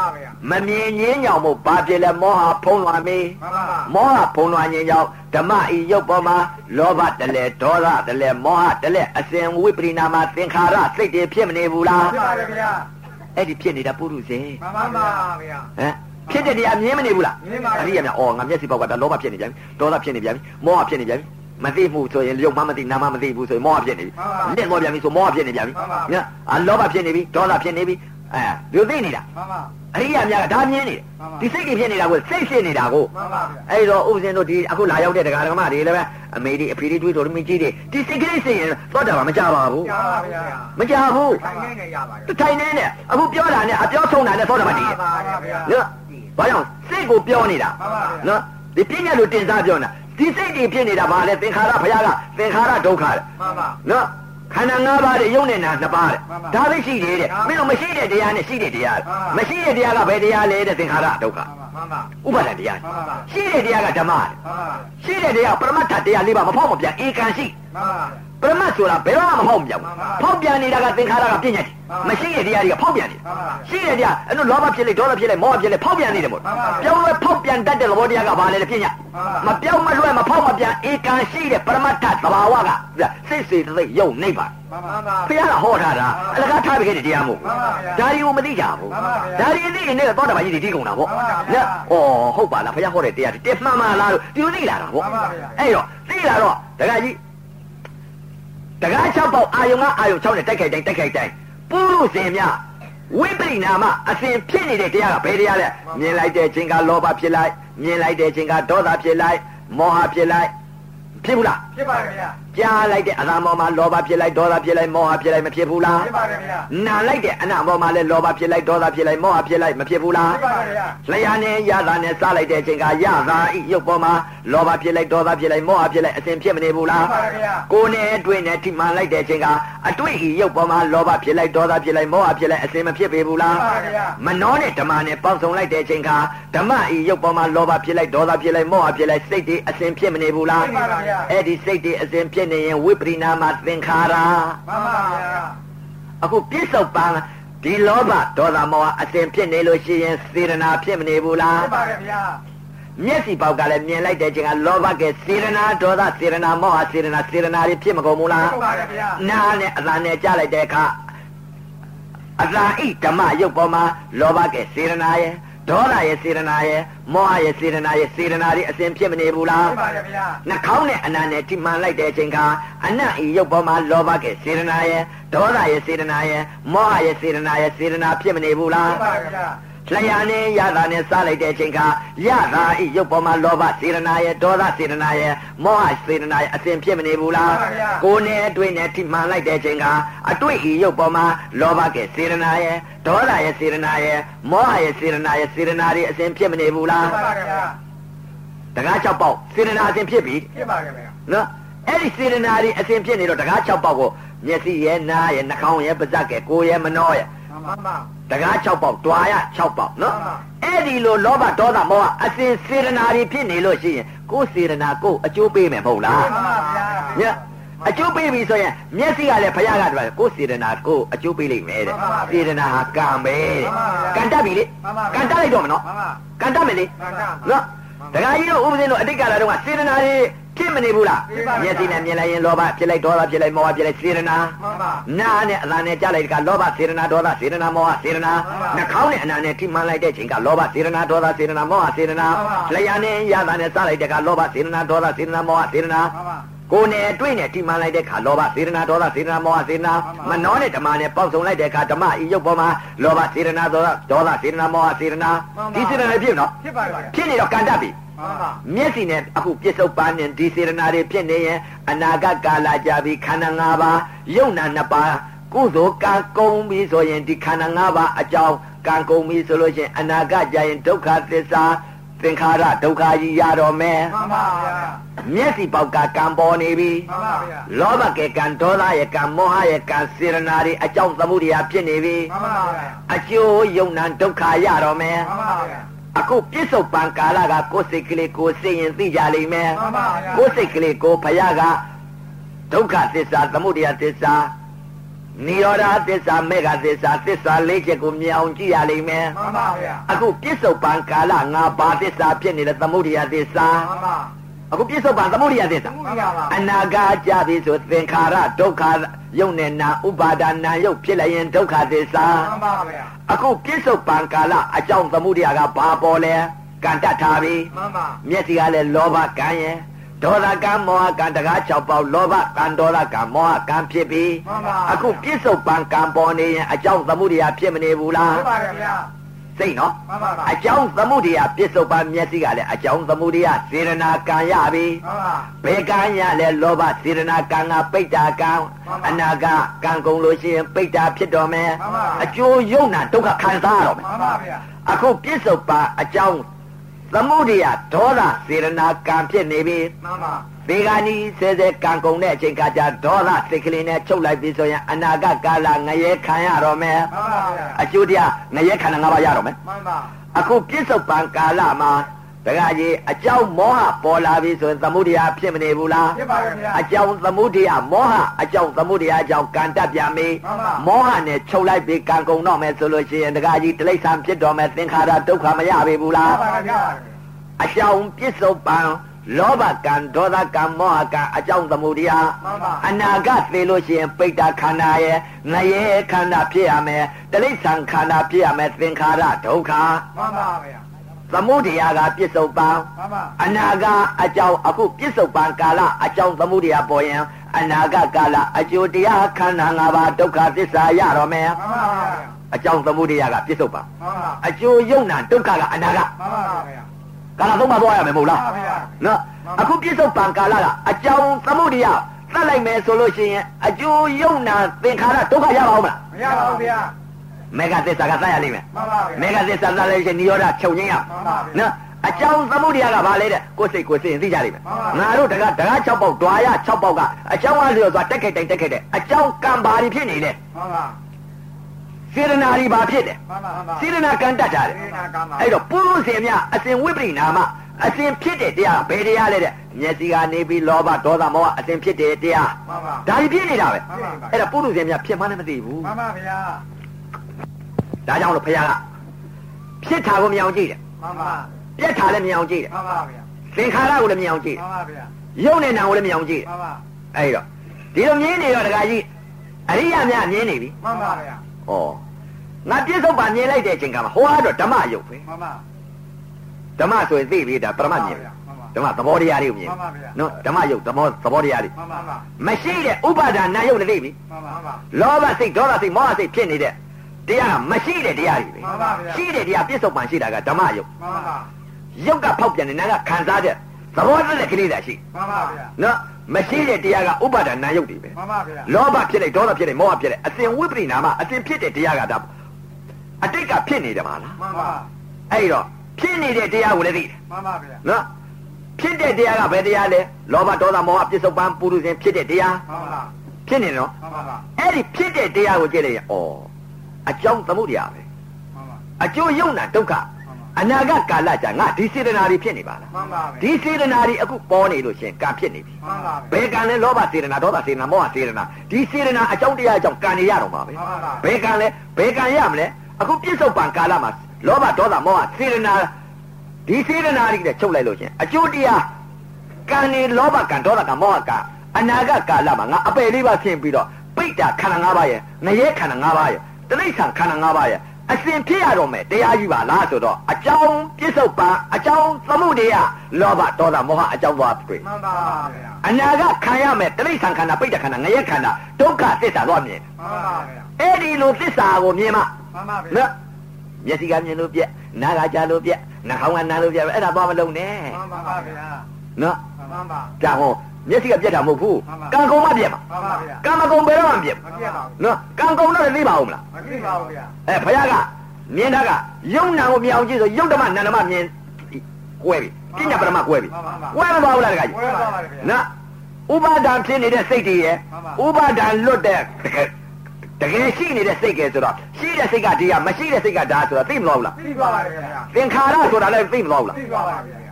[SPEAKER 3] မမြင်ငင်းကြောင့်မို့ဘာဖြစ်လဲမောဟဖုံးလွှမ်းပြီမောဟဖုံးလွှမ်းခြင်းကြောင့်ဓမ္မဤရုပ်ပေါ်မှာလောဘတလဲဒေါသတလဲမောဟတလဲအစဉ်ဝိပရိနာမသင်္ခါရစိတ်တွေဖြစ်မနေဘူးလား
[SPEAKER 2] ဖြစ်ပါတယ်ဗျာ
[SPEAKER 3] အဲ့ဒီဖြစ်နေတာပုရုဇဉ်
[SPEAKER 2] မှန်ပါပါဗျာ
[SPEAKER 3] ဟမ်ဖြစ်တဲ့တရားမြင်မနေဘူးလား
[SPEAKER 2] မြင်ပါပါ
[SPEAKER 3] အရိယာများအော်ငါမျက်စိပေါက်ကဒါလောဘဖြစ်နေပြန်ပြီဒေါသဖြစ်နေပြန်ပြီမောဟဖြစ်နေပြန်ပြီမသိမှုဆိုရင်ရုပ်မှမသိနာမမသိဘူးဆိုရင်မောဟဖြစ်နေပြီလင့်သွားပြန်ပြီဆိုမောဟဖြစ်နေပြန်ပြီနော်အလောဘဖြစ်နေပြီဒေါသဖြစ်နေပြီအဲဒီလိုသိနေတာ
[SPEAKER 2] မှန်ပါ
[SPEAKER 3] အရိယာများကဒါမြင်နေတယ်ဒီစိတ်ကြီးဖြစ်နေတာကိုစိတ်ဖြစ်နေတာကို
[SPEAKER 2] မှန်ပါဗျာ
[SPEAKER 3] အဲ့တော့ဥပဇင်းတို့ဒီအခုလာရောက်တဲ့တရားဓမ္မတွေလည်းပဲအမေတွေအဖေတွေတွေးတော်မင်းကြီးတွေဒီစိတ်ကလေးစိတ်ရင်သောတာပန်မကြပါဘူး
[SPEAKER 2] ကြားပါဗျာ
[SPEAKER 3] မကြဘူး
[SPEAKER 2] ထိုင်နေနေရပါတယ်
[SPEAKER 3] ထိုင်နေနဲ့အခုပြောတာနဲ့အပြောဆုံးတာနဲ့သောတာပန်တည်တယ်
[SPEAKER 2] မှန်ပါဗျာ
[SPEAKER 3] နော်ဘာကြောင့်စိတ်ကိုပြောနေတာနော်ဒီပြည့်ညတ်လို့တင်စားပြောနေတာဒီစိတ်တွေဖြစ်နေတာဘာလဲသင်္ခါရဘုရားကသင်္ခါရဒုက္ခတဲ့
[SPEAKER 2] မှန်ပါ
[SPEAKER 3] နော်ခန္ဓာ၅ပါးတဲ့ယုံနဲ့နာနှစ်ပါးတဲ့ဒါပဲရှိတယ်တဲ့မင်းတို့မရှိတဲ့တရားနဲ့ရှိတဲ့တရားမရှိတဲ့တရားကဘယ်တရားလဲတဲ့သင်္ခါရဒုက္ခ
[SPEAKER 2] မှန်ပါ
[SPEAKER 3] ဥပါဒံတရားရှိတဲ့တရားကဓမ္မတဲ့ရှိတဲ့တရားပရမတ္ထတရားလေးပါမဖောက်မပြန်ဧကန်ရှိ
[SPEAKER 2] မှန်ပါ
[SPEAKER 3] ပရမတ်ဆိုတာဘယ်တော့မှမဖောက်မပြောင်းဖောက်ပြန်နေတာကသင်္ခါရကပြည့်ညတ်တယ်မရှိတဲ့တရားတွေကဖောက်ပြန်နေရှိတဲ့တရားအဲ့လိုလောဘဖြစ်လေဒေါသဖြစ်လေမောဟဖြစ်လေဖောက်ပြန်နေတယ်မို့ပြောင်းလဲဖောက်ပြန်တတ်တဲ့သဘောတရားကဘာလဲလဲပြည့်ညတ်မပြောင်းမလွဲမဖောက်မပြန်ဧကန်ရှိတဲ့ပရမတ္ထသဘာဝကစိတ်စိတ်သိယုံနိဗ္ဗာန်ဘုရားကဟောထားတာအလကားထားပြီးခဲ့တဲ့တရားမို့ဒါတွေကိုမသိကြဘူးဒါတွေသိရင်လည်းသောတာပန်ကြီးတွေတီးကုန်တာပေါ့နော်ဩဟုတ်ပါလားဘုရားဟောတဲ့တရားတွေတက်မှန်မှလားလို့ဒီလိုသိလာတာပေါ့အဲ့တော့သိလာတော့ဒကာကြီးတကား၆ပေါက်အာယုံကအာယုံ၆နဲ့တိုက်ခိုက်တိုင်းတိုက်ခိုက်တိုင်းပုရုဇဉ်များဝိပရိနာမအစဉ်ဖြစ်နေတဲ့တရားကဘယ်တရားလဲမြင်လိုက်တဲ့ခြင်းကလောဘဖြစ်လိုက်မြင်လိုက်တဲ့ခြင်းကဒေါသဖြစ်လိုက်မောဟဖြစ်လိုက်ဖြစ်ဘူးလား
[SPEAKER 2] ဖြစ်ပါရဲ့ဗျာ
[SPEAKER 3] ကြားလိုက်တဲ့အနာပေါ်မှာလောဘဖြစ်လိုက်ဒေါသဖြစ်လိုက်မောဟဖြစ်လိုက်မဖြစ်ဘူးလား
[SPEAKER 2] ဖြစ်ပါရဲ့ဗျာ
[SPEAKER 3] နာလိုက်တဲ့အနာပေါ်မှာလည်းလောဘဖြစ်လိုက်ဒေါသဖြစ်လိုက်မောဟဖြစ်လိုက်မဖြစ်ဘူးလား
[SPEAKER 2] ဖြစ်ပါရဲ့ဗျာ
[SPEAKER 3] လျာနဲ့ရတာနဲ့စားလိုက်တဲ့အချိန်ကရတာဤရုပ်ပေါ်မှာလောဘဖြစ်လိုက်ဒေါသဖြစ်လိုက်မောဟဖြစ်လိုက်အစဉ်ဖြစ်မနေဘူးလား
[SPEAKER 2] ဖြစ်ပါရဲ့ဗျာ
[SPEAKER 3] ကိုယ်နဲ့တွေ့နဲ့ထိမှန်လိုက်တဲ့အချိန်ကအတွေ့ဤရုပ်ပေါ်မှာလောဘဖြစ်လိုက်ဒေါသဖြစ်လိုက်မောဟဖြစ်လိုက်အစဉ်မဖြစ်ပေဘူးလား
[SPEAKER 2] ဖြစ်ပါရဲ့ဗျာ
[SPEAKER 3] မနှောနဲ့ဓမ္မနဲ့ပေါင်းစုံလိုက်တဲ့အချိန်ကဓမ္မဤရုပ်ပေါ်မှာလောဘဖြစ်လိုက်ဒေါသဖြစ်လိုက်မောဟဖြစ်လိုက်စိတ်တွေအစဉ်ဖြစ်မနေဘူးလား
[SPEAKER 2] ဖြစ်ပါရဲ့ဗျာ
[SPEAKER 3] အဲ့ဒီစိတ်တွေအစဉ်ဖြစ်နေရင်ဝိပရိနာမသင်္ခါရ
[SPEAKER 2] မှန်ပါဗျာ
[SPEAKER 3] အခုပြစ္ဆုတ်ပံဒီလောဘဒေါသမောဟအစဉ်ဖြစ်နေလို့ရှိရင်စေရနာဖြစ်မနေဘူးလား
[SPEAKER 2] ဖြစ်ပါရဲ့ဗျာ
[SPEAKER 3] မျက်စိပေါက်ကလည်းမြင်လိုက်တဲ့အချိန်ကလောဘကစေရနာဒေါသစေရနာမောဟစေရနာစေရနာတွေဖြစ်မကုန်ဘူးလား
[SPEAKER 2] ဖြစ်ပါရဲ့ဗျာ
[SPEAKER 3] နာနဲ့အသံနဲ့ကြားလိုက်တဲ့အခါအသံဤဓမ္မရုပ်ပေါ်မှာလောဘကစေရနာရဲ့ဒေါသရဲ့စေရနာရဲ့မောဟရဲ့စေရနာရဲ့စေရနာတွေအစဉ်ဖြစ်မနေဘူးလား
[SPEAKER 2] ဖြစ်ပါရဲ့ဗျာ
[SPEAKER 3] နှာခေါင်းနဲ့အနံနဲ့ထိမှန်လိုက်တဲ့အချိန်ကအနံ့ဤရုပ်ပေါ်မှာလောဘကစေရနာရဲ့ဒေါသရဲ့စေရနာရဲ့မောဟရဲ့စေရနာရဲ့စေရနာဖြစ်မနေဘူးလား
[SPEAKER 2] ဖြစ်ပါရဲ့ဗျာ
[SPEAKER 3] လျာနဲ့ရတာနဲ့စားလိုက်တဲ့အချိန်ကရတာဤရုပ်ပေါ်မှာလောဘစေရနာရဲ့ဒေါသစေရနာရဲ့မောဟစေရနာရဲ့အစဉ်ဖြစ်မနေဘူးလားကိုယ်နဲ့အတွေ့နဲ့ထိမှန်လိုက်တဲ့အချိန်ကအတွေ့ဤရုပ်ပေါ်မှာလောဘကစေရနာရဲ့ဒေါသရဲ့စေရနာရဲ့မောဟရဲ့စေရနာရဲ့စေရနာတွေအစဉ်ဖြစ်မနေဘူးလား
[SPEAKER 2] ဖြစ်ပါရဲ့ဗျာ
[SPEAKER 3] တကား၆ပေါက်စေရနာအစဉ်ဖြစ်ပြီ
[SPEAKER 2] ဖြစ်ပါရဲ့ဗျာ
[SPEAKER 3] နော်အဲ့ဒီစေရနာတွေအစဉ်ဖြစ်နေတော့တကား၆ပေါက်ကိုမျက်စိရဲ့နားရဲ့နှာခေါင်းရဲ့ပါးစပ်ရဲ့ကိုယ်ရဲ့မနှောရဲ့
[SPEAKER 2] မှန်ပါ
[SPEAKER 3] တကား၆ပေါက်တွာရ၆ပေါက်နော်အဲ့ဒီလိုလောဘဒေါသမောဟအစဉ်စေရနာတွေဖြစ်နေလို့ရှိရင်ကိုယ်စေရနာကိုယ်အကျိုးပေးမယ်မဟုတ်လား
[SPEAKER 2] မှန်ပါဗျာ
[SPEAKER 3] ညအကျိုးပေးပြီဆိုရင်မျက်စိကလည်းဘုရားကတည်းကကိုယ်စေရနာကိုယ်အကျိုးပေးလိမ့်မယ်တဲ့စေရနာဟာကံပဲတဲ့ကံတတ်ပြီလေကံတတ်လိုက်တော့မနော်ကံတတ်မယ်လေနော်တခါကြီးတို့ဥပဒေတို့အတိတ်ကလာတော့စေရနာတွေဖြစ်မနေဘူးလားမျက်စိနဲ့မြင်လိုက်ရင်လောဘဖြစ်လိုက်ဒေါသဖြစ်လိုက်မောဟဖြစ်လိုက်စေရနာနားနဲ့အသံနဲ့ကြားလိုက်ကလောဘစေရနာဒေါသစေရနာမောဟစေရနာနှာခေါင်းနဲ့အနာနဲ့ထိမှန်လိုက်တဲ့ချိန်ကလောဘစေရနာဒေါသစေရနာမောဟစေရနာလျှာနဲ့ရတာနဲ့စားလိုက်တဲ့ကလောဘစေရနာဒေါသစေရနာမောဟစေရနာကိုယ်နဲ့တွေ့နဲ့ထိမှန်လိုက်တဲ့ခါလောဘစေရနာဒေါသစေရနာမောဟစေရနာမနှောနဲ့ဓမ္မနဲ့ပေါက်စုံလိုက်တဲ့ခါဓမ္မဤရုပ်ပေါ်မှာလောဘစေရနာဒေါသဒေါသစေရနာမောဟစေရနာဒီစေရနာဖြစ်နော်
[SPEAKER 2] ဖြစ်ပါရဲ့
[SPEAKER 3] ဖြစ်နေတော့ကံတတ်ပြီမျက်စိနဲ့အခုပြစ္ဆုတ်ပန်းနဲ့ဒီစေရနာတွေဖြစ်နေရင်အနာဂတ်ကာလကြာပြီးခန္ဓာ၅ပါးယုံနာနှစ်ပါးကုသိုလ်ကံကုန်ပြီဆိုရင်ဒီခန္ဓာ၅ပါးအကြောင်းကံကုန်ပြီဆိုလို့ရှိရင်အနာဂတ်ကြာရင်ဒုက္ခသစ္စာသင်္ခါရဒုက္ခကြီးရတော့မယ်
[SPEAKER 2] မှန်ပါဗျာ
[SPEAKER 3] မျက်စိပေါက်ကကံပေါ်နေပြီ
[SPEAKER 2] မှန်ပါဗျာ
[SPEAKER 3] လောဘကကံဒေါသရဲ့ကံမောဟရဲ့ကံစေရနာတွေအကြောင်းသမှုတရားဖြစ်နေပြီ
[SPEAKER 2] မှန်ပါဗျာ
[SPEAKER 3] အကျိုးယုံနာဒုက္ခရတော့မယ်
[SPEAKER 2] မှန်ပါဗျာ
[SPEAKER 3] အခုပြစ္ဆုတ်ပံကာလကကိုယ်စိတ်ကလေးကိုယ်စိတ်ရင်သိကြလိမ့်မယ်
[SPEAKER 2] မှန်ပါဗျာ
[SPEAKER 3] ကိုယ်စိတ်ကလေးကိုဘုရားကဒုက္ခသစ္စာသမုဒယသစ္စာနိရောဓသစ္စာမေဃသစ္စာသစ္စာလေးချက်ကိုမြင်အောင်ကြည့်ရလိမ့်မယ်
[SPEAKER 2] မှန်ပါဗျာ
[SPEAKER 3] အခုပြစ္ဆုတ်ပံကာလငါဘာသစ္စာဖြစ်နေတဲ့သမုဒိယသစ္စာ
[SPEAKER 2] မှန်ပါ
[SPEAKER 3] အခုပြစ္ဆုတ်ပံသမုဒိယသစ္စာ
[SPEAKER 2] မှန်ပါပါ
[SPEAKER 3] အနာဂတ်ကြပြီဆိုသင်္ခါရဒုက္ခယုတ်နဲ့နာဥပါဒနာယုတ်ဖြစ်လိုက်ရင်ဒုက္ခသစ္စာ
[SPEAKER 2] မှန်ပါဗျာ
[SPEAKER 3] အခုပြစ္ဆုတ်ပံကာလအကြောင်းသမုဒိယကဘာပေါ်လဲကံတတ်ထားပြီ
[SPEAKER 2] မှန်ပါ
[SPEAKER 3] မျက်စိကလည်းလောဘကံရဲ့ဒေါသကံမောဟကံတကား၆ပေါက်လောဘကံဒေါသကံမောဟကံဖြစ်ပြီ
[SPEAKER 2] မှန်ပါ
[SPEAKER 3] အခုပြစ္ဆုတ်ပံကံပေါ်နေရင်အကြောင်းသမုဒိယဖြစ်မနေဘူးလား
[SPEAKER 2] မှန်ပါဗျာ
[SPEAKER 3] စိတ်နော်
[SPEAKER 2] မှန်ပါပါ
[SPEAKER 3] အကြောင်းသမုဒိယပြစ္ဆုတ်ပံမျက်စိကလည်းအကြောင်းသမုဒိယစေရနာကံရပြီ
[SPEAKER 2] မှန်ပါ
[SPEAKER 3] ဘယ်ကံရလဲလောဘစေရနာကံကပိဋ္ဌာကံအနာဂတ်ကံကုန်လို့ရှိရင်ပိဋ္ဌာဖြစ်တော်မယ်အကျိုးယုံနာဒုက္ခခံစားရတော့မယ်
[SPEAKER 2] မှန်ပါဗျာ
[SPEAKER 3] အခုပြစ္ဆုတ်ပံအကြောင်းသမုဒိယဒေါသစေရနာကံဖြစ်နေပြီ
[SPEAKER 2] မှန်ပါ
[SPEAKER 3] ဒီကနေ့ဆဲဆဲကံကုန်တဲ့အချိန်ကကြာဒေါသစိတ်ကလေးနဲ့ချုပ်လိုက်ပြီဆိုရင်အနာဂတ်ကာလငရဲခံရတော့မယ်
[SPEAKER 2] မှန်ပါဗျာ
[SPEAKER 3] အကျိုးတရားငရဲခန္ဓာ၅ပါးရတော့မယ်
[SPEAKER 2] မှန်ပါ
[SPEAKER 3] အခုပြစ္ဆုတ်ပံကာလမှာတကကြီးအကြောင်းမောဟပေါ်လာပြီဆိုရင်သမုဒိယဖြစ်မနေဘူးလား
[SPEAKER 2] ဖြစ်ပါဗျာ
[SPEAKER 3] အကြောင်းသမုဒိယမောဟအကြောင်းသမုဒိယအကြောင်းကံတက်ပြန်ပြီ
[SPEAKER 2] မှန်ပါ
[SPEAKER 3] မောဟနဲ့ချုပ်လိုက်ပြီကံကုန်တော့မယ်ဆိုလို့ရှိရင်တကကြီးတိရစ္ဆာန်ဖြစ်တော်မယ်သင်္ခါရဒုက္ခမရပြီဘူးလား
[SPEAKER 2] မှန်ပါဗျာ
[SPEAKER 3] အကြောင်းပြစ္ဆုတ်ပံလောဘကံဒေါသကံမောဟကံအကြောင်းသမုဒိယ
[SPEAKER 2] မှန်ပါ
[SPEAKER 3] အနာဂတ်သေလို့ရှိရင်ပိဋ္ဌခန္ဓာရဲ့ငရဲခန္ဓာဖြစ်ရမယ်တိရစ္ဆာန်ခန္ဓာဖြစ်ရမယ်သင်္ခါရဒုက္ခ
[SPEAKER 2] မှန်ပါဗျာ
[SPEAKER 3] သမုဒိယကပြစ္ဆုတ်ပံ
[SPEAKER 2] မှန်ပါ
[SPEAKER 3] အနာဂတ်အကြောင်းအခုပြစ္ဆုတ်ပံကာလအကြောင်းသမုဒိယပေါ်ရင်အနာဂတ်ကာလအကျိုးတရားခန္ဓာ၅ပါးဒုက္ခသစ္စာရတော့မယ်
[SPEAKER 2] မှန်ပါဗျာ
[SPEAKER 3] အကြောင်းသမုဒိယကပြစ္ဆုတ်ပံ
[SPEAKER 2] မှန်ပါ
[SPEAKER 3] အကျိုးယုံနာဒုက္ခကအနာဂတ်
[SPEAKER 2] မှန်ပါဗျာ
[SPEAKER 3] ကာလသုံးပါးသွားရမယ်မဟုတ်လား
[SPEAKER 2] မှန်ပါဗျာ
[SPEAKER 3] နော်အခုပြစ္ဆုတ်ပံကာလကအကြောင်းသမုဒိယသတ်လိုက်မယ်ဆိုလို့ရှိရင်အကျိုးယုံနာသင်္ခါရဒုက္ခရပါဦးမလား
[SPEAKER 2] မရပါဘူးဗျာ
[SPEAKER 3] မေဃသစ္စာကသတ်ရလိမ့်မယ်
[SPEAKER 2] မှန်ပါဗျာ
[SPEAKER 3] မေဃသစ္စာသတ်လိုက်ရင်နိရောဓချုပ်ငင်းရ
[SPEAKER 2] မှန်ပါဗျာ
[SPEAKER 3] နော်အကြောင်းသမုဒိယကဘာလဲတဲ့ကိုယ်စိတ်ကိုယ်စိတ်သိကြလိမ့်မယ်
[SPEAKER 2] မှန်ပါ
[SPEAKER 3] ငါတို့တကားတကား၆ပေါက်ဒွာရ၆ပေါက်ကအကြောင်းအလျော်ဆိုတာတက်ခဲ့တိုင်တက်ခဲ့တဲ့အကြောင်းကံပါရီဖြစ်နေလေ
[SPEAKER 2] မှန်ပါ
[SPEAKER 3] စေရနာရီပါဖြစ်တယ်
[SPEAKER 2] မှန်ပါမှန်ပါ
[SPEAKER 3] စေရနာကံတတ်ကြတယ်
[SPEAKER 2] စေနာကံပါ
[SPEAKER 3] အဲ့တော့ပုရုစေမြအစဉ်ဝိပရိနာမအစဉ်ဖြစ်တဲ့တရားဘယ်တရားလဲတဲ့မျက်စိကနေပြီးလောဘဒေါသမောဟအစဉ်ဖြစ်တဲ့တရား
[SPEAKER 2] မှန်ပါ
[SPEAKER 3] ဒါကြီးဖြစ်နေတာပဲ
[SPEAKER 2] မှန်ပါ
[SPEAKER 3] အဲ့ဒါပုရုစေမြဖြစ်မှလည်းမသိဘူး
[SPEAKER 2] မှန်ပါဗျာ
[SPEAKER 3] ဒါကြောင့်လို့ဘုရားကဖြစ်တာကိုမြင်အောင်ကြည့်တယ်
[SPEAKER 2] မှန်ပါ
[SPEAKER 3] ပြက်တာလည်းမြင်အောင်ကြည့်တယ်
[SPEAKER 2] မှန်ပါဗျာ
[SPEAKER 3] သင်္ခါရကိုလည်းမြင်အောင်ကြည့်
[SPEAKER 2] မှန်ပါဗျာ
[SPEAKER 3] တယ်ယုံနဲ့နာကိုလည်းမြင်အောင်ကြည့်တယ်
[SPEAKER 2] မှန်ပါ
[SPEAKER 3] အဲ့တော့ဒီလိုမြင်နေတော့တခါကြီးအရိယာများမြင်နေပြီ
[SPEAKER 2] မှန်ပါဗျာ
[SPEAKER 3] ဩငါပြစ္ဆုတ်ပါမြင်လိုက်တဲ့အချိန်ကမှဟိုကတော့ဓမ္မယုတ်ပဲ
[SPEAKER 2] မှန်ပါ
[SPEAKER 3] ဓမ္မဆိုရင်သိပြီဒါပရမတ်မြင်ပြီဓမ္မသဘောတရားတွေကိုမြင်
[SPEAKER 2] မှန်ပါဗျာ
[SPEAKER 3] နော်ဓမ္မယုတ်သဘောသဘောတရားတွေ
[SPEAKER 2] မှန်ပါမှန်ပါ
[SPEAKER 3] မရှိတဲ့ဥပါဒာနာယုတ်လည်းသိပြီ
[SPEAKER 2] မှန်ပါမှန်ပါ
[SPEAKER 3] လောဘစိတ်ဒေါသစိတ်မောဟစိတ်ဖြစ်နေတဲ့တရားကမရှိတဲ့တရားတွေပဲ
[SPEAKER 2] မှန်ပါဗျာ
[SPEAKER 3] ရှိတဲ့တရားပြစ္ဆုတ်ပံရှိတာကဓမ္မယုတ်
[SPEAKER 2] မှန်ပါ
[SPEAKER 3] ယုတ်ကဖောက်ပြန်နေနာကခံစားတဲ့သဘောတည်းတဲ့ကလေးသာရှိ
[SPEAKER 2] မှန်ပါဗျာ
[SPEAKER 3] နော်မရှိတဲ့တရားကဥပါဒာနာယုတ်တွေပဲ
[SPEAKER 2] မှန်ပါဗျာ
[SPEAKER 3] လောဘဖြစ်လိုက်ဒေါသဖြစ်လိုက်မောဟဖြစ်လိုက်အစဉ်ဝိပရိနာမအစဉ်ဖြစ်တဲ့တရားကဒါအတိတ်ကဖြစ်နေတယ်မလား
[SPEAKER 2] မှန်ပါ
[SPEAKER 3] အဲ့တော့ဖြစ်နေတဲ့တရားကိုလည်းသိတယ်
[SPEAKER 2] မှန်ပါဗျာ
[SPEAKER 3] နော်ဖြစ်တဲ့တရားကဘယ်တရားလဲလောဘဒေါသမောဟပြစ္ဆုတ်ပံပုရုဇဉ်ဖြစ်တဲ့တရား
[SPEAKER 2] မှန်ပါ
[SPEAKER 3] ဖြစ်နေတယ်နော်
[SPEAKER 2] မှန်ပါမှန်
[SPEAKER 3] အဲ့ဒီဖြစ်တဲ့တရားကိုကြည့်လိုက်ရင်ဩအကြောင်းသမုဒ္ဒရာပဲ
[SPEAKER 2] ပါ
[SPEAKER 3] အကျိုးယုံနာဒုက္ခအနာဂတ်ကာလကြာငါဒီစေတနာတွေဖြစ်နေပါလား
[SPEAKER 2] မှန်ပါပဲ
[SPEAKER 3] ဒီစေတနာတွေအခုပေါ်နေလို့ရှင်ကံဖြစ်နေပြီ
[SPEAKER 2] မှန်ပါပဲ
[SPEAKER 3] ဘယ်ကံလဲလောဘစေတနာဒေါသစေတနာမောဟစေတနာဒီစေတနာအကြောင်းတရားအကြောင်းကံနေရတော့မှာပဲ
[SPEAKER 2] မှန်ပါပါ
[SPEAKER 3] ဘယ်ကံလဲဘယ်ကံရမလဲအခုပြစ္ဆုတ်ပံကာလမှာလောဘဒေါသမောဟစေတနာဒီစေတနာတွေနဲ့ချုပ်လိုက်လို့ရှင်အကျိုးတရားကံနေလောဘကံဒေါသကံမောဟကံအနာဂတ်ကာလမှာငါအပယ်လေးပါဆင်းပြီးတော့ပိဋ္ဌခန္ဓာ၅ပါးရဲ့ငရဲခန္ဓာ၅ပါးရဲ့တိရစ္ဆာန်ခန္ဓာ၅ပါးရဲ့အစဉ်ဖြစ်ရတော့မယ်တရားကြီးပါလားဆိုတော့အကြောင်းပြစ္ဆုတ်ပံအကြောင်းသမှုတရားလောဘဒေါသမောဟအကြောင်းသွားတွေ့
[SPEAKER 2] မှန်ပါဗျာ
[SPEAKER 3] အနာဂတ်ခံရမယ်တိရစ္ဆာန်ခန္ဓာပိဋ္ဌခန္ဓာငရဲခန္ဓာဒုက္ခသစ္စာသွားမြင်
[SPEAKER 2] မှန်ပါဗျာ
[SPEAKER 3] အဲ့ဒီလိုသစ္စာကိုမြင်မှ
[SPEAKER 2] မှန်ပါဗျာ
[SPEAKER 3] နော်မျက်စိကမြင်လို့ပြက်နားကကြားလို့ပြက်နှာခေါင်းကနားလို့ပြက်အဲ့ဒါသွားမလုံးနဲ့
[SPEAKER 2] မှန်ပါဗျာ
[SPEAKER 3] နော်
[SPEAKER 2] မှန်ပါ
[SPEAKER 3] ဒါဟောမျက်စိကပြက်တာမဟုတ်ဘူးကံကုန်မှပြက်မှာ
[SPEAKER 2] မှန်ပါဗျာ
[SPEAKER 3] ကံမကုန်ဘယ်တော့မှပြက်
[SPEAKER 2] မပြတ်ပါဘူး
[SPEAKER 3] နော်ကံကုန်တော့သိပါဦးမလား
[SPEAKER 2] မပြတ်ပါဘူးဗျာ
[SPEAKER 3] အဲဘုရားကမြင်တာကယုံနာကိုမြင်အောင်ကြည့်ဆိုယုတ်ဓမ္မနန္ဒမမြင်ကွဲပြီပညာပရမကွဲပြီကွဲမသွားဘူးလားတခါကြီး
[SPEAKER 2] ဝဲပါပါဗျာ
[SPEAKER 3] နော်ဥပါဒံဖြစ်နေတဲ့စိတ်တွေရဲ့ဥပါဒံလွတ်တဲ့တကယ်ရှိနေတဲ့စိတ်ကဲဆိုတော့ရှိတဲ့စိတ်ကဒီကမရှိတဲ့စိတ်ကဒါဆိုတော့သိမလို့လား
[SPEAKER 2] ပြပါပါဗျာ
[SPEAKER 3] သင်္ခါရဆိုတာလည်းသိမလို့လား
[SPEAKER 2] ပြပါပါဗျာ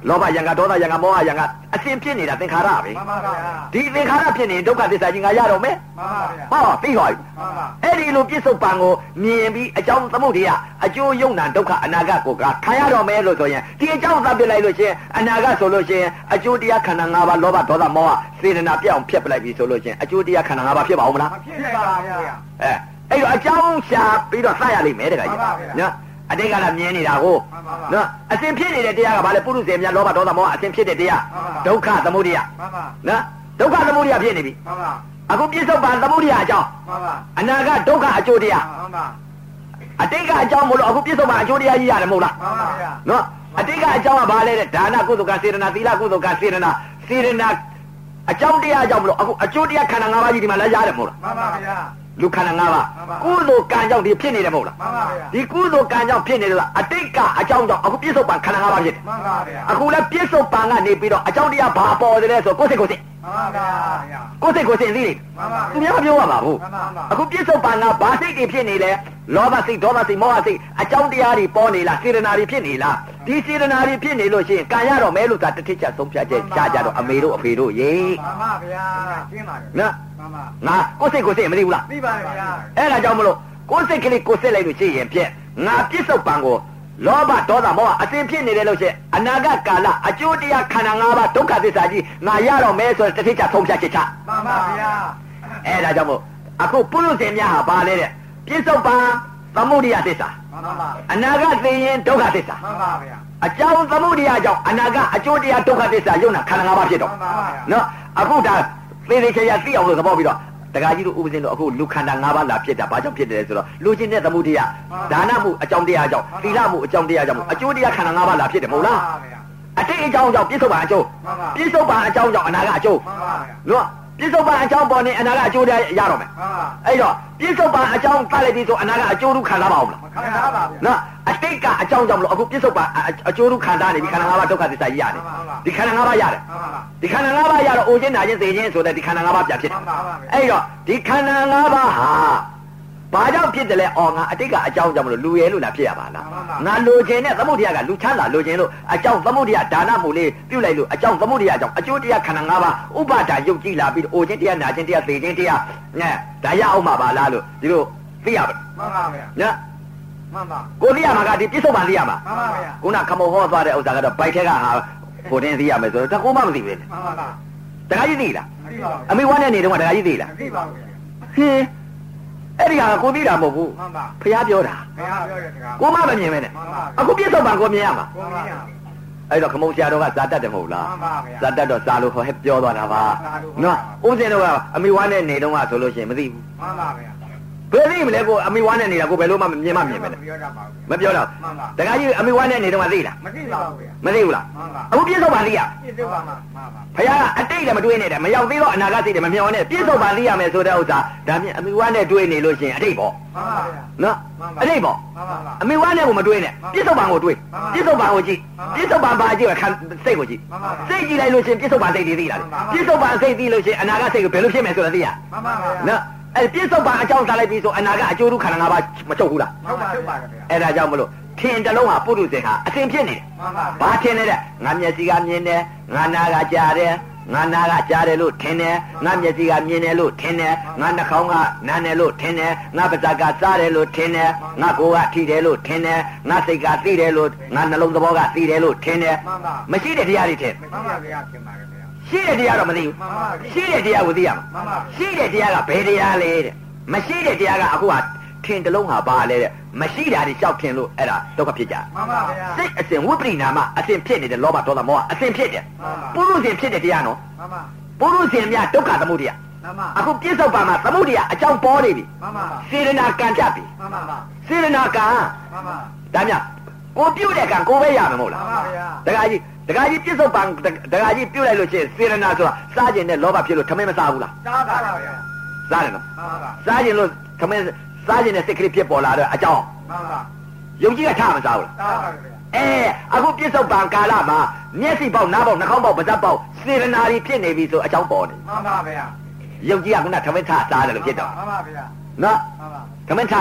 [SPEAKER 3] လောဘယံကဒေါသယံကမောဟယံကအစဉ်ဖြစ်နေတာသင်္ခါရပဲ
[SPEAKER 2] မှန်ပါဗျာ
[SPEAKER 3] ဒီသင်္ခါရဖြစ်နေဒုက္ခသစ္စာကြီးငါရတော့မယ်
[SPEAKER 2] မှန်ပါဗျာ
[SPEAKER 3] ဟောသိပါပြီအဲ့ဒီလိုပြစ္ဆုတ်ပံကိုမြင်ပြီးအကြောင်းသမုဒိယအကျိုးယုံနာဒုက္ခအနာဂတ်ကိုကခံရတော့မယ်လို့ဆိုရင်ဒီအကြောင်းသတ်ပြလိုက်လို့ရှင်အနာဂတ်ဆိုလို့ရှင်အကျိုးတရားခန္ဓာ၅ပါးလောဘဒေါသမောဟစေတနာပြောင်းဖြတ်ပလိုက်ပြီဆိုလို့ရှင်အကျိုးတရားခန္ဓာ၅ပါးဖြစ်ပါဦးမလား
[SPEAKER 2] မဖြစ်ပါဗျာ
[SPEAKER 3] အဲအဲ့တော့အကြောင်းရှာပြီးတော့စရလိမ့်မယ်တခါကြီးနော်အတိတ်ကလည်းမြင်နေတာကိုနော်အစဉ်ဖြစ်နေတဲ့တရားကဘာလဲပုရုဇဉ်များလောဘဒေါသမောဟအစဉ်ဖြစ်တဲ့တရားဒုက္ခသမုဒိယနော်ဒုက္ခသမုဒိယဖြစ်နေပြီအခုပြစ္ဆုတ်ပံသမုဒိယအကြောင်းအနာဂတ်ဒုက္ခအကျိုးတရားအတိတ်ကအကြောင်းမို့လို့အခုပြစ္ဆုတ်ပံအကျိုးတရားကြီးရတယ်မဟုတ်လားနော်အတိတ်ကအကြောင်းကဘာလဲတဲ့ဒါနကုသိုလ်ကစေတနာသီလကုသိုလ်ကစေတနာစေတနာအကြောင်းတရားကြောင့်မလို့အခုအကျိုးတရားခန္ဓာ၅ပါးကြီးဒီမှာလည်းရတယ်မဟုတ်လား
[SPEAKER 2] မှန်ပါဗျာ
[SPEAKER 3] လူခန္ဓာ၅ပါးကုသိုလ်ကံကြောင့်ဒီဖြစ်နေတယ်မဟုတ်လား
[SPEAKER 2] မှန်ပါဗျာ
[SPEAKER 3] ဒီကုသိုလ်ကံကြောင့်ဖြစ်နေတယ်ဆိုတာအတိတ်ကအကြောင်းကြောင့်အခုပြစ္ဆုတ်ပံခန္ဓာ၅ပါးဖြစ်တယ်
[SPEAKER 2] မှန်ပါဗျာ
[SPEAKER 3] အခုလည်းပြစ္ဆုတ်ပံကနေပြီးတော့အကြောင်းတရားဘာပေါ်တယ်လဲဆိုကိုယ်စိတ်ကိုယ်စိတ်
[SPEAKER 2] မှန်ပါဗျာ
[SPEAKER 3] ကိုယ်စိတ်ကိုယ်စိတ်သိတယ်
[SPEAKER 2] မှန်ပါ
[SPEAKER 3] သူများမပြောရပါဘူးအခုပြစ္ဆုတ်ပံကဘာစိတ်တွေဖြစ်နေလဲလောဘစိတ်ဒေါသစိတ်မောဟစိတ်အကြောင်းတရားတွေပေါ်နေလားစေတနာတွေဖြစ်နေလားဒီစေတနာတွေဖြစ်နေလို့ရှိရင်ကံရတော့မဲလို့သာတစ်ထစ်ချက်ဆုံးဖြတ်ချက်ရှားကြတော့အမေတို့အဖေတို့ရေ
[SPEAKER 2] မှန်ပါဗျာရှင်းပါတယ်
[SPEAKER 3] နော်
[SPEAKER 2] မှန်ပါ
[SPEAKER 3] ငါကိုယ်စိတ်ကိုယ်စိတ်မသိဘူးလား
[SPEAKER 2] သိပါတယ်ဗျာ
[SPEAKER 3] အဲ့ဒါကြောင့်မလို့ကိုယ်စိတ်ကလေးကိုယ်စိတ်လိုက်လို့ရှိရင်ဖြင့်ငါပြစ္ဆုတ်ပံကိုလောဘဒေါသမောဟအစဉ်ဖြစ်နေတယ်လို့ရှိရင်အနာဂတ်ကာလအကျိုးတရားခန္ဓာ၅ပါးဒုက္ခသစ္စာကြီးငါရတော့မဲဆိုတစ်ထစ်ချက်ဆုံးဖြတ်ချက်ချ
[SPEAKER 2] မှန်ပါဗျာ
[SPEAKER 3] အဲ့ဒါကြောင့်မို့အခုပုရုဇဉ်များဟာပါလေတဲ့ပြစ္ဆုတ်ပံသမုဒိယသစ္စာ
[SPEAKER 2] မှန်ပါ
[SPEAKER 3] အနာဂတ်သိရင်ဒုက္ခသစ္စာ
[SPEAKER 2] မှန်ပါဗျာ
[SPEAKER 3] အကြောင်းသမုဒိယကြောင့်အနာဂတ်အကျိုးတရားဒုက္ခသစ္စာယုံနာခန္ဓာ၅ပါးဖြစ်တော့နော်အခုဒါသေသေးချာချာသိအောင်လို့သဘောပြီးတော့တခါကြီးတို့ဥပဇင်းတို့အခုလူခန္ဓာ၅ပါးလာဖြစ်တာဘာကြောင့်ဖြစ်တယ်ဆိုတော့လူချင်းတဲ့သမုဒိယဒါနမှုအကြောင်းတရားကြောင့်သီလမှုအကြောင်းတရားကြောင့်အကျိုးတရားခန္ဓာ၅ပါးလာဖြစ်တယ်မဟုတ်လားအတိတ်အကြောင်းကြောင့်ပြစ္ဆုတ်ပံအကျိုးပြစ္ဆုတ်ပံအကြောင်းကြောင့်အနာဂတ်အကျိုးနော်ပြစ္ဆုတ်ပံအကြောင်းပေါ်နေအနာဂတ်အကျိုးတရားရတော့မယ်အဲ့တော့ပြစ္ဆုတ်ပံအကြောင်းသတ်လိုက်ပြီဆိုအနာဂတ်အကျိုးတို့ခံစားပါဦးမလား
[SPEAKER 2] ခံစားပါဘူး
[SPEAKER 3] နော်အတိတ်ကအကြောင်းကြောင့်မလို့အခုပြစ္ဆုတ်ပံအကျိုးတို့ခံစားနေပြီခန္ဓာ၅ပါးဒုက္ခသစ္စာကြီးရတယ်ဒီခန္ဓာ၅ပါးရတယ်ဒီခန္ဓာ၅ပါးရတော့အိုခြင်းနာခြင်းသိခြင်းဆိုတဲ့ဒီခန္ဓာ၅ပါးပြန်ဖြစ်တယ်အဲ့တော့ဒီခန္ဓာ၅ပါးဟာဘာကြောင့်ဖြစ်တယ်လဲအော်ငါအတိတ်ကအကြောင်းကြောင့်မလို့လူရဲလို့လားဖြစ်ရပါလားငါလိုချင်တဲ့သမုဒိယကလူချမ်းသာလိုချင်လို့အကြောင်းသမုဒိယဒါနမှုလေးပြုတ်လိုက်လို့အကြောင်းသမုဒိယကြောင့်အကျိုးတရားခန္ဓာ၅ပါးဥပါဒာယုတ်ကြည်လာပြီးအိုခြင်းတရားနာခြင်းတရားသိခြင်းတရားနဲဒါရအောင်မှာပါလားလို့ဒီလိုသိရပါ
[SPEAKER 2] မှန်ပါဗျာ
[SPEAKER 3] နော်
[SPEAKER 2] မှန်ပါ
[SPEAKER 3] ကိုသိရမှာကဒီပြစ္ဆုတ်ပံသိရမှာ
[SPEAKER 2] မှန်ပါဗျာ
[SPEAKER 3] ခုနခမုံဟောသွားတဲ့ဥစ္စာကတော့ဘိုက်ထက်ကဟာကိုတင်းသိရမယ်ဆိုတော့တကောမှမသိဘူးလေ
[SPEAKER 2] မှန်ပါလား
[SPEAKER 3] တခါကြီးသိလား
[SPEAKER 2] မသိပါဘူး
[SPEAKER 3] အမေဝမ်းနဲ့နေတော့တခါကြီးသိလား
[SPEAKER 2] မသိပါဘူး
[SPEAKER 3] ဟင်းအဲ့ဒီဟာကိုသိတာမဟုတ်ဘူး
[SPEAKER 2] မှန်ပါ
[SPEAKER 3] ဖះပြောတာ
[SPEAKER 2] ဖះပြောတဲ့စကား
[SPEAKER 3] ကိုမမမြင်မဲနဲ့အခုပြစ္ဆုတ်ပံကိုမြင်ရမှာ
[SPEAKER 2] ကိုမြင်ရ
[SPEAKER 3] အဲ့တော့ခမုံဆရာတော်ကဇာတတ်တယ်မဟုတ်လား
[SPEAKER 2] မှန်ပါဗျာ
[SPEAKER 3] ဇာတတ်တော့ဇာလို့ဟောဟဲ့ပြောသွားတာပါနော်ဦးစင်တော့ကအမေဝမ်းနဲ့နေတော့ကဆိုလို့ရှိရင်မသိဘူး
[SPEAKER 2] မှန်ပါဗျာ
[SPEAKER 3] ဘယ်သိမလဲကိုအမေဝမ်းနဲ့နေတာကိုဘယ်လိုမှမြင်မှမြင်မယ်
[SPEAKER 2] မပြောတတ်ပါဘူး
[SPEAKER 3] မပြောတော့တခါကြီးအမေဝမ်းနဲ့နေတော့သိလား
[SPEAKER 2] မသိပါဘူးဗျာ
[SPEAKER 3] မသိဘူးလားအခုပြစ္ဆုတ်ပံသိရ
[SPEAKER 2] ပြစ္ဆုတ်ပံမှာမှန်ပါ
[SPEAKER 3] ဖခင်ကအတိတ်လည်းမတွေးနဲ့တယ်မရောက်သေးတော့အနာဂတ်စိတ်တွေမမျှော်နဲ့ပြစ္ဆုတ်ပံသိရမယ်ဆိုတဲ့ဥစ္စာဒါဖြင့်အမေဝမ်းနဲ့တွေးနေလို့ရှိရင်အတိတ်ပေါ့
[SPEAKER 2] မှန်ပါဗျာ
[SPEAKER 3] နော်အတိတ်ပေါ့
[SPEAKER 2] မှန်ပါပါ
[SPEAKER 3] အမေဝမ်းနဲ့ကိုမတွေးနဲ့ပြစ္ဆုတ်ပံကိုတွေးပြစ္ဆုတ်ပံကိုကြည့်ပြစ္ဆုတ်ပံပါကြည့်ခံစိတ်ကိုကြည့်စိတ်ကြည့်လိုက်လို့ရှိရင်ပြစ္ဆုတ်ပံစိတ်တွေသိလာတယ်ပြစ္ဆုတ်ပံစိတ်သိလို့ရှိရင်အနာဂတ်စိတ်ကိုဘယ်လိုဖြစ်မယ်ဆိုတာသိရ
[SPEAKER 2] မှန်ပါဗျာ
[SPEAKER 3] နော်အဲ့ပြစ္ဆုတ်ပံအကြောင်းစားလိုက်ပြီးဆိုအနာကအကျိုးတို့ခန္ဓာ၅ပါးမချုပ်ဘူးလား
[SPEAKER 2] ဟုတ်ပါဟုတ်ပါဗျာ
[SPEAKER 3] အဲ့ဒါကြောင့်မလို့ထင်တလုံးဟာပုရုဇဉ်ဟာအစဉ်ဖြစ်နေတယ်
[SPEAKER 2] မှန်ပါ
[SPEAKER 3] ဘာထင်နေတဲ့ငါမျက်စိကမြင်တယ်ငါနာကကြားတယ်ငါနာကကြားတယ်လို့ထင်တယ်ငါမျက်စိကမြင်တယ်လို့ထင်တယ်ငါနှာခေါင်းကနားတယ်လို့ထင်တယ်ငါပါးစပ်ကစားတယ်လို့ထင်တယ်ငါကိုယ်ကထိတယ်လို့ထင်တယ်ငါစိတ်ကသိတယ်လို့ငါနှလုံးသဘောကသိတယ်လို့ထင်တယ်မရှိတဲ့တရားတွေထင်
[SPEAKER 2] မှန်ပါဗျာထင်ပါတယ်ဗျာ
[SPEAKER 3] ရှိတဲ့တရားတော့မသိဘူးရှိတဲ့တရားကိုသိရမှာရှိတဲ့တရားကဘယ်တရားလဲတဲ့မရှိတဲ့တရားကအခုကထင်တလုံးဟာပါလဲတဲ့မရှိတာတွေရှောက်ထင်လို့အဲ့ဒါဒုက္ခဖြစ်ကြ
[SPEAKER 2] မှန်ပါဗျာ
[SPEAKER 3] စိတ်အစဉ်ဝိပရိနာမအစဉ်ဖြစ်နေတဲ့လောဘဒေါသမောဟအစဉ်ဖြစ်တယ်ပုရုဇဉ်ဖြစ်တဲ့တရားနော်
[SPEAKER 2] မှန်ပါ
[SPEAKER 3] ပုရုဇဉ်များဒုက္ခသမုဒိယ
[SPEAKER 2] မှန်ပါ
[SPEAKER 3] အခုပြစ္ဆုတ်ပံမှာသမုဒိယအကြောင်းပေါ်နေပြီ
[SPEAKER 2] မှန်ပါ
[SPEAKER 3] စေရနာကံပြပြီ
[SPEAKER 2] မှန်ပါ
[SPEAKER 3] စေရနာကံ
[SPEAKER 2] မှန်ပါ
[SPEAKER 3] ဒါမြကိုပြုတ်တဲ့ကံကိုပဲရမယ်မဟုတ်လား
[SPEAKER 2] မှန်ပါဗျာ
[SPEAKER 3] တခါကြီးတခါကြီးပြစ္ဆုတ်ပံတခါကြီးပြုတ်လိုက်လို့ရှိရင်စေရနာဆိုတာစားခြင်းနဲ့လောဘဖြစ်လို့ထမင်းမစားဘူးလား
[SPEAKER 2] စားပါဗျာ
[SPEAKER 3] စားတယ်နော်
[SPEAKER 2] မှန်ပါ
[SPEAKER 3] စားခြင်းလို့ထမင်းစားခြင်းနဲ့စိတ်ကလေးဖြစ်ပေါ်လာတော့အကြောင်း
[SPEAKER 2] မှန်ပါ
[SPEAKER 3] ယုံကြည်ကထားမစားဘူးလား
[SPEAKER 2] စားပါဗျာ
[SPEAKER 3] အဲအခုပြစ္ဆုတ်ပံကာလမှာမျက်စိပေါက်နားပေါက်နှာခေါင်းပေါက်ပါးစပ်ပေါက်စေရနာတွေဖြစ်နေပြီဆိုအကြောင်းပေါ်နေ
[SPEAKER 2] မှန်ပါဗျာ
[SPEAKER 3] ယုံကြည်ကခုနထမင်းထားစားတယ်လို့ဖြစ်တော့
[SPEAKER 2] မှန်ပါဗျာ
[SPEAKER 3] နော်
[SPEAKER 2] မှန်ပါ
[SPEAKER 3] ထမင်းထားစား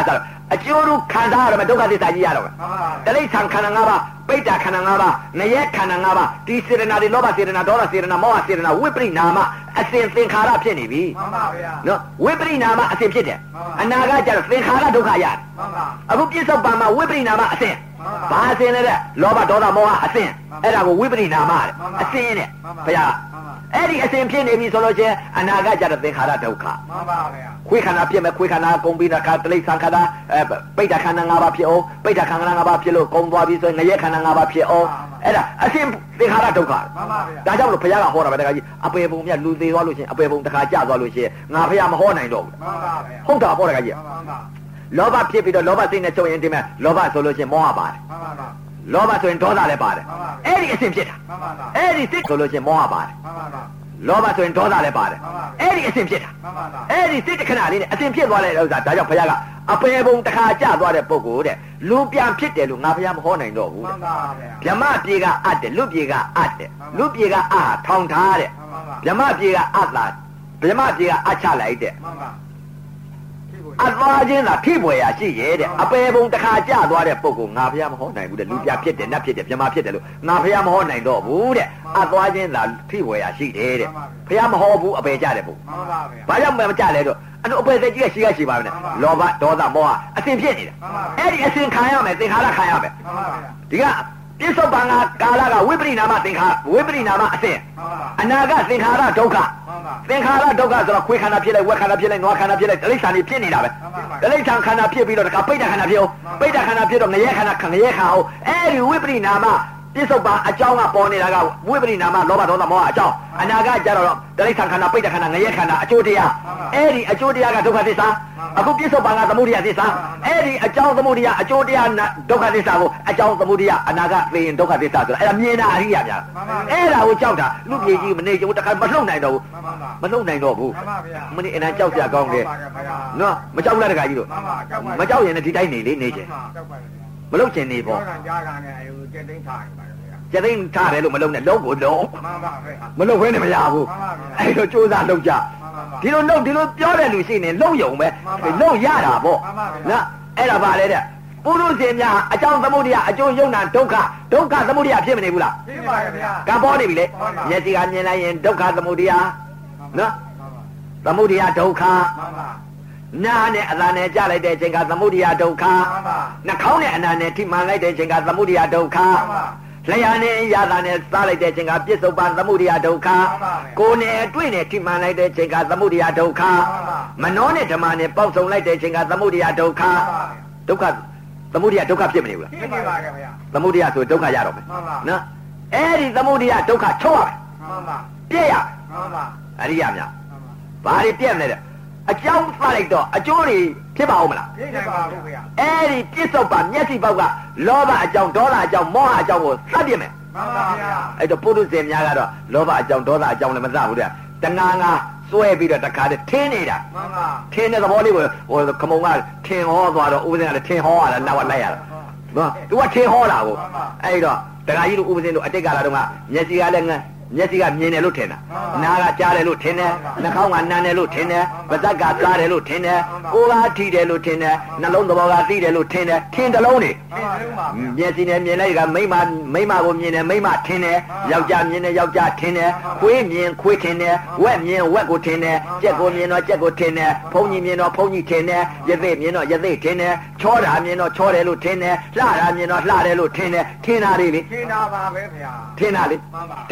[SPEAKER 3] အကျိုးတို့ခံစားရမယ်ဒုက္ခသစ္စာကြီးရတော့မယ်တလိ္ဆံခန္ဓာ၅ပါးပိဋ္ဌခန္ဓာ၅ပါးငရဲခန္ဓာ၅ပါးဒီစေတနာတွေလောဘစေတနာဒေါသစေတနာမောဟစေတနာဝိပရိနာမအစဉ်သင်္ခါရဖြစ်နေပြီမှန်ပါဗျာနော်ဝိပရိနာမအစဉ်ဖြစ်တယ်အနာကကျတော့သင်္ခါရဒုက္ခရတယ်မှန်ပါအခုပြစ္ဆုတ်ပံမှာဝိပရိနာမအစဉ်ဘာအစဉ်လဲတဲ့လောဘဒေါသမောဟအစဉ်အဲ့ဒါကိုဝိပရိနာမတဲ့အစဉ်နဲ့ဘုရားအဲ့ဒီအစဉ်ဖြစ်နေပြီဆိုလို့ချင်းအနာကကျတော့သင်္ခါရဒုက္ခမှန်ပါဗျာခွေးခန္ဓာဖြစ်မယ်ခွေးခန္ဓာကုန်ပြီးတော့ခါတလိ္ဆံခန္ဓာအဲပိဋ္ဌခန္ဓာ၅ပါးဖြစ်အောင်ပိဋ္ဌခန္ဓာ၅ပါးဖြစ်လို့ကုန်သွားပြီဆိုရင်ငရဲခန္ဓာ၅ပါးဖြစ်အောင်အဲ့ဒါအစဉ်သင်္ခါရဒုက္ခမှန်ပါဗျာဒါကြောင့်လို့ဘုရားကဟောတာပဲတခါကြီးအပေပုံမြတ်လူသေးသွားလို့ချင်းအပေပုံတခါကျသွားလို့ချင်းငါဘုရားမဟောနိုင်တော့ဘူးမှန်ပါဗျာဟုတ်တာဟောတခါကြီးမှန်ပါလောဘဖြစ်ပြီးတော့လောဘစိတ်နဲ့ချုပ်ရင်တင်မယ်လောဘဆိုလို့ချင်းမောဟပါတယ်မှန်ပါပါလောဘဆိုရင်ဒေါသလည်းပါတယ်အဲ့ဒီအစဉ်ဖြစ်တာမှန်ပါပါအဲ့ဒီစိတ်ဆိုလို့ချင်းမောဟပါတယ်မှန်ပါပါလောဘဆိုရင်ဒေါသလည်းပါတယ်အဲ့ဒီအစဉ်ဖြစ်တာမှန်ပါပါအဲ့ဒီစိတ်တခဏလေးနဲ့အစဉ်ဖြစ်သွားတဲ့ဥစ္စာဒါကြောင့်ဘုရားကအပေပုံတခါကျသွားတဲ့ပုဂ္ဂိုလ်တဲ့လူပြန်ဖြစ်တယ်လို့ငါဘုရားမဟောနိုင်တော့ဘူးတဲ့မှန်ပါဗျာဗြဟ္မပြေကအပ်တယ်လူပြေကအပ်တယ်လူပြေကအထောင်ထားတဲ့ဗြဟ္မပြေကအပ်တာဗြဟ္မပြေကအချလိုက်တဲ့မှန်ပါအသွားချင်းသာထိပွေရရှိရဲ့တဲ့အပေပုံတခါကျသွားတဲ့ပုဂ္ဂိုလ်ငါဘုရားမဟောနိုင်ဘူးတဲ့လူပြဖြစ်တယ်နတ်ဖြစ်တယ်မြမဖြစ်တယ်လို့ငါဘုရားမဟောနိုင်တော့ဘူးတဲ့အသွားချင်းသာထိပွေရရှိတယ်တဲ့ဘုရားမဟောဘူးအပေကျတဲ့ပုဂ္ဂိုလ်မှန်ပါဗျာဘာကြောင့်မကြလဲတော့အဲ့လိုအပေသက်ကြီးကရှိရရှိပါမယ်လောဘဒေါသမောဟအစဉ်ဖြစ်နေတယ်အဲ့ဒီအစဉ်ခံရမယ်သင်္ခါရခံရမယ်မှန်ပါဗျာဒီကပြစ္ဆုတ်ပံကကာလကဝိပရိနာမသင်္ခါဝိပရိနာမအစဉ်အနာကသင်္ခါရဒုက္ခသင်္ခါရဒုက္ခဆိုတော့ခွေးခန္ဓာဖြစ်လိုက်ဝက်ခန္ဓာဖြစ်လိုက်နွားခန္ဓာဖြစ်လိုက်တိရစ္ဆာန်တွေဖြစ်နေတာပဲတိရစ္ဆာန်ခန္ဓာဖြစ်ပြီးတော့တခါပိဋ္ဌခန္ဓာဖြစ်အောင်ပိဋ္ဌခန္ဓာဖြစ်တော့ငရဲခန္ဓာငရဲခါအောင်အဲ့ဒီဝိပရိနာမပြစ္ဆုတ်ပံအကြောင်းကပေါ်နေတာကဝိပရိနာမလောဘဒေါသမောဟအကြောင်းအနာကကြတော့တိရစ္ဆာန်ခန္ဓာပိဋ္ဌခန္ဓာငရဲခန္ဓာအကျိုးတရားအဲ့ဒီအကျိုးတရားကဒုက္ခသစ္စာအခုပြစ္ဆုတ်ပံကသမုဒိယသစ္စာအဲ့ဒီအကြောင်းသမုဒိယအကျိုးတရားဒုက္ခသစ္စာကိုအကြောင်းသမုဒိယအနာကသိရင်ဒုက္ခသစ္စာဆိုတာအဲ့ဒါမြင်တာအရိယာများအဲ့ဒါကိုကြောက်တာလူပြေကြီးမနေကြဘူးတခါမလှုပ်နိုင်တော့ဘူးမလှုပ်နိုင်တော့ဘူးမနေအနံကြောက်ကြကောင်းတယ်နော်မကြောက်လားတခါကြီးတို့မကြောက်ရင်လည်းဒီတိုင်းနေလေနေချင်မလှုပ်ချင်နေပေါ့
[SPEAKER 2] ကြားကန်နဲ့ဟိုကျက်သိန်းထားနေပါ
[SPEAKER 3] ကျက်သိန်းထားတယ်လို့မလှုပ်နဲ့လုံးကိုလုံးမလှုပ်ဘဲနဲ့မရဘူးအဲ့တော့စူးစမ်းလှုပ်ကြဒီလိုလှုပ်ဒီလိုပြောတဲ့လူရှိနေလှုပ်ယုံပဲလှုပ်ရတာပေါ့နော်အဲ့ဒါပါလေတဲ့ပုရုဇဉ်များအကြောင်းသမုဒိယအကျိုးယုံနာဒုက္ခဒုက္ခသမုဒိယဖြစ်မနေဘူးလား
[SPEAKER 2] ဖြစ်ပါရဲ့ဗျာ
[SPEAKER 3] ကံပေါ်နေပြီလေမျက်စိကမြင်လိုက်ရင်ဒုက္ခသမုဒိယနော်သမုဒိယဒုက္ခမှန်ပါနာနဲ့အသာနဲ့ကြလိုက်တဲ့အချိန်ကသမုဒိယဒုက္ခမှန်ပါနှာခေါင်းနဲ့အနာနဲ့ထိမှန်လိုက်တဲ့အချိန်ကသမုဒိယဒုက္ခမှန်ပါလျှာနဲ့ရတာနဲ့စားလိုက်တဲ့အချိန်ကပြစ္ဆုတ်ပံသမုဒိယဒုက္ခကိုယ်နဲ့တွေ့နဲ့ထိမှန်လိုက်တဲ့အချိန်ကသမုဒိယဒုက္ခမနောနဲ့ဓမ္မနဲ့ပေါက်ဆုံလိုက်တဲ့အချိန်ကသမုဒိယဒုက္ခဒုက္ခသမုဒိယဒုက္ခဖြစ်မနေဘူးလား
[SPEAKER 2] ဖြစ်ပါပါခင်ဗျာ
[SPEAKER 3] သမုဒိယဆိုဒုက္ခရတော့မယ်နော်အဲ့ဒီသမုဒိယဒုက္ခချုပ်ရမယ်
[SPEAKER 2] မှန်ပါ
[SPEAKER 3] ပြည့်ရ
[SPEAKER 2] မှန်ပါ
[SPEAKER 3] အရိယာများဘာတွေပြည့်မလဲတဲ့အကြောင်းဖတ်လိုက်တော့အကျိုးတွေဖြစ်ပါဦးမလား
[SPEAKER 2] ဖြစ်နိုင်ပါဘူးခင်ဗျာ
[SPEAKER 3] အဲ့ဒီပြစ္ဆုတ်ပံမျက်စိပေါက်ကလောဘအကြောင်းဒေါသအကြောင်းမောဟအကြောင်းကိုသတ်ပြမယ်
[SPEAKER 2] မှန်ပါဗျာ
[SPEAKER 3] အဲ့တော့ပုရုဇဉ်များကတော့လောဘအကြောင်းဒေါသအကြောင်းလည်းမသဘူးတဲ့တဏှာငါစွဲပြီးတော့တခါတည်းထင်းနေတာ
[SPEAKER 2] မှန်ပါ
[SPEAKER 3] ထင်းတဲ့သဘောလေးကိုဟိုခမုံကထင်းဟောသွားတော့ဥပဇင်းကလည်းထင်းဟောရတာနောက်လိုက်ရတာနော်သူကထင်းဟောတာကိုအဲ့တော့တခါကြီးတို့ဥပဇင်းတို့အတိတ်ကလာတော့ကမျက်စိကလည်းငန်းမျက်စိကမြင်တယ်လို့ထင်တာနားကကြားတယ်လို့ထင်တယ်နှာခေါင်းကနမ်းတယ်လို့ထင်တယ်ပါးစပ်ကစားတယ်လို့ထင်တယ်ကိုယ်ကထိတယ်လို့ထင်တယ်နှလုံးသဘောကသိတယ်လို့ထင်တယ်ထင်တလုံးနေမျက်စိနဲ့မြင်လိုက်ကမိမမိမကိုမြင်တယ်မိမထင်တယ်ယောက်ျားမြင်တယ်ယောက်ျားထင်တယ်ခွေးမြင်ခွေးထင်တယ်ဝက်မြင်ဝက်ကိုထင်တယ်ကြက်ကိုမြင်တော့ကြက်ကိုထင်တယ်ဖုံကြီးမြင်တော့ဖုံကြီးထင်တယ်ရသေးမြင်တော့ရသေးထင်တယ်ချောတာမြင်တော့ချောတယ်လို့ထင်တယ်လှတာမြင်တော့လှတယ်လို့ထင်တယ်ထင်တာလေးလေ
[SPEAKER 2] ထင်တာပါပဲဗျာ
[SPEAKER 3] ထင်တာလေး
[SPEAKER 2] မှန်ပါ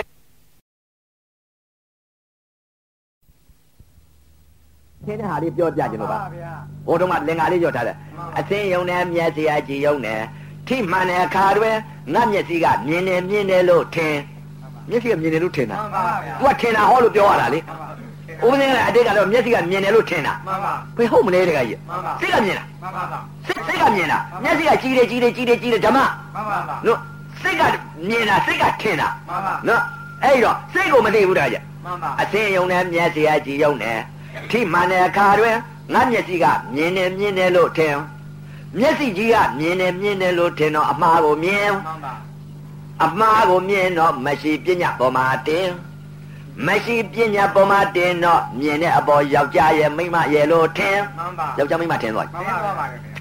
[SPEAKER 3] ထင်းတဲ့ဟာလေးပြောပြကြလို့ပါဟိုတုန်းကလင်္ကာလေးပြောထားတယ်အစင်းယုံနဲ့မျက်စိအကြည့်ယုံနဲ့ထိမှန်တဲ့အခါတွင်ငါမျက်စိကမြင်တယ်မြင်တယ်လို့ထင်မျက်စိကမြင်တယ်လို့ထင်တာသူကထင်တာဟောလို့ပြောရတာလေဥပဒေကအတိတ်ကတော့မျက်စိကမြင်တယ်လို့ထင်တာဘယ်ဟုတ်မလဲတခါကြီးစိတ်ကမြင်တာစိတ်စိတ်ကမြင်တာမျက်စိကကြည့်တယ်ကြည့်တယ်ကြည့်တယ်ကြည့်တယ်ဓမ္မနော်စိတ်ကမြင်တာစိတ်ကထင်တာနော်အဲ့တော့စိတ်ကိုမသိဘူးတခါကြီးအစင်းယုံနဲ့မျက်စိအကြည့်ယုံနဲ့ထိမှန်တဲ့အခါတွင်ငါမျက်စိကမြင်တယ်မြင်တယ်လို့ထင်မျက်စိကြီးကမြင်တယ်မြင်တယ်လို့ထင်တော့အမှားကိုမြင်အမှားကိုမြင်တော့မရှိပညာပေါ်မှာတင်မရှိပညာပေါ်မှာတင်တော့မြင်တဲ့အပေါ်ယောက်ျားရဲ့မိန်းမရဲ့လို့ထင်ယောက်ျားမိန်းမထင်သွား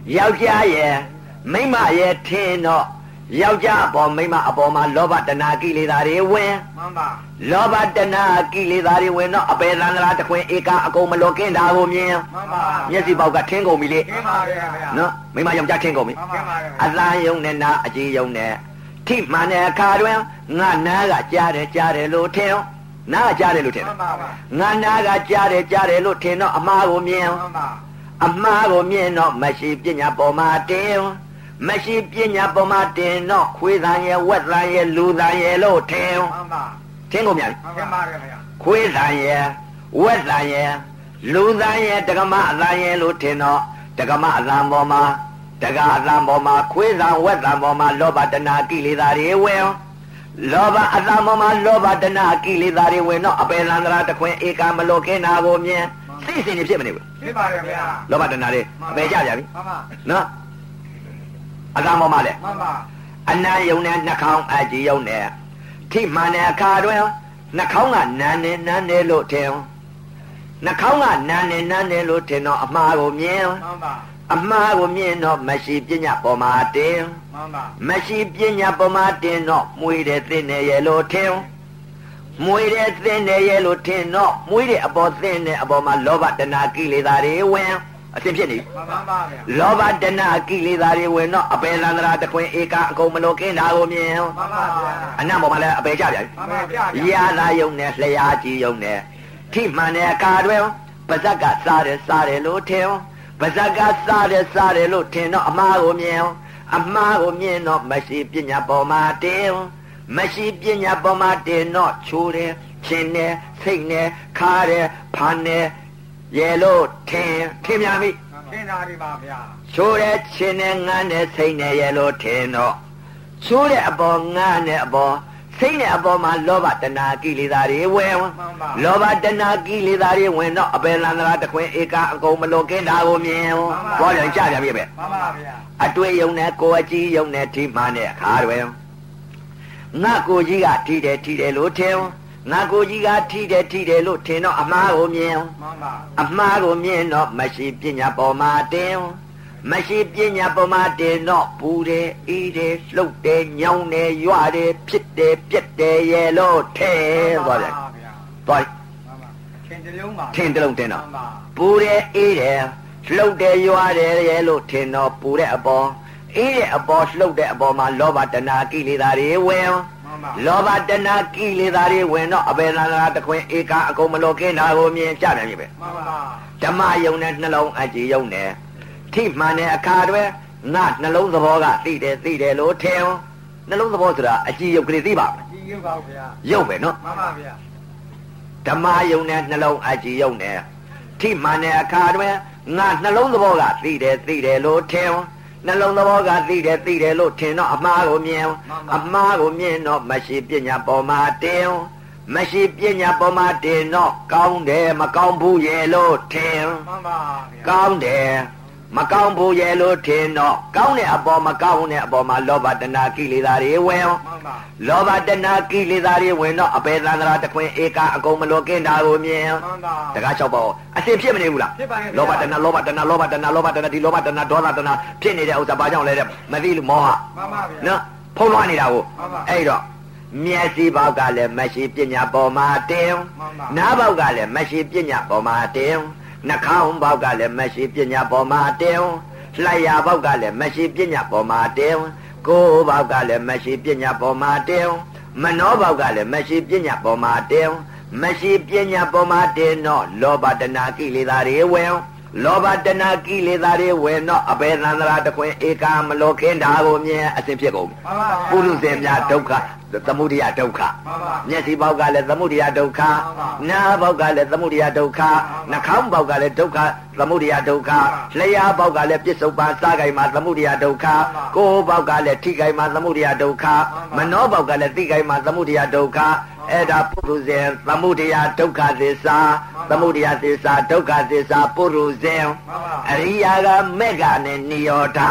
[SPEAKER 3] ယောက်ျားရဲ့မိန်းမရဲ့ထင်တော့ယောက်ျားအပေါ်မိန်းမအပေါ်မှာလောဘတဏှာကိလေသာတွေဝင်
[SPEAKER 2] မှန်ပါ
[SPEAKER 3] လောဘတဏှာကိလေသာတွေဝင်တော့အပေသန္တရာတခွင်ဧကအကုန်မလောကင်းတာကိုမြင်
[SPEAKER 2] မှန်ပါ
[SPEAKER 3] မျက်စိပေါက်ကထင်းကုန်ပြီလေ
[SPEAKER 2] ထင်းပါရဲ့ဗျာ
[SPEAKER 3] နော်မိန်းမယောက်ျားထင်းကုန်ပြီ
[SPEAKER 2] မှန်ပါ
[SPEAKER 3] အသံယုံနဲ့နာအကြည်ယုံနဲ့ထိမှန်တဲ့အခါတွင်ငါနာကကြားတယ်ကြားတယ်လို့ထင်နာကကြားတယ်လို့ထင်
[SPEAKER 2] မှန်ပါ
[SPEAKER 3] ငါနာကကြားတယ်ကြားတယ်လို့ထင်တော့အမှားကိုမြင်
[SPEAKER 2] မှန်ပါ
[SPEAKER 3] အမှားကိုမြင်တော့မရှိပညာပေါ်မှာတင်မရှိပညာပေါ်မှာတင်တော့ခွေးတန်ရဲ့ဝက်တန်ရဲ့လူတန်ရဲ့လို့ထင်
[SPEAKER 2] မှန်ပါ
[SPEAKER 3] ထင်ကုန်မြန်
[SPEAKER 2] မှန်ပါရဲ့ဗျာ
[SPEAKER 3] ခွေးတန်ရဲ့ဝက်တန်ရဲ့လူတန်ရဲ့တက္ကမအတန်ရဲ့လို့ထင်တော့တက္ကမအတန်ပေါ်မှာတက္ကအတန်ပေါ်မှာခွေးတန်ဝက်တန်ပေါ်မှာလောဘတဏှာကိလေသာတွေဝင်လောဘအတန်ပေါ်မှာလောဘတဏှာကိလေသာတွေဝင်တော့အပေသန္တရာတခွင်ဧကမလောကင်းတာကိုမြင်စိတ်စဉ်နေဖြစ်မနေဘူး
[SPEAKER 2] ဖြစ်ပါရဲ့ဗျာ
[SPEAKER 3] လောဘတဏှာတွေအပေကြပြန်ပြီ
[SPEAKER 2] မှန်ပါ
[SPEAKER 3] နော်အတန်ပေါ်မှာလေ
[SPEAKER 2] မှန်ပါ
[SPEAKER 3] အနာယုံနဲ့နှာခေါင်းအကြည်ယုံနဲ့ထိမှန်တဲ့အခါတွင်နှာခေါင်းကနန်းနေနန်းနေလို့ထင်နှာခေါင်းကနန်းနေနန်းနေလို့ထင်တော့အမှားကိုမြင်
[SPEAKER 2] မှန်ပါ
[SPEAKER 3] အမှားကိုမြင်တော့မရှိပညာပေါ်မှာတင်
[SPEAKER 2] မှန်ပါ
[SPEAKER 3] မရှိပညာပေါ်မှာတင်တော့မွေးတဲ့သင်နေရဲ့လို့ထင်မွေးတဲ့သင်နေရဲ့လို့ထင်တော့မွေးတဲ့အပေါ်သင်နေအပေါ်မှာလောဘတဏှာကိလေသာတွေဝင်အစဉ်ဖြစ်နေ
[SPEAKER 2] မှန်ပါပါဗျာ
[SPEAKER 3] လောဘတဏှာကိလေသာတွေဝင်တော့အပေသန္တရာတခွင်ဧကအကုန်မလို့ကင်းတာကိုမြင်
[SPEAKER 2] မှန်ပါဗျာ
[SPEAKER 3] အနတ်ပေါ်မှာလည်းအပေကြပြန်
[SPEAKER 2] မှန်ပါဗျာ
[SPEAKER 3] ရာသာယုံနဲ့လျှာကြည်ယုံနဲ့ထိမှန်တဲ့အခါတွင်ပါဇက်ကစားတယ်စားတယ်လို့ထင်ပါဇက်ကစားတယ်စားတယ်လို့ထင်တော့အမှားကိုမြင်အမှားကိုမြင်တော့မရှိပညာပေါ်မှာတင်မရှိပညာပေါ်မှာတင်တော့ချိုးတယ်ချင်းတယ်စိတ်နဲ့ခါတယ်ဖန်တယ်ရဲလို့ထင်ထင်များပြီ
[SPEAKER 2] ထင်တာဒီပါဗျာ
[SPEAKER 3] ချိုးတယ်ချင်းတယ်ငန်းတယ်စိတ်နဲ့ရဲလို့ထင်တော့ချိုးတဲ့အပေါ်ငန်းတဲ့အပေါ်စိတ်နဲ့အပေါ်မှာလောဘတဏှာကိလေသာတွေဝင်လောဘတဏှာကိလေသာတွေဝင်တော့အပေလန္တရာတခွင်ဧကအကုန်မလို့ကင်းတာကိုမြင်ဘောပြန်ကြပြန်ပြီပဲ
[SPEAKER 2] မှန်ပါဗျာ
[SPEAKER 3] အတွေ့ယုံနဲ့ကိုယ်အကြည့်ယုံနဲ့ထိမှန်တဲ့အခါတွင်ငါကိုကြီးကထိတယ်ထိတယ်လို့ထင်ငါကိုကြီးကထိတယ်ထိတယ်လို့ထင်တော့အမှားကိုမြင်
[SPEAKER 2] မှန်ပါ
[SPEAKER 3] အမှားကိုမြင်တော့မရှိပညာပေါ်မှာတင်မရှိပညာပေါ်မှာတင်တော့ပူတယ်အေးတယ်လှုပ်တယ်ညောင်းတယ်ရွတယ်ဖြစ်တယ်ပြက်တယ်ရဲ့လို့ထဲသွားတယ်သွား
[SPEAKER 2] ထင်တလုံးပါ
[SPEAKER 3] ထင်တလုံးတင်တော့ပူတယ်အေးတယ်လှုပ်တယ်ရွတယ်ရဲ့လို့ထင်တော့ပူတဲ့အပေါ်အေးတဲ့အပေါ်လှုပ်တဲ့အပေါ်မှာလောဘတဏှာကိလေသာတွေဝင်လောဘတဏှာကိလေသာတွေဝင်တော့အပေသန္တရာတခွင်ဧကအကုန်မလို့ကင်းတာကိုမြင်ကြတယ်ပြီပဲ
[SPEAKER 2] မှန်ပါ
[SPEAKER 3] ဓမ္မယုံနဲ့နှလုံးအကြည်ယုံနဲ့ထိမှန်တဲ့အခါတွင်ငါနှလုံးသဘောကသိတယ်သိတယ်လို့ထင်နှလုံးသဘောဆိုတာအကြည်ယုတ်ကလေးသိပါ့မလား
[SPEAKER 2] အကြည်ယုတ်ပါဗျာ
[SPEAKER 3] ယုတ်ပဲနော်
[SPEAKER 2] မှန်ပါဗျာ
[SPEAKER 3] ဓမ္မယုံနဲ့နှလုံးအကြည်ယုံနဲ့ထိမှန်တဲ့အခါတွင်ငါနှလုံးသဘောကသိတယ်သိတယ်လို့ထင်နှလုံးသဘောကသိတယ်သိတယ်လို့ထင်တော့အမှားကိုမြင်အမှားကိုမြင်တော့မရှိပညာပေါ်မှာတင်မရှိပညာပေါ်မှာတင်တော့ကောင်းတယ်မကောင်းဘူးရဲ့လို့ထင်
[SPEAKER 2] မှန်ပါဗျာ
[SPEAKER 3] ကောင်းတယ်မကောင်းဘူးရဲ့လို့ထင်တော့ကောင်းတဲ့အပေါ်မကောင်းတဲ့အပေါ်မှာလောဘတဏှာကိလေသာတွေဝင်လောဘတဏှာကိလေသာတွေဝင်တော့အပေသန္တရာတခွင်ဧကအကုန်မလို့ကင်းတာကိုမြင်တကား၆ပေါ့အစဉ်ဖြစ်မနေဘူးလားလောဘတဏှာလောဘတဏှာလောဘတဏှာလောဘတဏှာဒီလောဘတဏှာဒေါသတဏှာဖြစ်နေတဲ့ဥစ္စာဘာကြောင့်လဲတဲ့မသိလို့မောဟနော်ဖုံးလွှမ်းနေတာကိုအဲ့တော့မျက်စိပေါက်ကလည်းမရှိပညာပေါ်မှာတင်နားပေါက်ကလည်းမရှိပညာပေါ်မှာတင်နှာခေါင်းပေါက်ကလည်းမရှိပညာပေါ်မှာတင်လျှာပေါက်ကလည်းမရှိပညာပေါ်မှာတင်ကိုယ်ပေါက်ကလည်းမရှိပညာပေါ်မှာတင်မနောပေါက်ကလည်းမရှိပညာပေါ်မှာတင်မရှိပညာပေါ်မှာတင်တော့လောဘတဏှာကိလေသာတွေဝင်လောဘတဏှာကိလေသာတွေဝင်တော့အပေသန္တရာတခွင်ဧကမလို့ခင်းတာကိုမြင်အစဉ်ဖြစ်ကုန်ပုရုဇဉ်များဒုက္ခသမုဒယဒုက္ခမျက်စိပေါက်ကလည်းသမုဒယဒုက္ခနားပေါက်ကလည်းသမုဒယဒုက္ခနှာခေါင်းပေါက်ကလည်းဒုက္ခသမုဒယဒုက္ခလျှာပေါက်ကလည်းပြစ္ဆုတ်ပန်စားကြိမ်မှာသမုဒယဒုက္ခကိုယ်ပေါက်ကလည်းထိကြိမ်မှာသမုဒယဒုက္ခမနောပေါက်ကလည်းသိကြိမ်မှာသမုဒယဒုက္ခအဲ့ဒါပုရုဇဉ်သမုဒယဒုက္ခသစ္စာသမုဒယသစ္စာဒုက္ခသစ္စာပုရုဇဉ်အရိယာကမေဃနဲ့နိရောဓ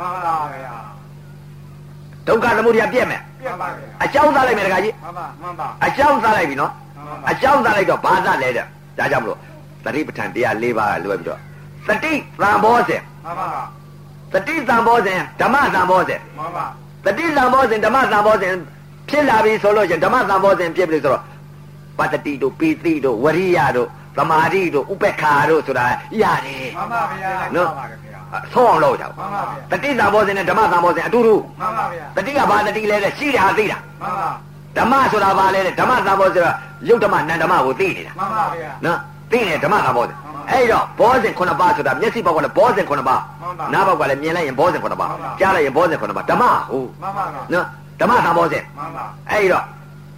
[SPEAKER 3] ဒုက္ခသမုဒယပြည့်မယ်အကြောင်းသားလိုက်မယ်တခါကြီးအကြောင်းသားလိုက်ပြီနော်အကြောင်းသားလိုက်တော့ဘာသာလဲတဲ့ဒါကြောင့်မလို့သတိပဋ္ဌာန်တရား၄ပါးကလွယ်ပြီးတော့သတိသံဘောစဉ်သတတိသံဘောစဉ်ဓမ္မသံဘောစဉ်
[SPEAKER 2] မှန်ပါ
[SPEAKER 3] တတိသံဘောစဉ်ဓမ္မသံဘောစဉ်ဖြစ်လာပြီဆိုလို့ရှင်ဓမ္မသံဘောစဉ်ဖြစ်ပြီဆိုတော့ပတ္တိတို့ပိတိတို့ဝရိယတို့သမာဓိတို့ဥပ္ပခါတို့ဆိုတာရတယ်
[SPEAKER 2] မှန်ပါဗျာနော်
[SPEAKER 3] ဆုံးအောင်လုပ်ကြ
[SPEAKER 2] မှန်ပါဗျာ
[SPEAKER 3] တတိသံဘောစဉ်နဲ့ဓမ္မသံဘောစဉ်အတူတူ
[SPEAKER 2] မှန်ပါဗျာ
[SPEAKER 3] တတိကဘာတတိလဲတဲ့ရှိတာသိတာ
[SPEAKER 2] မှန်ပါ
[SPEAKER 3] ဓမ္မဆိုတာဘာလဲတဲ့ဓမ္မသံဘောဆိုတာယုတ်ဓမ္မနန္ဓမ္မကိုသိနေတာ
[SPEAKER 2] မှန်ပါဗျာ
[SPEAKER 3] နော်သိနေဓမ္မသံဘောစဉ်အဲ့တော့ဘောစဉ်ခုနှစ်ပါးဆိုတာမျက်စိဘောက်ကလည်းဘောစဉ်ခုနှစ်ပါးနားဘောက်ကလည်းမြင်လိုက်ရင်ဘောစဉ်ခုနှစ်ပါးကြားလိုက်ရင်ဘောစဉ်ခုနှစ်ပါးဓမ္မဟုတ်
[SPEAKER 2] မှန်ပါ
[SPEAKER 3] နော်ဓမ္မသံဘောစဉ်
[SPEAKER 2] မှန်ပါ
[SPEAKER 3] အဲ့တော့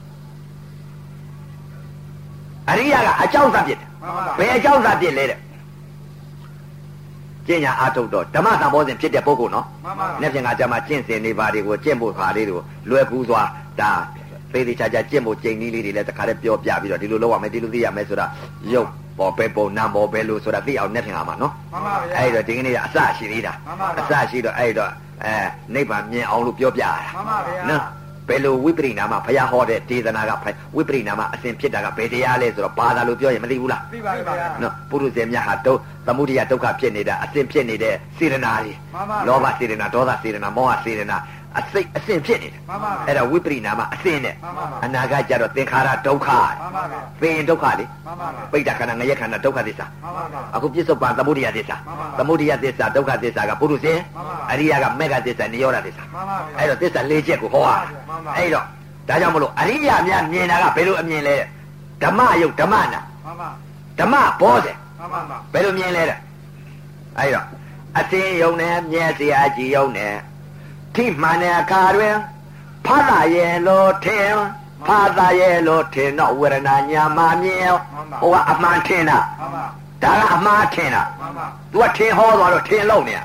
[SPEAKER 3] အရိယကအကြောင်းစားဖြစ်တယ်ဘယ်အကြောင်းစားဖြစ်လဲတဲ့ကျင့်ညာအာထုတ်တော့ဓမ္မသံဘောစဉ်ဖြစ်တဲ့ပုဂ္ဂိုလ်နော်နေ့ပြင်ကကြမှာကျင့်စဉ်နေပါတွေကိုကျင့်ဖို့ခါလေးတွေကိုလွယ်ကူစွာဒါသေသေးချာချာကျင့်ဖို့ကျင့်နည်းလေးတွေလည်းတခါတည်းပြောပြပြီးတော့ဒီလိုလုပ်ရမယ်ဒီလိုသိရမယ်ဆိုတာရုပ်ပေါ်ပဲပုံနာပေါ်ပဲလို့ဆိုတာသိအောင်နေ့ပြင်ကမှာနော်
[SPEAKER 2] မှန်ပါဗျာ
[SPEAKER 3] အဲ့တော့ဒီကနေ့ကအစရှိသေးတာအစရှိတော့အဲ့တော့အဲနိဗ္ဗာန်မြင်အောင်လို့ပြောပြရတာ
[SPEAKER 2] မှန်ပါဗျာ
[SPEAKER 3] နော်ဘယ်လိုဝိပရိနာမဘုရားဟောတဲ့ဒေသနာကဝိပရိနာမအစဉ်ဖြစ်တာကဘယ်တရားလဲဆိုတော့ဘာသာလို့ပြောရင်မသိဘူးလား
[SPEAKER 2] သိပါပါဗျာ
[SPEAKER 3] နော်ပုရုဇဉ်မြတ်ဟာဒုသမုဒိယဒုက္ခဖြစ်နေတာအစဉ်ဖြစ်နေတဲ့စေတနာတွေလောဘစေတနာဒေါသစေတနာမောဟစေတနာအစိတ်အစဉ်ဖြစ်နေတယ်အဲ့ဒါဝိပရိနာမအစဉ်နဲ့အနာဂတ်ကျတော့သင်္ခါရဒုက္ခသေရင်ဒုက္ခလေပိဋကခန္ဓာငရဲခန္ဓာဒုက္ခသစ္စာအခုပြစ္ဆုတ်ပန်သမုဒိယသစ္စာသမုဒိယသစ္စာဒုက္ခသစ္စာကပုရုဇဉ်အရိယကမေဃသစ္စာနိရောဓသစ္စာအဲ့တော့သစ္စာ၄ချက်ကိုဟောရအဲ့တော့ဒါကြောင့်မလို့အရိယများမြင်တာကဘယ်လိုအမြင်လဲဓမ္မယုတ်ဓမ္မနာဓမ္မဘောဇဉ်ဘယ်လိုမြင်လဲတဲ့အဲ့တော့အစဉ်ယုံနဲ့မျက်စိအကြည့်ယုံနဲ့ထိမှန်တဲ့အခါတွင်ဖသရဲ့လို့ထင်ဖသရဲ့လို့ထင်တော့ဝေဒနာညာမမြင်ဟိုကအမှန်ထင်တာဒါကအမှားထင်တာ तू ကထင်ဟောသွားတော့ထင်လို့နေရ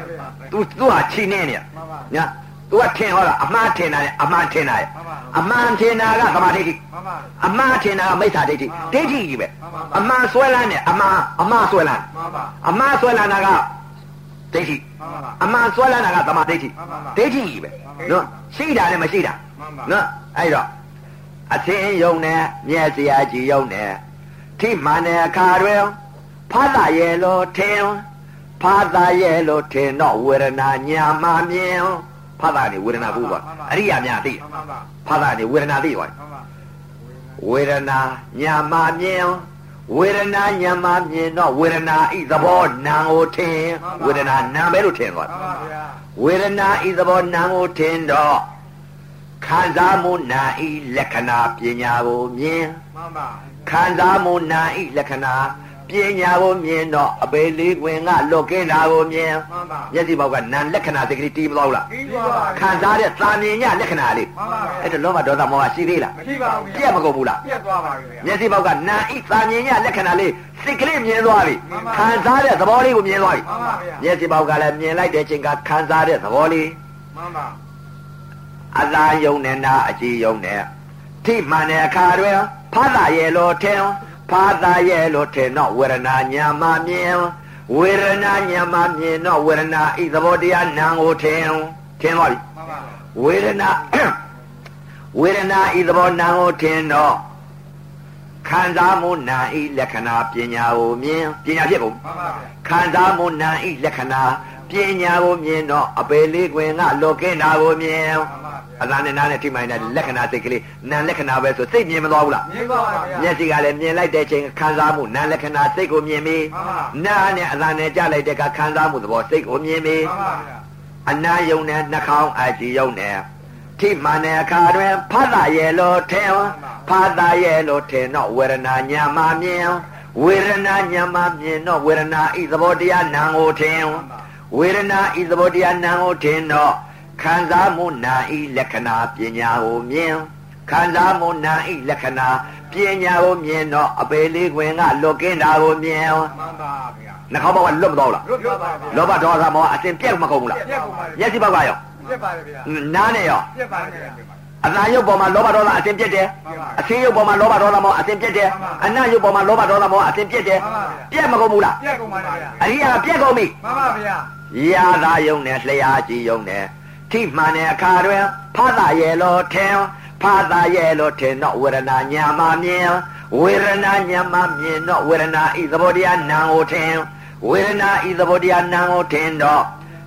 [SPEAKER 3] तू तू ဟာချီနေနေညာ तू ကထင်ဟောတာအမှားထင်တာနဲ့အမှန်ထင်တာရဲ့အမှန်ထင်တာကသမာဓိဋ္ဌိအမှားထင်တာကမိစ္ဆာဒိဋ္ဌိဒိဋ္ဌိကြီးပဲအမှန်ဆွဲလန်းနဲ့အမှားအမှားဆွဲလန်းအမှားဆွဲလန်းတာကဒိဋ္ဌိအမှန်ဆွဲလန်းတာကသမာဓိဋ္ဌိဒိဋ္ဌိကြီးပဲနော်ရှိတာနဲ့မရှိတာနော်အဲ့တော့အသင်ယုံနဲ့မျက်စိအကြည့်ယုံနဲ့ထိမှန်တဲ့အခါတွင်ဖသရဲ့လို့ထင်ဖသရဲ့လို့ထင်တော့ဝေဒနာညာမမြင်ဖသနေဝေဒနာဘူးပါအရိယာများသိဖသနေဝေဒနာသိပါဝေဒနာညာမမြင်ဝေဒနာညာမမြင်တော့ဝေဒနာဤသဘောနာကိုထင်ဝေဒနာနာပဲလို့ထင်သွားဝေဒနာဤသဘောနာကိုထင်တော့ခံစားမှုနာဤလက္ခဏာပညာကိုမြင်ခံစားမှုနာဤလက္ခဏာပညာကိုမြင်တော့အပေလေးတွင်ကလွတ်ကင်းတာကိုမြင်မျက်စိပေါက်ကနာလက္ခဏာစိတ်ကလေးတီးမလို့လားခံစားတဲ့သာမြင်ညလက္ခဏာလေးအဲ့ဒါလောဘဒေါသမောဟရှိသေးလား
[SPEAKER 2] မရှိပါဘူး
[SPEAKER 3] ပြက်မကုန်ဘူးလား
[SPEAKER 2] ပြက်သွားပါပြီ
[SPEAKER 3] မျက်စိပေါက်ကနာဤသာမြင်ညလက္ခဏာလေးစိတ်ကလေးမြင်သွားပြီခံစားတဲ့သဘောလေးကိုမြင်သွားပြီမျက်စိပေါက်ကလည်းမြင်လိုက်တဲ့ချိန်ကခံစားတဲ့သဘောလေး
[SPEAKER 2] မှန်ပါ
[SPEAKER 3] အသာယုံနဲ့နာအကြည့်ယုံနဲ့ထိမှန်တဲ့အခါတွင်ဖသရဲ့လို့ထင်ဖသရဲ့လို့ထင်တော့ဝေဒနာညာမမြင်ဝေဒနာညာမမြင်တော့ဝေဒနာဤသဘောတရားနာကိုထင်ထင်ပါပြီဝေဒနာဝေဒနာဤသဘောနာကိုထင်တော့ခံစားမှုနာဤလက္ခဏာပညာကိုမြင်ပညာဖြစ်ကုန်ခံစားမှုနာဤလက္ခဏာပညာကိုမြင်တော့အပေလေးတွင်ကလွတ်ကင်းတာကိုမြင်အသာနဲ့နားနဲ့ထိမှန်တဲ့လက္ခဏာစိတ်ကလေးနာလက္ခဏာပဲဆိုစိတ်မြင်မသွားဘူးလား
[SPEAKER 2] မြင်ပါပါဗျာ
[SPEAKER 3] မျက်စိကလည်းမြင်လိုက်တဲ့ချိန်ခံစားမှုနာလက္ခဏာစိတ်ကိုမြင်ပြီနားနဲ့အသာနဲ့ကြားလိုက်တဲ့ကခံစားမှုသဘောစိတ်ကိုမြင်ပြီအနာယုံနဲ့နှာခေါင်းအကြည့်ယုံနဲ့ထိမှန်တဲ့အခါတွင်ဖသရဲ့လို့ထင်ဖသရဲ့လို့ထင်တော့ဝေဒနာညာမမြင်ဝေဒနာညာမမြင်တော့ဝေဒနာဤသဘောတရားနာကိုထင်ဝေဒနာဤသဘောတရားနာကိုထင်တော့ခံစားမှုနာဤလက္ခဏာပညာကိုမြင်ခံစားမှုနာဤလက္ခဏာပညာကိုမြင်တော့အပေလေးတွင်ကလွတ်ကင်းတာကိုမြင်
[SPEAKER 2] မှန်ပါဗျာ
[SPEAKER 3] နှာခေါင်းဘောက်ကလွတ်မတော့လား
[SPEAKER 2] လွတ်ပါပါဗျာ
[SPEAKER 3] လောဘဒေါသမောဟအစဉ်ပြက်မကုန်ဘူးလား
[SPEAKER 2] ပြက်ကုန်ပါ
[SPEAKER 3] မျက်စိဘောက်ကရော
[SPEAKER 2] ပြက်ပါတယ်ဗျာ
[SPEAKER 3] နားနဲ့ရော
[SPEAKER 2] ပြက်ပါတယ်ဗျာ
[SPEAKER 3] အသာရုပ်ပေါ်မှာလောဘဒေါသအစဉ်ပြက်တယ်အဆင်းရုပ်ပေါ်မှာလောဘဒေါသမောဟအစဉ်ပြက်တယ်အနတ်ရုပ်ပေါ်မှာလောဘဒေါသမောဟအစဉ်ပြက်တယ်ပြက်မကုန်ဘူးလား
[SPEAKER 2] ပြက်ကုန်ပါဗျာ
[SPEAKER 3] အရိယာပြက်ကုန်ပြီ
[SPEAKER 2] မှန်ပါဗျာ
[SPEAKER 3] ရာသာယုံနဲ့လျှာကြည့်ယုံနဲ့ထိမှန်တဲ့အခါတွင်ဖသရဲ့လို့ထင်ဖသရဲ့လို့ထင်တော့ဝေဒနာညာမမြင်ဝေဒနာညာမမြင်တော့ဝေဒနာဤသဘောတရားနာကိုထင်ဝေဒနာဤသဘောတရားနာကိုထင်တော့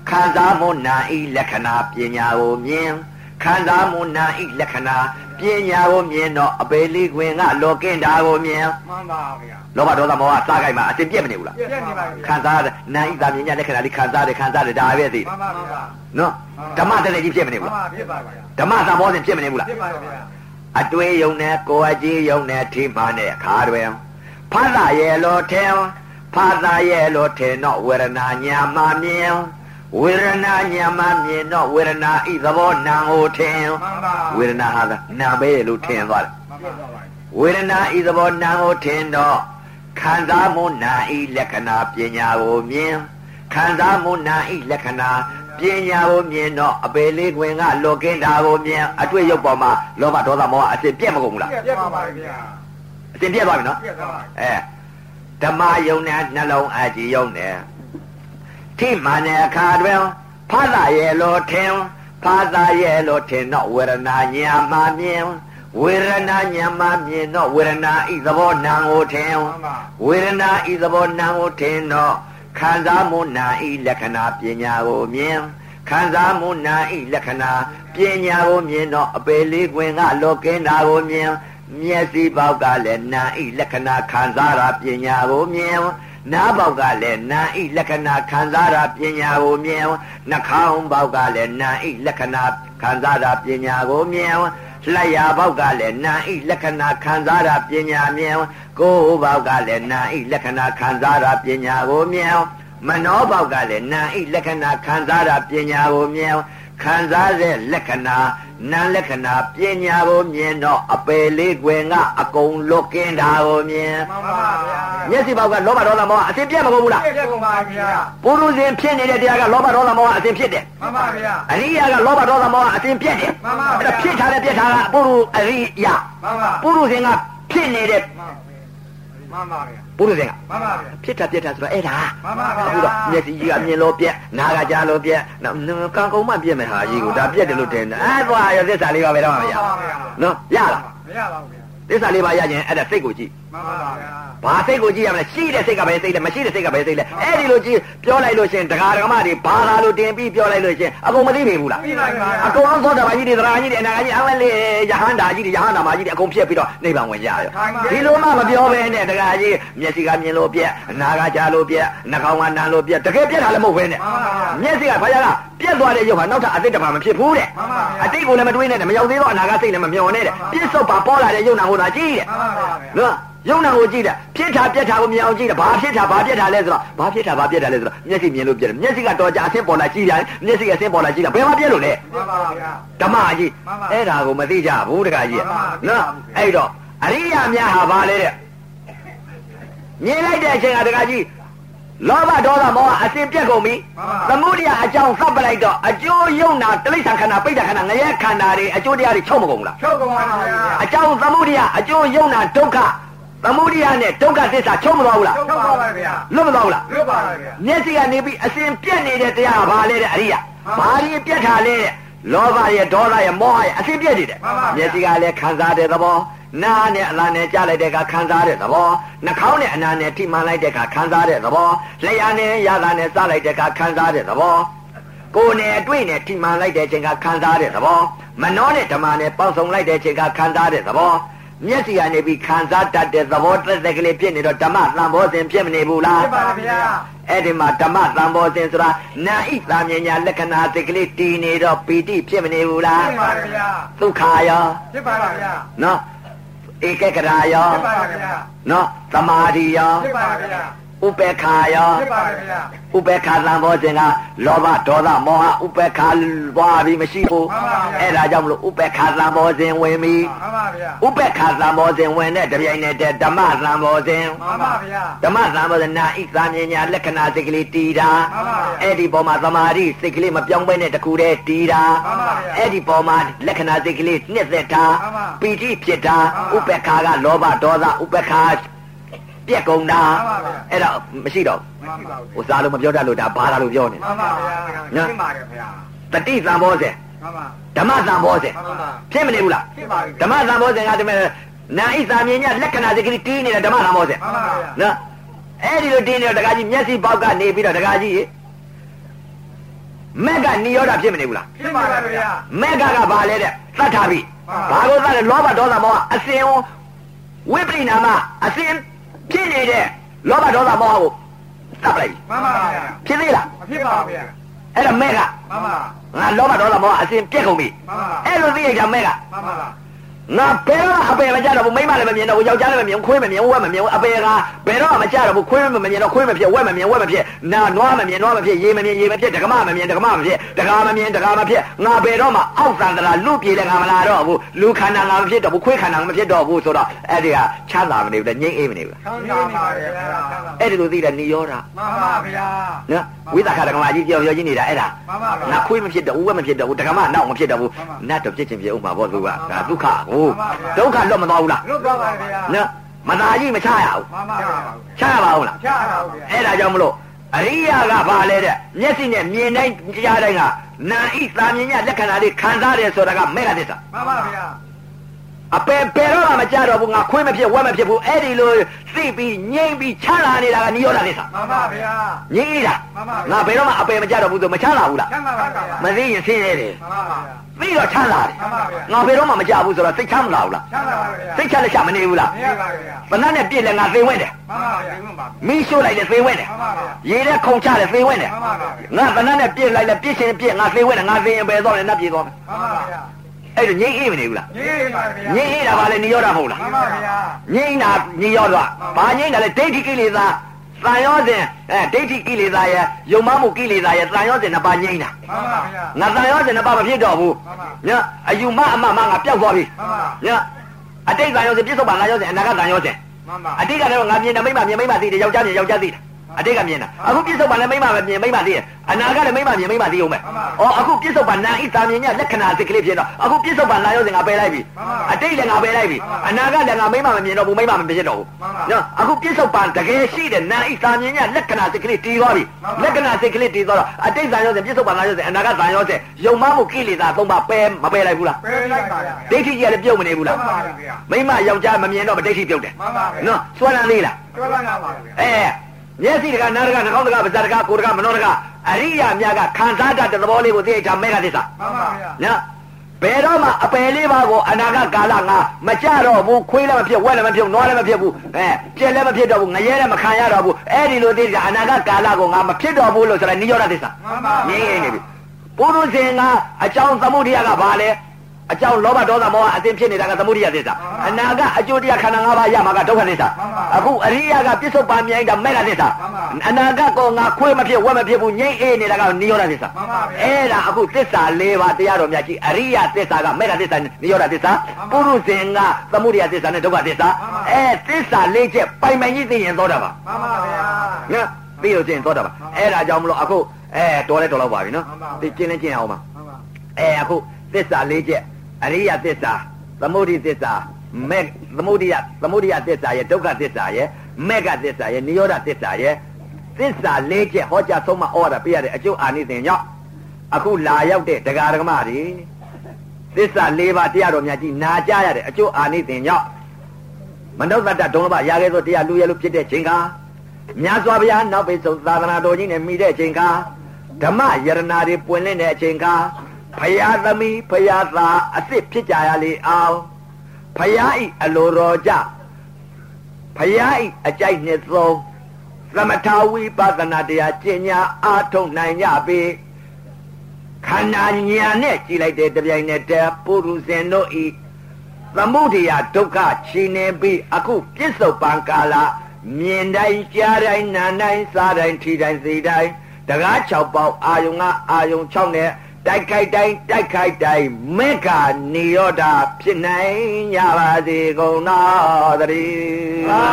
[SPEAKER 3] ခံစားမှုနာဤလက္ခဏာပညာကိုမြင်ခံစားမှုနာဤလက္ခဏာပညာကိုမြင်တော့အပေလေးခွင်ကလောကင်းတာကိုမြင်
[SPEAKER 2] မှန်ပါဗျာ
[SPEAKER 3] လောဘဒေါသမောဟစကိုက်မှာအစဉ်ပြည့်မနေဘူးလား
[SPEAKER 2] ပြည့်နေပါဗျာ
[SPEAKER 3] ခံစားနာဤသာပညာလက္ခဏာလေးခံစားတယ်ခံစားတယ်ဒါပဲသိ
[SPEAKER 2] မှန်ပါဗျာ
[SPEAKER 3] နော်ဓမ္မတလည်းကြီးပြည့်မနေဘူးလား
[SPEAKER 2] မှန်ပါပြည့်ပါဗျာ
[SPEAKER 3] ဓမ္မသဘောစဉ်ပြည့်မနေဘူးလား
[SPEAKER 2] ပြည့်ပါဗျာ
[SPEAKER 3] အတွေးယုံနဲ့ကိုယ်အကြည့်ယုံနဲ့ထိမှန်တဲ့အခါတွင်ဖသရဲ့လိုထဲဖသရဲ့လိုထဲတော့ဝေဒနာညာမမြင်ဝေဒနာညာမမြင်တော့ဝေဒနာဤသဘောနာကိုထင်ဝေဒနာဟာနာပဲလို့ထင်သွားတယ်ဝေဒနာဤသဘောနာကိုထင်တော့ခံစားမှုနာဤလက္ခဏာပညာကိုမြင်ခံစားမှုနာဤလက္ခဏာပညာကိုမြင်တော့အပေလေးခွင်ကလောကင်းတာကိုမြင်အတွေ့ရုပ်ပေါ်မှာလောဘဒေါသမောဟအစစ်ပြက်မကုန်ဘူးလား
[SPEAKER 2] ပြက်ပါပါဗျာ
[SPEAKER 3] အစစ်ပြက်သွားပြီနော်
[SPEAKER 2] ပြက်သွားပါ
[SPEAKER 3] အဲဓမ္မယုံနဲ့နှလုံးအကြည်ယုံနဲ့ထိမှန်တဲ့အခါတွင်ဖသရဲ့လိုထင်ဖသရဲ့လိုထင်တော့ဝေဒနာညာမှမြင်ဝေဒနာညာမှမြင်တော့ဝေဒနာဤသဘောနာကိုထင်ဝေဒနာဤသဘောနာကိုထင်တော့ခံစားမှုနာဤလက္ခဏာပညာကိုမြင်ခံစားမှုနာဤလက္ခဏာပညာကိုမြင်တော့အပေလေးခွင်ကလောကင်းတာကိုမြင်မျက်စိပေါက်ကလည်းနာဤလက္ခဏာခံစားတာပညာကိုမြင်နားပေါက်ကလည်းနာဤလက္ခဏာခံစားတာပညာကိုမြင်နှာခေါင်းပေါက်ကလည်းနာဤလက္ခဏာခံစားတာပညာကိုမြင်လျှာပေါက်ကလည်းနာဤလက္ခဏာခံစားတာပညာမြင်ကိုယ်ပေါက်ကလည်းနာဤလက္ခဏာခံစားတာပညာကိုမြင်မနောပေါက်ကလည်းနာဤလက္ခဏာခံစားတာပညာကိုမြင်ခံစားတဲ့လက္ခဏာနာလက္ခဏာပညာကိုမြင်တော့အပေလေးကွယ်ကအကုန်လွတ်ကင်းတာကိုမြင်
[SPEAKER 2] မှန်ပါဗျာ
[SPEAKER 3] မျက်စိပေါက်ကလောဘဒေါသမောဟအစဉ်ပြတ်မကုန်ဘူးလား
[SPEAKER 2] ပြည့်ကုန်ပါဗျာ
[SPEAKER 3] ပုရုဇဉ်ဖြစ်နေတဲ့တရားကလောဘဒေါသမောဟအစဉ်ဖြစ်တယ်
[SPEAKER 2] မှန်ပါဗျာ
[SPEAKER 3] အရိယာကလောဘဒေါသမောဟအစဉ်ပြတ်တယ်
[SPEAKER 2] မှန်ပါ
[SPEAKER 3] အဲ့ဒါဖြစ်ထားတဲ့ပြတ်ထားကပုရုအရိယာ
[SPEAKER 2] မှန်ပါ
[SPEAKER 3] ပုရုဇဉ်ကဖြစ်နေတဲ့
[SPEAKER 2] မှန်ပါဗျာ
[SPEAKER 3] ပုရုဇဉ်က
[SPEAKER 2] မှန်ပါဗျာ
[SPEAKER 3] ဖြစ်တာပြတ်တာဆိုတော့အဲ့ဒါ
[SPEAKER 2] မှန်ပါဗျာ
[SPEAKER 3] အခုတော့မျက်စိကြီးကမြင်လို့ပြက်နားကကြားလို့ပြက်နော်ကံကုံမှပြက်မယ်ဟာကြီးကိုဒါပြက်တယ်လို့ထင်တယ်အဲသွားရသစ္စာလေးပါပဲတော့မရနော်ရလား
[SPEAKER 2] မရပါဘူးဗျာ
[SPEAKER 3] သစ္စာလေးပါရရင်အဲ့ဒါစိတ်ကိုကြည့်
[SPEAKER 2] မှန်ပါဗျာ
[SPEAKER 3] ဘာစိတ်ကိုကြည့်ရမလဲရှိတဲ့စိတ်ကပဲစိတ်လဲမရှိတဲ့စိတ်ကပဲစိတ်လဲအဲ့ဒီလိုကြည့်ပြောလိုက်လို့ရှင်တရားဓမ္မတွေဘာသာလို့တင်ပြီးပြောလိုက်လို့ရှင်အကုန်မသိပြီဘူးလား
[SPEAKER 2] သိပါပါ
[SPEAKER 3] အကုန်လုံးသောတာပန်ကြီးတွေသရဂါကြီးတွေအနာဂါကြီးအဝဲလေးယဟန္တာကြီးတွေယဟန္တာမကြီးတွေအကုန်ဖြစ်ပြီးတော့နိဗ္ဗာန်ဝင်ကြရောဒီလိုမှမပြောဘဲနဲ့တရားကြီးမျက်စိကမြင်လို့ပြက်အနာကကြားလို့ပြက်နှာခေါင်းကနားလို့ပြက်တကယ်ပြက်တာလည်းမဟုတ်ဘဲနဲ့မျက်စိကဘာကြကပြက်သွားတဲ့ရုပ်ဟာနောက်ထပ်အတိတ်တပါမဖြစ်ဘူးတဲ့အတိတ်ကိုလည်းမတွေးနဲ့မရောက်သေးတော့အနာကစိတ်လည်းမမျောနဲ့တဲ့ပြစ္ဆုတ်ပါပေါ်လာတဲ့ရုပ်နာဟိုသာကြည့်တဲ့နော်ယုံနာကိုကြည့်တယ်ဖြစ်တာပြက်တာကိုမြင်အောင်ကြည့်တယ်ဘာဖြစ်တာဘာပြက်တာလဲဆိုတော့ဘာဖြစ်တာဘာပြက်တာလဲဆိုတော့မျက်စိမြင်လို့ပြက်တယ်မျက်စိကတော့ကြာအဆင်းပေါ်လာကြည့်တယ်မျက်စိကအဆင်းပေါ်လာကြည့်တာဘယ်မှာပြက်လို့လဲ
[SPEAKER 2] မှန်ပါဗျာ
[SPEAKER 3] ဓမ္မကြီးအဲ့ဒါကိုမသိကြဘူးတခါကြီးနော်အဲ့တော့အရိယာများဟာဘာလဲတဲ့မြင်လိုက်တဲ့အချိန်ကတခါကြီးလောဘဒေါသမောဟအစဉ်ပြက်ကုန်ပြီသမုဒိယအကြောင်းသတ်ပလိုက်တော့အကျိုးယုံနာတိဋ္ဌာခန္ဓာပိဋ္ဌာခန္ဓာငရဲခန္ဓာတွေအကျိုးတရားတွေချုပ်မကုန်ဘူးလား
[SPEAKER 2] ချုပ်ကုန်ပါဗျာ
[SPEAKER 3] အကြောင်းသမုဒိယအကျိုးယုံနာဒုက္ခသမုဒိယနဲ့ဒုက္ခသစ္စာချုပ်မသွားဘူးလား
[SPEAKER 2] ချုပ်ပါပါဗျာ
[SPEAKER 3] လွတ်မသွားဘူးလား
[SPEAKER 2] လွတ်ပါပါဗျာ
[SPEAKER 3] မျက်စိကနေပြီးအစဉ်ပြက်နေတဲ့တရားကဘာလဲတဲ့အရိယာဘာကြီးပြက်တာလဲတဲ့လောဘရဲ့ဒေါသရဲ့မောဟရဲ့အစဉ်ပြက်နေတယ်မျက်စိကလည်းခံစားတဲ့သဘောနားနဲ့အလားနဲ့ကြားလိုက်တဲ့အခါခံစားတဲ့သဘောနှာခေါင်းနဲ့အနာနဲ့ထိမှန်လိုက်တဲ့အခါခံစားတဲ့သဘောလျှာနဲ့ရတာနဲ့စားလိုက်တဲ့အခါခံစားတဲ့သဘောကိုယ်နဲ့အတွေ့နဲ့ထိမှန်လိုက်တဲ့အချိန်ကခံစားတဲ့သဘောမနှောနဲ့ဓမ္မနဲ့ပေါင်းစုံလိုက်တဲ့အချိန်ကခံစားတဲ့သဘောမျက်စိကနေပြီးခံစားတတ်တဲ့သဘောသက်သက်ကလေးဖြစ်နေတော့ဓမ္မသံဘောစဉ်ဖြစ်မနေဘူးလား
[SPEAKER 2] ဖြစ်ပါဗျာ
[SPEAKER 3] အဲ့ဒီမှာဓမ္မသံဘောစဉ်ဆိုတာနာဣသာမြညာလက္ခဏာသက်ကလေးတည်နေတော့ပီတိဖြစ်မနေဘူးလား
[SPEAKER 2] ဖြစ်ပါဗျာ
[SPEAKER 3] ဒုက္ခရော
[SPEAKER 2] ဖြစ်ပါဗျာ
[SPEAKER 3] နော်ဧကကရာယော
[SPEAKER 2] ဖြစ်ပါဗျာ
[SPEAKER 3] နော်သမာဓိယော
[SPEAKER 2] ဖြစ်ပါဗျာ
[SPEAKER 3] ဥပေက္ခာယော
[SPEAKER 2] ဖြစ်ပါဗျာ
[SPEAKER 3] ဥပေက္ခသံဘောစဉ်ကလောဘဒေါသမောဟဥပေက္ခသွားပြီးမရှိဘူးအဲ့ဒါကြောင့်မလို့ဥပေက္ခသံဘောစဉ်ဝင်ပြီး
[SPEAKER 2] မှန်ပါဗျာ
[SPEAKER 3] ဥပေက္ခသံဘောစဉ်ဝင်တဲ့တပြိုင်နက်တည်းဓမ္မသံဘောစဉ်
[SPEAKER 2] မှန်ပါဗျာ
[SPEAKER 3] ဓမ္မသံဘောစဉ်နာဣသာမြညာလက္ခဏာစိတ်ကလေးတည်တာအဲ့ဒီပေါ်မှာသမာဓိစိတ်ကလေးမပြောင်းပဲနဲ့တခုတည်းတည်တာအဲ့ဒီပေါ်မှာလက္ခဏာစိတ်ကလေးနှစ်သက်တာပီတိဖြစ်တာဥပေက္ခကလောဘဒေါသဥပေက္ခပြက်ကုန်တာအဲ့တော့မရှိတော့ဟိုစားလို့မပြောတတ်လို့ဒါဘာသာလို့ပြောနေ
[SPEAKER 2] မှန်ပါဗျာနော်ရှင်းပါတယ်ခင်ဗျာ
[SPEAKER 3] တတိသံဘောစဉ်
[SPEAKER 2] မှန်ပါ
[SPEAKER 3] ဓမ္မသံဘောစဉ်
[SPEAKER 2] မှန်ပါ
[SPEAKER 3] ဖြစ်မနေဘူးလား
[SPEAKER 2] ဖြစ်ပါပြီ
[SPEAKER 3] ဓမ္မသံဘောစဉ်ကဒီမဲ့နာဣသာမြင်ညလက္ခဏာစိတ်ကလေးတီးနေတဲ့ဓမ္မသံဘောစဉ်
[SPEAKER 2] မှန်ပါဗျာ
[SPEAKER 3] နော်အဲ့ဒီလိုတီးနေတော့တခါကြီးမျက်စိပေါက်ကနေပြီးတော့တခါကြီးမက်ကနိရောဓဖြစ်မနေဘူးလား
[SPEAKER 2] ဖြစ်ပါရဲ့ဗျာ
[SPEAKER 3] မက်ကကဘာလဲတဲ့သတ်ထားပြီဘာလို့သတ်လဲလောဘဒေါသမောဟအစဉ်ဝိပရိနာမအစဉ်ဖြစ်နေတဲ့လောဘဒေါသမောဟကိုသတ်လိုက်
[SPEAKER 2] မှန်ပါဗျာ
[SPEAKER 3] ဖြစ်သေးလား
[SPEAKER 2] မဖြစ်ပါဗျာ
[SPEAKER 3] အဲ့ဒါမက်က
[SPEAKER 2] မှန်ပါ
[SPEAKER 3] ငါလောဘဒေါသမောဟအစဉ်ပြက်ကုန်ပြီ
[SPEAKER 2] မှန်ပါ
[SPEAKER 3] အဲ့လိုသိရကြမက်က
[SPEAKER 2] မှန်ပါ
[SPEAKER 3] ငါဘယ်တော့အပေမကြတော့ဘူးမိမလည်းမမြင်တော့ဘူးယောက်ျားလည်းမမြင်ခွေးမမြင်ဝက်မမြင်ဘူးအပေကဘယ်တော့မကြတော့ဘူးခွေးမမြင်တော့ခွေးမဖြစ်ဝက်မမြင်ဝက်မဖြစ်နာနွားမမြင်နွားမဖြစ်ရေမမြင်ရေမဖြစ်ဒကမမမြင်ဒကမမဖြစ်ဒကာမမြင်ဒကာမဖြစ်ငါဘယ်တော့မှအောက်သန္တရာလူပြေလည်းငါမလာတော့ဘူးလူခန္ဓာငါမဖြစ်တော့ဘူးခွေးခန္ဓာမဖြစ်တော့ဘူးဆိုတော့အဲ့ဒီကချမ်းသာမနေဘူးလေငြိမ့်အေးမနေဘူး
[SPEAKER 2] ချမ်းသာပါရဲ့ဗျာ
[SPEAKER 3] အဲ့ဒီလိုသိတဲ့နိရောဓ
[SPEAKER 2] မှန်ပါဗျာ
[SPEAKER 3] နော်ဝိသခဒကမကြီးကြောက်ရောကြီးနေတာအဲ့ဒါ
[SPEAKER 2] မှန်ပါဗျာ
[SPEAKER 3] ငါခွေးမဖြစ်တော့ဘူးဝက်မဖြစ်တော့ဘူးဒကမနောက်မဖြစ်တော့ဘူးနတ်တော့ဖြစ်ချင်းဖြစ်အောင်ပါဘောသူကဒါဒုက္ခကိုဒုက္ခလွတ်မသွားဘူးလား
[SPEAKER 2] လွတ်သွားပါဗျာ
[SPEAKER 3] နော်မသာကြီးမချရဘူး
[SPEAKER 2] မှန်ပါဗျာ
[SPEAKER 3] ချရပါဦးလား
[SPEAKER 2] ချရပါဗျာ
[SPEAKER 3] အဲ့ဒါကြောင့်မလို့အရိယာကဘာလဲတဲ့မျက်စိနဲ့မြင်တိုင်းကြားတိုင်းကနာဣသာမြင်ညလက္ခဏာလေးခံစားတယ်ဆိုတာကမေဃသစ္စာ
[SPEAKER 2] မှန်ပါဗျာ
[SPEAKER 3] အပေပေတော့မှမကြတော့ဘူးငါခွေးမဖြစ်ဝက်မဖြစ်ဘူးအဲ့ဒီလိုသိပြီးငြိမ့်ပြီးချလာနေတာကနိရောဓသစ္စာ
[SPEAKER 2] မှန်ပါဗျာ
[SPEAKER 3] ငြိမ့်နေတာ
[SPEAKER 2] မှန်ပါ
[SPEAKER 3] ငါဘယ်တော့မှအပေမကြတော့ဘူးဆိုမချလာဘူးလား
[SPEAKER 2] ချမ်းသာပါဗျာ
[SPEAKER 3] မသိရင်ဆင်းရဲတယ်
[SPEAKER 2] မှန်ပါဗျာ
[SPEAKER 3] သိတော့ချလာတယ်
[SPEAKER 2] မှန်ပါဗျာ
[SPEAKER 3] ငါဘယ်တော့မှမကြဘူးဆိုတော့စိတ်ချမ်းမလာဘူးလား
[SPEAKER 2] ချမ်းသာပါဗျာ
[SPEAKER 3] စိတ်ချလက်ချမနေဘူးလား
[SPEAKER 2] မရပါဗျာ
[SPEAKER 3] ဘဏ္ဍနဲ့ပြည့်လဲငါသိဝင်တယ်
[SPEAKER 2] မှန်ပါဗျာဝင်ပါ
[SPEAKER 3] မီးရှို့လိုက်လဲသိဝင်တယ်
[SPEAKER 2] မှန်ပါဗျာ
[SPEAKER 3] ရေနဲ့ခုံချလဲသိဝင်တယ်
[SPEAKER 2] မှန်ပါဗျာ
[SPEAKER 3] ငါဘဏ္ဍနဲ့ပြည့်လိုက်လဲပြည့်ချင်းပြည့်ငါသိဝင်တယ်ငါသိရင်ပဲတော့လဲနတ်ပြေသွားမယ်
[SPEAKER 2] မှန်ပါဗျာ
[SPEAKER 3] အဲ့ဒါငြိမ့်အေးမနေဘူးလား
[SPEAKER 2] ငြိမ်းပါဗျာ
[SPEAKER 3] ငြိမ့်အေးတာကလည်းနိရောဓမဟုတ်လား
[SPEAKER 2] မှန်ပါဗျာ
[SPEAKER 3] ငြိမ့်တာနိရောဓဘာငြိမ့်တာလဲဒိဋ္ဌိကိလေသာသံရောစဉ်အဲဒိဋ္ဌိကိလေသာရဲ့ယုံမမှုကိလေသာရဲ့သံရောစဉ်နှစ်ပါးငြိမ့်တာ
[SPEAKER 2] မှန်ပါဗျာ
[SPEAKER 3] ငါသံရောစဉ်နှစ်ပါးမဖြစ်တော့ဘူးညာအယူမအမမငါပျောက်သွားပြီ
[SPEAKER 2] မှန်ပါ
[SPEAKER 3] ညာအတိတ်သံရောစဉ်ပြစ္ဆုတ်ပါသံရောစဉ်အနာဂတ်သံရောစဉ်
[SPEAKER 2] မှန်ပါ
[SPEAKER 3] အတိတ်ကတော့ငါမြင်တယ်မိမမြင်မိမသိတယ်ယောက်ျားမြင်ယောက်ျားသိတယ်အတိတ်ကမြင်တာအခုပြစ္ဆုတ်ပါလည်းမိမမြင်မိမသိတယ်အနာဂတ်လည်းမိမမြင်မိမသိအောင်ပဲဩအခုပြစ္ဆုတ်ပါနာဣသာမြင်ညလက္ခဏာစိတ်ကလေးဖြစ်တော့အခုပြစ္ဆုတ်ပါနာရောစဉ်ငါပယ်လိုက်ပြီအတိတ်လည်းငါပယ်လိုက်ပြီအနာဂတ်လည်းငါမိမမမြင်တော့ဘူးမိမမဖြစ်တော့ဘူးနော်အခုပြစ္ဆုတ်ပါတကယ်ရှိတဲ့နာဣသာမြင်ညလက္ခဏာစိတ်ကလေးတည်သွားပြီလက္ခဏာစိတ်ကလေးတည်သွားတော့အတိတ်သံရောစဉ်ပြစ္ဆုတ်ပါနာရောစဉ်အနာဂတ်သံရောစဉ်ယုံမမှုကိလေသာသုံးပါးပယ်မပယ်လိုက်ဘူးလား
[SPEAKER 2] ပယ်လိုက်ပါဗျာ
[SPEAKER 3] ဒိဋ္ဌိကြီးလည်းပြုတ်မနေဘူးလား
[SPEAKER 2] မှန်ပါဗျာ
[SPEAKER 3] မိမယောက်ျားမမြင်တော့မဒိဋ္ဌိပြုတ်တယ်
[SPEAKER 2] မှန်ပါဗျာ
[SPEAKER 3] နော်စွမ်းလန်းသေးလား
[SPEAKER 2] ကျွမ်းလာပါဗျာ
[SPEAKER 3] အဲမျက်စိတကနားတကနှာခေါင်းတကပါးစပ်တကကိုယ်တကမနောတကအရိယာများကခံစားတတ်တဲ့သဘောလေးကိုသိချာမေဃသစ္စာ
[SPEAKER 2] မှန်ပါဗျာ
[SPEAKER 3] နော်ဘယ်တော့မှအပယ်လေးပါးကိုအနာဂတ်ကာလငါမကြတော့ဘူးခွေးလည်းမဖြစ်ဝက်လည်းမဖြစ်နွားလည်းမဖြစ်ဘူးအဲပြက်လည်းမဖြစ်တော့ဘူးငရဲလည်းမခံရတော့ဘူးအဲ့ဒီလိုသိကြအနာဂတ်ကာလကိုငါမဖြစ်တော့ဘူးလို့ဆိုတာနိရောဓသစ္စာ
[SPEAKER 2] မှန်ပါ
[SPEAKER 3] ငြိမ့်နေပြီပုရုဇဉ်ကအကြောင်းသမုဒိယကဘာလဲအကြောင်းလောဘဒေါသမောဟအသင်ဖြစ်နေတာကသမုဒိယသစ္စာအနာကအကျိုးတရားခန္ဓာ၅ပါးရမှာကဒုက္ခသစ္စာအခုအရိယာကပြစ္ဆုတ်ပါမြိုင်တာမေဃသစ္စာအနာဂတ်ကောငါခွေးမဖြစ်ဝက်မဖြစ်ဘူးငြိမ့်အေးနေတာကနိရောဓသစ္စာ
[SPEAKER 2] မှန်ပါဗျာ
[SPEAKER 3] အဲ့ဒါအခုသစ္စာ၄ပါးတရားတော်များကြီးအရိယသစ္စာကမေဃသစ္စာနိရောဓသစ္စာပုရုဇဉ်ကသမုဒိယသစ္စာနဲ့ဒုက္ခသစ္စာအဲသစ္စာ၄ချက်ပိုင်ပိုင်ကြီးသိရင်သောတာပါ
[SPEAKER 2] မှန်ပါဗျာ
[SPEAKER 3] နော်သိလို့ချင်းသောတာပါအဲ့ဒါကြောင့်မလို့အခုအဲတော်လဲတော်တော့ပါပြီနော်သိကျင်းလဲကျင်းအောင်ပါ
[SPEAKER 2] မှန်ပါ
[SPEAKER 3] အဲအခုသစ္စာ၄ချက်အရိယသစ္စာသမုဒိသစ္စာမေသမုဒိယသမုဒိယသစ္စာရဲ့ဒုက္ခသစ္စာရဲ့မေဃသစ္စာရဲ့နိရောဓသစ္စာရဲ့သစ္စာ၄ချက်ဟောကြားဆုံးမဩဝါဒပေးရတဲ့အကျိုးအာနိသင်ကြောင့်အခုလာရောက်တဲ့တရားဓမ္မတွေသစ္စာ၄ပါးတရားတော်များကြီးနာကြားရတဲ့အကျိုးအာနိသင်ကြောင့်မနုဿတ္တဒုံလဘရာခဲ့သောတရားလူရလို့ဖြစ်တဲ့ချိန်ခါမြတ်စွာဘုရားနောက်ပိတ်ဆုံးသာသနာတော်ကြီးနဲ့မိတဲ့ချိန်ခါဓမ္မယရနာတွေပွင့်လင်းတဲ့အချိန်ခါဖယားသမီးဖယားသားအစ်စ်ဖြစ်ကြရလေအောင်ဖယားဤအလိုတော်ကြဖယားဤအကြိုက်နှစ်ဆုံးသမထဝိပဿနာတရားကျင့်ညာအားထုတ်နိုင်ကြပြီခန္ဓာညာနဲ့ကြည်လိုက်တဲ့တပြိုင်နက်တည်းပုရုဇဉ်တို့ဤသမုဒိယဒုက္ခချီနေပြီးအခုပြစ္ဆုတ်ပံကာလမြင်တိုင်းကြားတိုင်းနားတိုင်းစားတိုင်းထီတိုင်းသိတိုင်းတကား၆ပေါက်အာယုံကအာယုံ၆နဲ့တိုက်ခိုက်တိုင်းတိုက်ခိုက်တိုင်းမေဃနိရောဓဖြစ်နိုင်ကြပါစေကုန်တော်တည်းသာ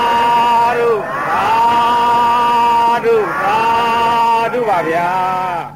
[SPEAKER 3] ဓုသာဓုသာဓုပါဗျာ